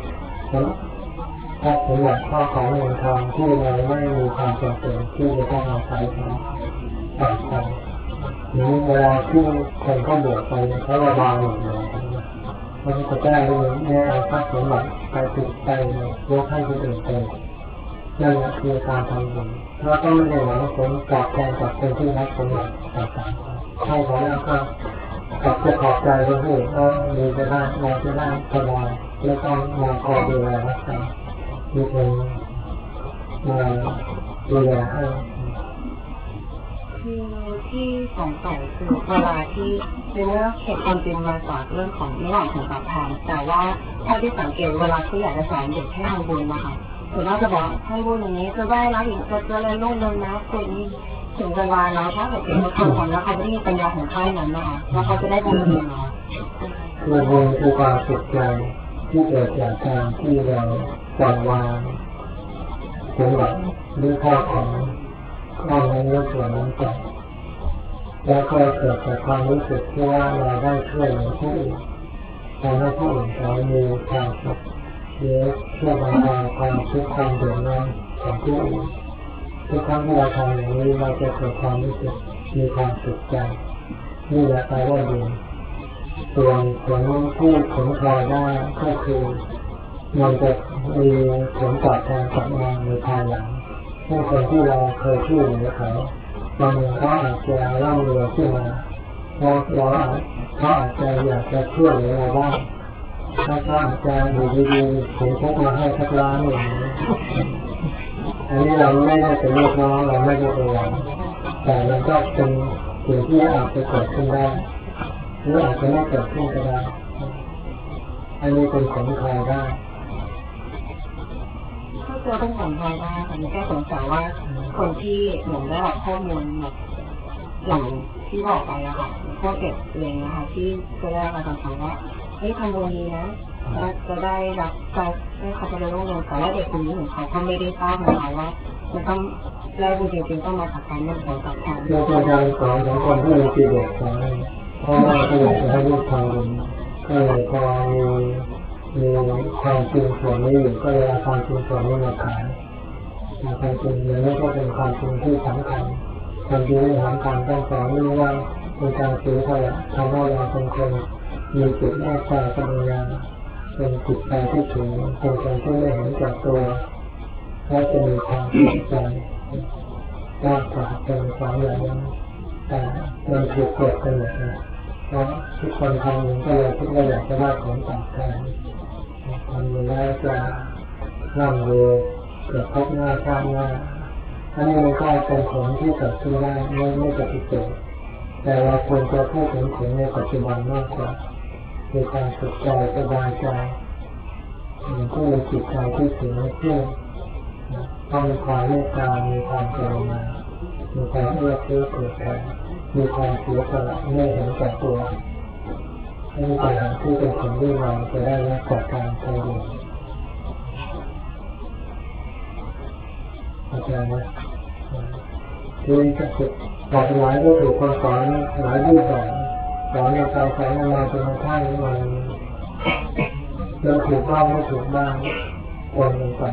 ถ้าสมมติข้อของเงินทองที่เราไม่มีความจำเป็นที่จะต้องเอาใช้ต่อไปหรือเวลาที่คนเขาบวชไปเขาระบายหมดเลยมันจะได้เนี่ยเอาทรัพย์สมบัติไปติดไปยกให้คนอื่นไปนั่นคือการทำบุญเราก็ไม่ได้หวังผลตอบแทนจากคนที่รับผลต่างๆให้เขาแล้วก็จะขอบใจคนอื่นก็มีจะได้เราจะได้สบายแล้วก็มาคอยดูแลรักษามีคนมาดูแลให้คือที่สงสัยคือเวลาที่ในเรื่องเหตุความจริงมาจากเรื่องของไม่หวังผลตอบแทนแต่ว่าถ้าที่สังเกตเวลาที่อยากจะสอนเด็กให้ทำบุญนะคะส่วนมากจะบอกให้บุญอย่างนี้จะได้รับอีกจะเลยลุ่งเรืองนะคุณถึงเวลาแล้วถ้าเกิดเป็นคนทำแล้วเขาไม่มีปัญญาของค่ายนั้นนะคะแล้วเขาจะได้บุญยังไงคือบุญคือความสุขใจที่เกิดจากการที่เราปล่อยวางสมบัติหรือข้อของข้อนั้นและส่วนนั้นไปแล้วก็เกิดจากความรู้สึกที่ว่าเราได้ช่วยเหลือผู้อื่นทำให้ผู้อื่นเขามีความสุขหรือช่วยบรรเทาความทุกข์ความเดือดร้อนของผู้อื่นทุกครั้งที่เราทำอย่างนี้เราจะเกิดความรู้สึกมีความสุขใจนี่แหละแปลว่าบุญส่วนผลที่ผลพลอยได้ก็คือมันจะมีผลตอบแทนกลับมาในภายหลังเช่นคนที่เราเคยช่วยเหลือเขาบางคนเขาอาจจะร่ำรวยขึ้นมาเขาอาจจะอยากจะช่วยเหลือเราบ้างถ้าเขาอาจจะอยู่ดีๆผมพกมาให้สักล้านอย่างนี้อันนี้เราไม่ได้เป็นลูกน้องเราไม่ได้เป็นหวังแต่มันก็เป็นสิ่งที่อาจจะเกิดขึ้นได้หรืออาจจะไม่เกิดขึ้นก็ได้อันนี้เป็นผลพลอยได้ถ้าตัวต้องผลพลอยได้แต่นี่แค่สงสัยว่าคนที่เหมือนได้รับข้อมูลแบบอย่างที่บอกไปอะค่ะพวกเด็กเองนะคะที่จะได้มาทำว่าเฮ้ยทำบุญดีนะจะได้รับการให้เขาจะได้ร่วมเงินแต่ว่าเด็กคนนี้ของเขาก็ไม่ได้ทราบนะคะว่ามันต้องได้บุญจริงๆต้องมาจากการเงินของตอบแทนเราเป็นการสอนของคนที่มีจิตเด็กสอนเพราะว่าเขาอยากจะให้ลูกทำบุญก็เลยพอมีความจริงส่วนนี้อยู่ก็เลยเอาความจริงส่วนนี้มาขายความจริงอย่างนี้ก็เป็นความจริงที่สำคัญความจริงในทางการต้องสอนนี่ว่าเป็นการสื่อสารทำให้เราเป็นคนมีจิตแน่ใจปัญญาเป็นจิตใจที่ถึงเป็นคนที่ไม่เห็นแก่ตัวและจะมีความสุขใจกล้าขาดเป็นความอย่างนั้นแต่มันถูกกดกันหมดนะเพราะทุกคนทำมันก็เลยคิดว่าอยากจะได้ผลตอบแทนทำมันแล้วจะร่ำรวยเกิดพบหน้าชาติหน้าอันนี้มันก็เป็นผลที่เกิดขึ้นได้ไม่ปฏิเสธแต่เราควรจะพูดถึงผลในปัจจุบันมากกว่ามีความสุขใจสบายใจผู้มีจิตใจที่ถึงเพื่อต้องมีความเมตตามีความกรุณามีความเอื้อเฟื้อเผื่อแผ่มีความเสียสละไม่เห็นแก่ตัวนี่เป็นปัญหาที่เป็นผลที่เราจะได้รับจากการทำบุญอาจารย์นะที่จะฝึกศาสนาก็ถูกคนสอนหลายรูปแบบสอนในใจใส่มาจนกระทั่งมันถูกบ้างไม่ถูกบ้างวนลงไป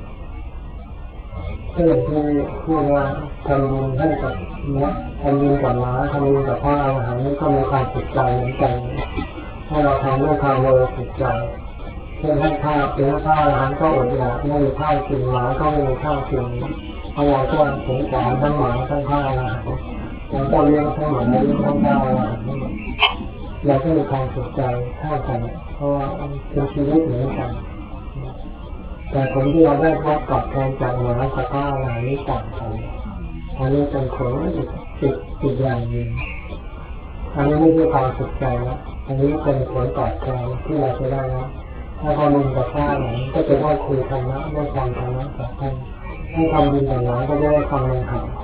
เช่นที่พูดว่าทำบุญให้กับทำบุญกับหมาทำบุญกับพระอรหันต์นี่ก็มีความสุขใจเหมือนกันถ้าเราทำด้วยความบริสุทธิ์ใจเช่นให้ข้าวเป็นข้าวอาหารก็อดอยากไม่มีข้าวกินหมาก็ไม่มีข้าวกินเพราะเราก็สงสารทั้งหมาทั้งข้าวอาหารเราก็เลี้ยงทั้งหมาเลี้ยงทั้งข้าวอาหารเราก็มีความสุขใจเท่ากันเพราะว่าเป็นชีวิตเหมือนกันแต่ผลที่เราได้รับตอบแทนจากหมากับข้าวอาหารนี้ต่างกันอันนี้เป็นผลอีกอย่างหนึ่งอันนี้ไม่ใช่ความสุขใจนะอันนี้เป็นผลตอบแทนที่เราจะได้นะถ้าทำบุญกับข้าวอาหารก็จะได้คุยธรรมะได้ฟังธรรมะจากท่านให้ทำบุญกับหมาก็จะได้ฟังในธรรม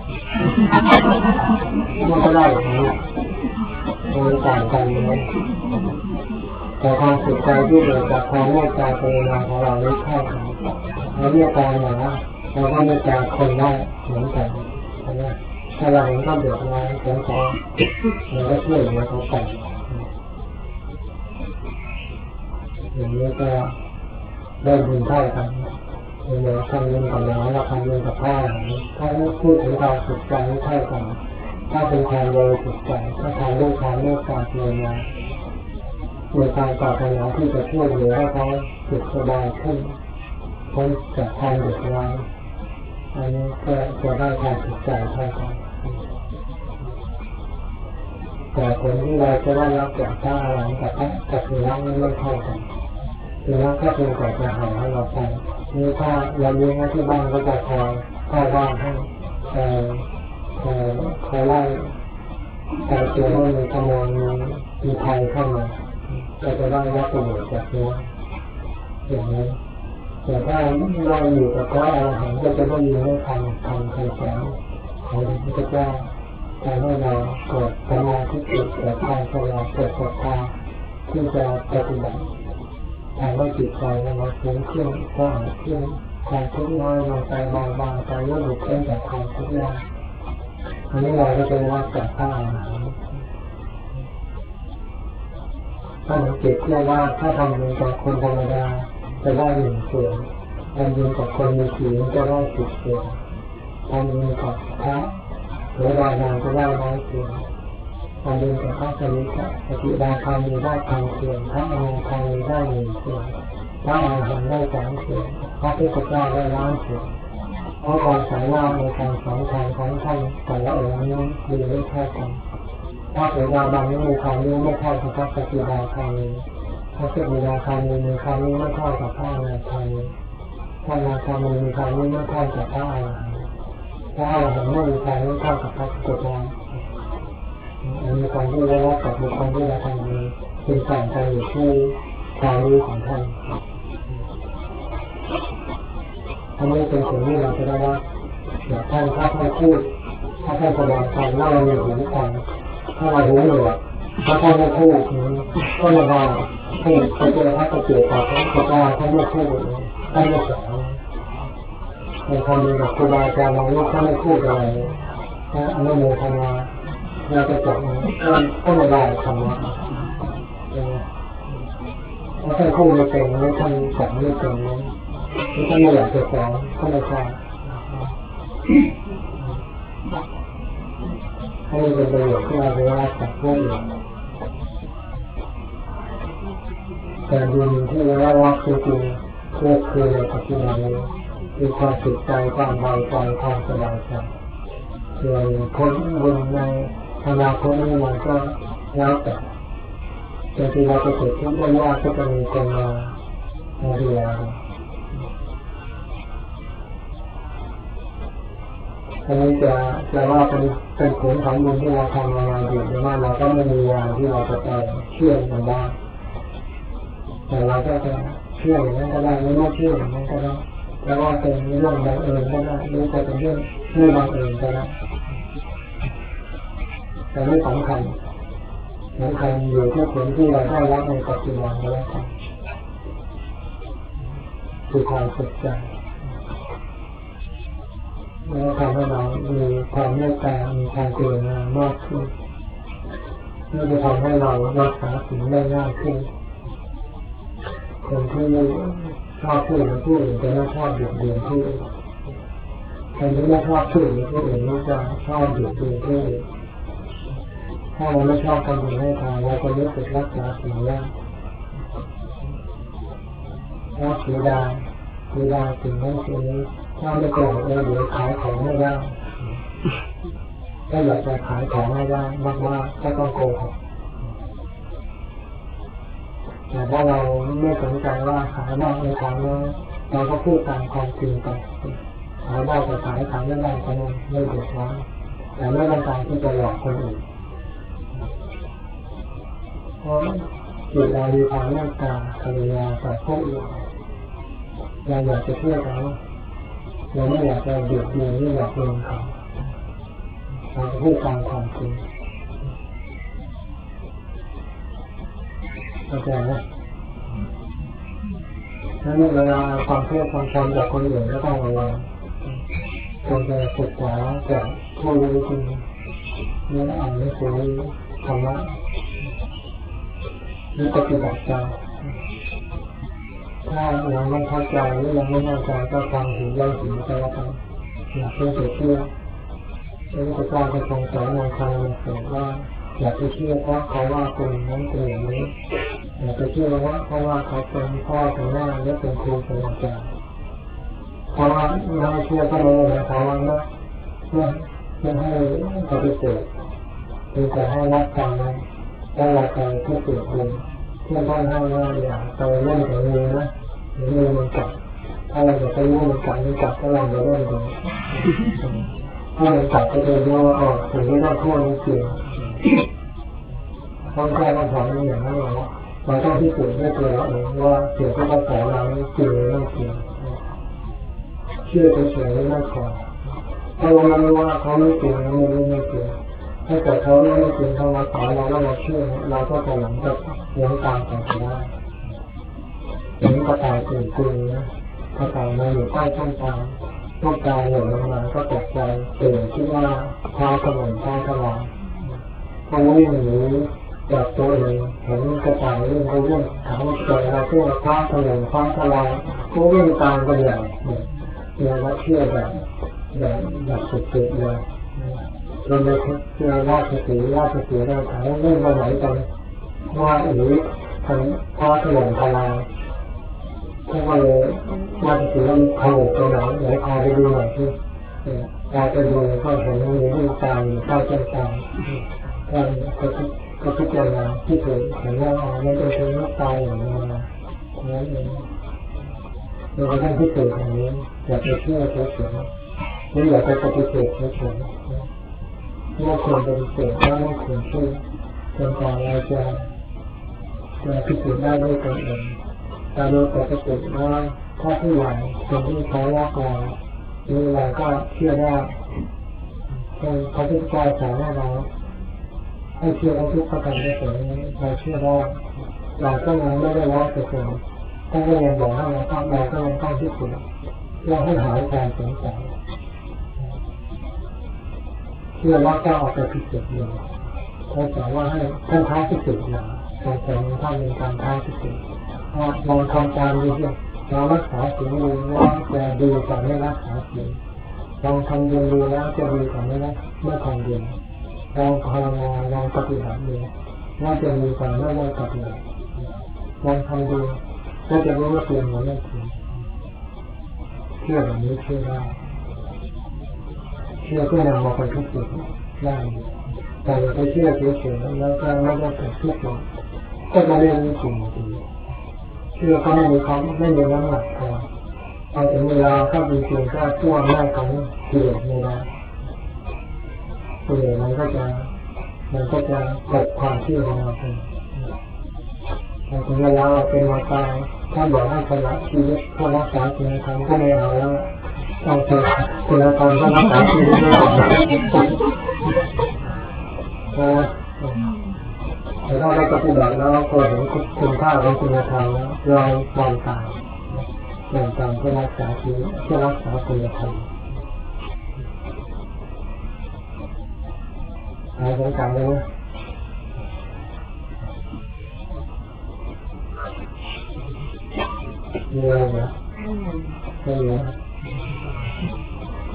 มันก็ได้อย่างนี้มันต่างกันเลยแต่ความสุขใจที่เกิดจากความเมตตากรุณาของเราไม่เท่ากันเราเมตตาหมาเราก็เมตตาคนได้เหมือนกันนะถ้าเราเห็นเขาเดือดร้อนสงสารเราก็ช่วยเหลือเขาไปอย่างนี้ก็ได้บุญเท่ากันเหมือนทำบุญกับน้องเราทำบุญกับพ่อถ้าพูดถึงความสุขใจไม่เท่ากันถ้าเป็นความบริสุทธิ์ใจถ้าทำด้วยความเมตตากรุณามีการปรารถนาที่จะช่วยเหลือให้เขาสุขสบายขึ้นพ้นจากความเดือดร้อนอันนี้ก็จะได้ความสุขใจเท่ากันแต่ผลที่เราจะได้รับจากข้าวอาหารกับสุนัขนั้นไม่เท่ากันสุนัขก็เป็นก่อนจะหาให้เราไปนี่ถ้าเราเลี้ยงที่บ้านก็จะคอยเข้าบ้านให้คอยไล่แต่ตัวว่ามีขโมยมีภัยเข้ามาก็จะได้รับประโยชน์จากนี้อย่างนี้แต่ถ้าเราอยู่กับพระอรหันต์ก็จะได้ยินได้ทำคำสอนของพระพุทธเจ้าทำให้เราเกิดสมาธิเกิดความฉลาดเกิดศรัทธาที่จะปฏิบัติทำให้จิตใจเราสูงขึ้นก็ขึ้นความทุกข์น้อยลงไปเบาๆไปลดหลุดพ้นจากความทุกข์ยากอันนี้เราก็จะรับจากพระอรหันต์ถ้าเราเก็บเชื่อว่าถ้าทำบุญกับคนธรรมดาจะได้1 ส่วนทำบุญกับคนมีศีลจะได้10 ส่วนทำบุญกับพระหรือดานางจะได้100 ส่วนทำบุญกับพระสนิทปฏิบัติธรรมมีได้1,000 ส่วนพระอนาคามีได้1 ส่วนพระอรหันต์ได้3 ส่วนพระพุทธเจ้าได้1,000,000 ส่วนเพราะความสามารถในการสอนธรรมของท่านแต่ละองค์นี้มีไม่เท่ากันถ้าเกิดเราบางนี้มีความรู้ไม่เท่ากับพระปฏิบัติธรรมพระปฏิบัติธรรมมีความรู้ไม่เท่ากับพระอนาคามีพระอนาคามีความรู้ไม่เท่ากับพระอรหันต์พระอรหันต์ไม่มีความรู้เท่ากับพระพุทธเจ้าอันนี้การที่ได้รับกับบุคคลที่เราทำนี้เป็นต่างกันอยู่ที่ความรู้ของท่านอันนี้เป็นสิ่งที่เราจะได้รับจากท่านถ้าท่านพูดถ้าท่านแสดงธรรมว่าเรามีหูฟังถ้าเราหูหนวกถ้าท่านไม่พูดก็ไม่ได้พูดไปเจอพระเจ้าพระพุทธเจ้าท่านไม่พูดท่านไม่สอนในความมีกับครูบาอาจารย์บางรูปท่านไม่พูดอะไรถ้าไม่มีธรรมะเราจะจับก็ไม่ได้ธรรมะถ้าท่านพูดไม่เป็นหรือท่านสอนไม่เป็นหรือท่านไม่อยากจะสอนก็ไม่ใช่ให้เป็นประโยชน์ที่เราได้รับจากผู้อื่นแต่บุญที่เราได้รับจริงๆคือในปัจจุบันนี้คือความสุขใจความเบาใจความสบายใจส่วนผลบุญในอนาคตนี้มันก็แล้วแต่บางทีเราจะเกิดทุกข์ได้ยากก็จะมีคนมาดูแลอันนี้จะว่าเป็นผลของบุญที่เราทำมาอยู่ในว่าเราก็ไม่มียาที่เราจะไปเชื่อมันได้แต่เราก็จะเชื่ออย่างนั้นก็ได้ไม่เชื่ออย่างนั้นก็ได้แล้วว่าเป็นเรื่องบังเอิญก็ได้หรือจะเป็นเรื่องไม่บังเอิญก็ได้แต่ไม่สำคัญอยู่ที่ผลที่เราได้รับในปัจจุบันแล้วกันคือความสุขใจแล้วทำให้เรามีความเมตตามีความกรุณามากขึ้นนี่จะทำให้เรารักษาศีลได้ง่ายขึ้นคนที่ชอบพูดกับผู้อื่นจะไม่ชอบเบียดเบียนผู้อื่นคนที่ไม่ชอบพูดกับผู้อื่นก็จะชอบเบียดเบียนผู้อื่นถ้ถ้าเราไม่ชอบทำบุญให้ทานเราก็รู้สึกรักษาศีลได้ถ้าเสียดายสิ่งนั้นสิ่งนี้ถ้าไม่โกรธเลยเดี๋ยวขายของไม่ได้ถ้าอยากจะขายของไม่ได้มากๆก็ต้องโกหกแต่ถ้าเราไม่สนใจว่าขายมากในทางนี้เราก็พูดตามความจริงไปขายได้แต่ขายไม่ได้ก็ไม่เดือดร้อนแต่ไม่ต้องการที่จะหลอกคนอื่นเพราะจิตเรามีความเมตตาภรรยาต่อผู้อื่นเราอยากจะเชื่อเขาเราไม่อยากจะเบียดเบียนไม่อยากโดนเขาเราพูดตามความจริงเข้าใจไหมถ้าเวลาความเชื่อความชมจากคนอื่นก็ต้องระวังควรจะศึกษาจากผู้รู้จริงเนื้ออ่านหนังสือธรรมะนี่ปฏิบัติตามถ้ายังไม่เข้าใจหรือยังไม่แน่ใจก็ฟังหูไว้หูไปแล้วกันอย่าเชื่อพระพุทธเจ้าก็ทรงสอนในคำหนึ่งว่าอย่าไปเชื่อเพราะเขาว่าคนนั้นเป็นอย่างนี้อย่าไปเชื่อว่าเพราะว่าเขาเป็นพ่อเป็นแม่หรือเป็นครูเป็นอาจารย์เพราะว่าไม่เชื่อก็ไม่ได้เพราะว่าไม่ให้ปฏิเสธคือจะให้รับฟังนั้นแล้วเราไปที่เกิดเองเพื่อต้องให้ว่าอย่าไปเล่นกับมือนะหรือมือมันกัดถ้าเราจะไปเล่นมันกัดก็เราจะเล่นดูถ้ามันกัดก็จะรู้ว่าถึงที่เราพูดนี่จริงต้องแก้ปัญหาอย่างนั้นเราต้องพิสูจน์ด้วยตัวเราเองว่าเสียงที่เขาสอนเราจริงหรือไม่จริงเชื่อเฉยๆไม่พอถ้าเราไม่รู้ว่าเขาไม่จริงเราไม่รู้ไม่จริงถ้าเกิดเขาไม่จริงเขามาสอนเราแล้วเราเชื่อเราก็จะหลงกับเรื่องตามต่อไปได้อย่างนี้ก็ตายตื่นตื่นนะถ้าตายมาอยู่ใต้ต้นตาต้นตาหล่นลงมาก็ตกใจตื่นคิดว่าเท้ากระหม่อมเท้ากระหม่อมเขาวิ่งหนีจากตัวเองเห็นกระต่ายวิ่งเขาวิ่งเขาเจอเราเชื่อคว้าถล่มคว้าทลายเขาวิ่งตามกันอย่างเนี่ยว่าเชื่อแบบสุดๆเลยเราเลยเชื่อราชสีเราถามว่าวิ่งมาไหนกันว่าหรือทำคว้าถล่มทลายเขาก็เลยราชสีมันโผล่ไปไหนพาไปดูหน่อยที่พาไปดูก็เห็นมีลูกตาอยู่ใต้ต้นตาลก็พิจารณาที่สุดเห็นว่ามันเป็นลูกตาอย่างนี้นะนั่นเองเราก็ต้องพิสูจน์อย่างนี้อย่าไปเชื่อเฉยๆไม่อยากไปปฏิเสธเฉยๆไม่ควรปฏิเสธไม่ควรเชื่อจนกว่าเราจะพิสูจน์ได้ด้วยตัวเองแต่โดยปกติว่าถ้าผู้ใหญ่คนที่เขารักเราเราก็เชื่อได้เขาที่ใจสอนเราให้เชื่อทุกประการได้ผลเราเชื่อได้เราก็ยังไม่ได้100%ท่านก็ยังบอกให้เราก็ยังต้องพิสูจน์เพื่อให้หายความสงสัยเชื่อว่าก็เอาไปพิสูจน์เลยเขาสอนว่าให้ท่านท้าพิสูจน์นะท่านเป็นการท้าพิสูจน์ลองทำตามดูสิเรารักษาศีลดูว่าจะดีกว่าไม่รักษาศีลลองทำบุญดูแล้วจะดีกว่าไม่ทำบุญลองภาวนาลองปฏิบัติดูว่าจะดีกว่าไม่ปฏิบัติลองทำดูก็จะรู้ว่าเปลี่ยนหรือไม่เปลี่ยนเชื่อแบบนี้เชื่อได้เชื่อเพื่อนำมาเป็นทุกสิ่งได้แต่ไปเชื่อเฉยๆแล้วก็ไม่ได้เป็นทุกข์ก็จะเรียนรู้สิ่งดีเชื่อก็ไม่มีน้ำหนักพอถึงเวลาถ้าจริงๆก็ช่วงแรกของเกลียดไม่ได้เกลียดมันก็จะกดความเชื่อของเราไปถึงเวลาเป็นมาตายถ้าบอกให้ชนะชีวิตเพื่อรักษาสิ่งทำก็ไม่เอาแล้วเอาเถอะคุณธรรมก็รักษาชีวิตไม่ได้แต่ถ้าเราปฏิบัติแล้วพอเห็นคุณค่าของคุณธรรมแล้วเราปล่อยตายเพื่อรักษาชีวิตเพื่อรักษาคุณธรรมหายสงสัยเลยนะมีอะไรไหมไม่มี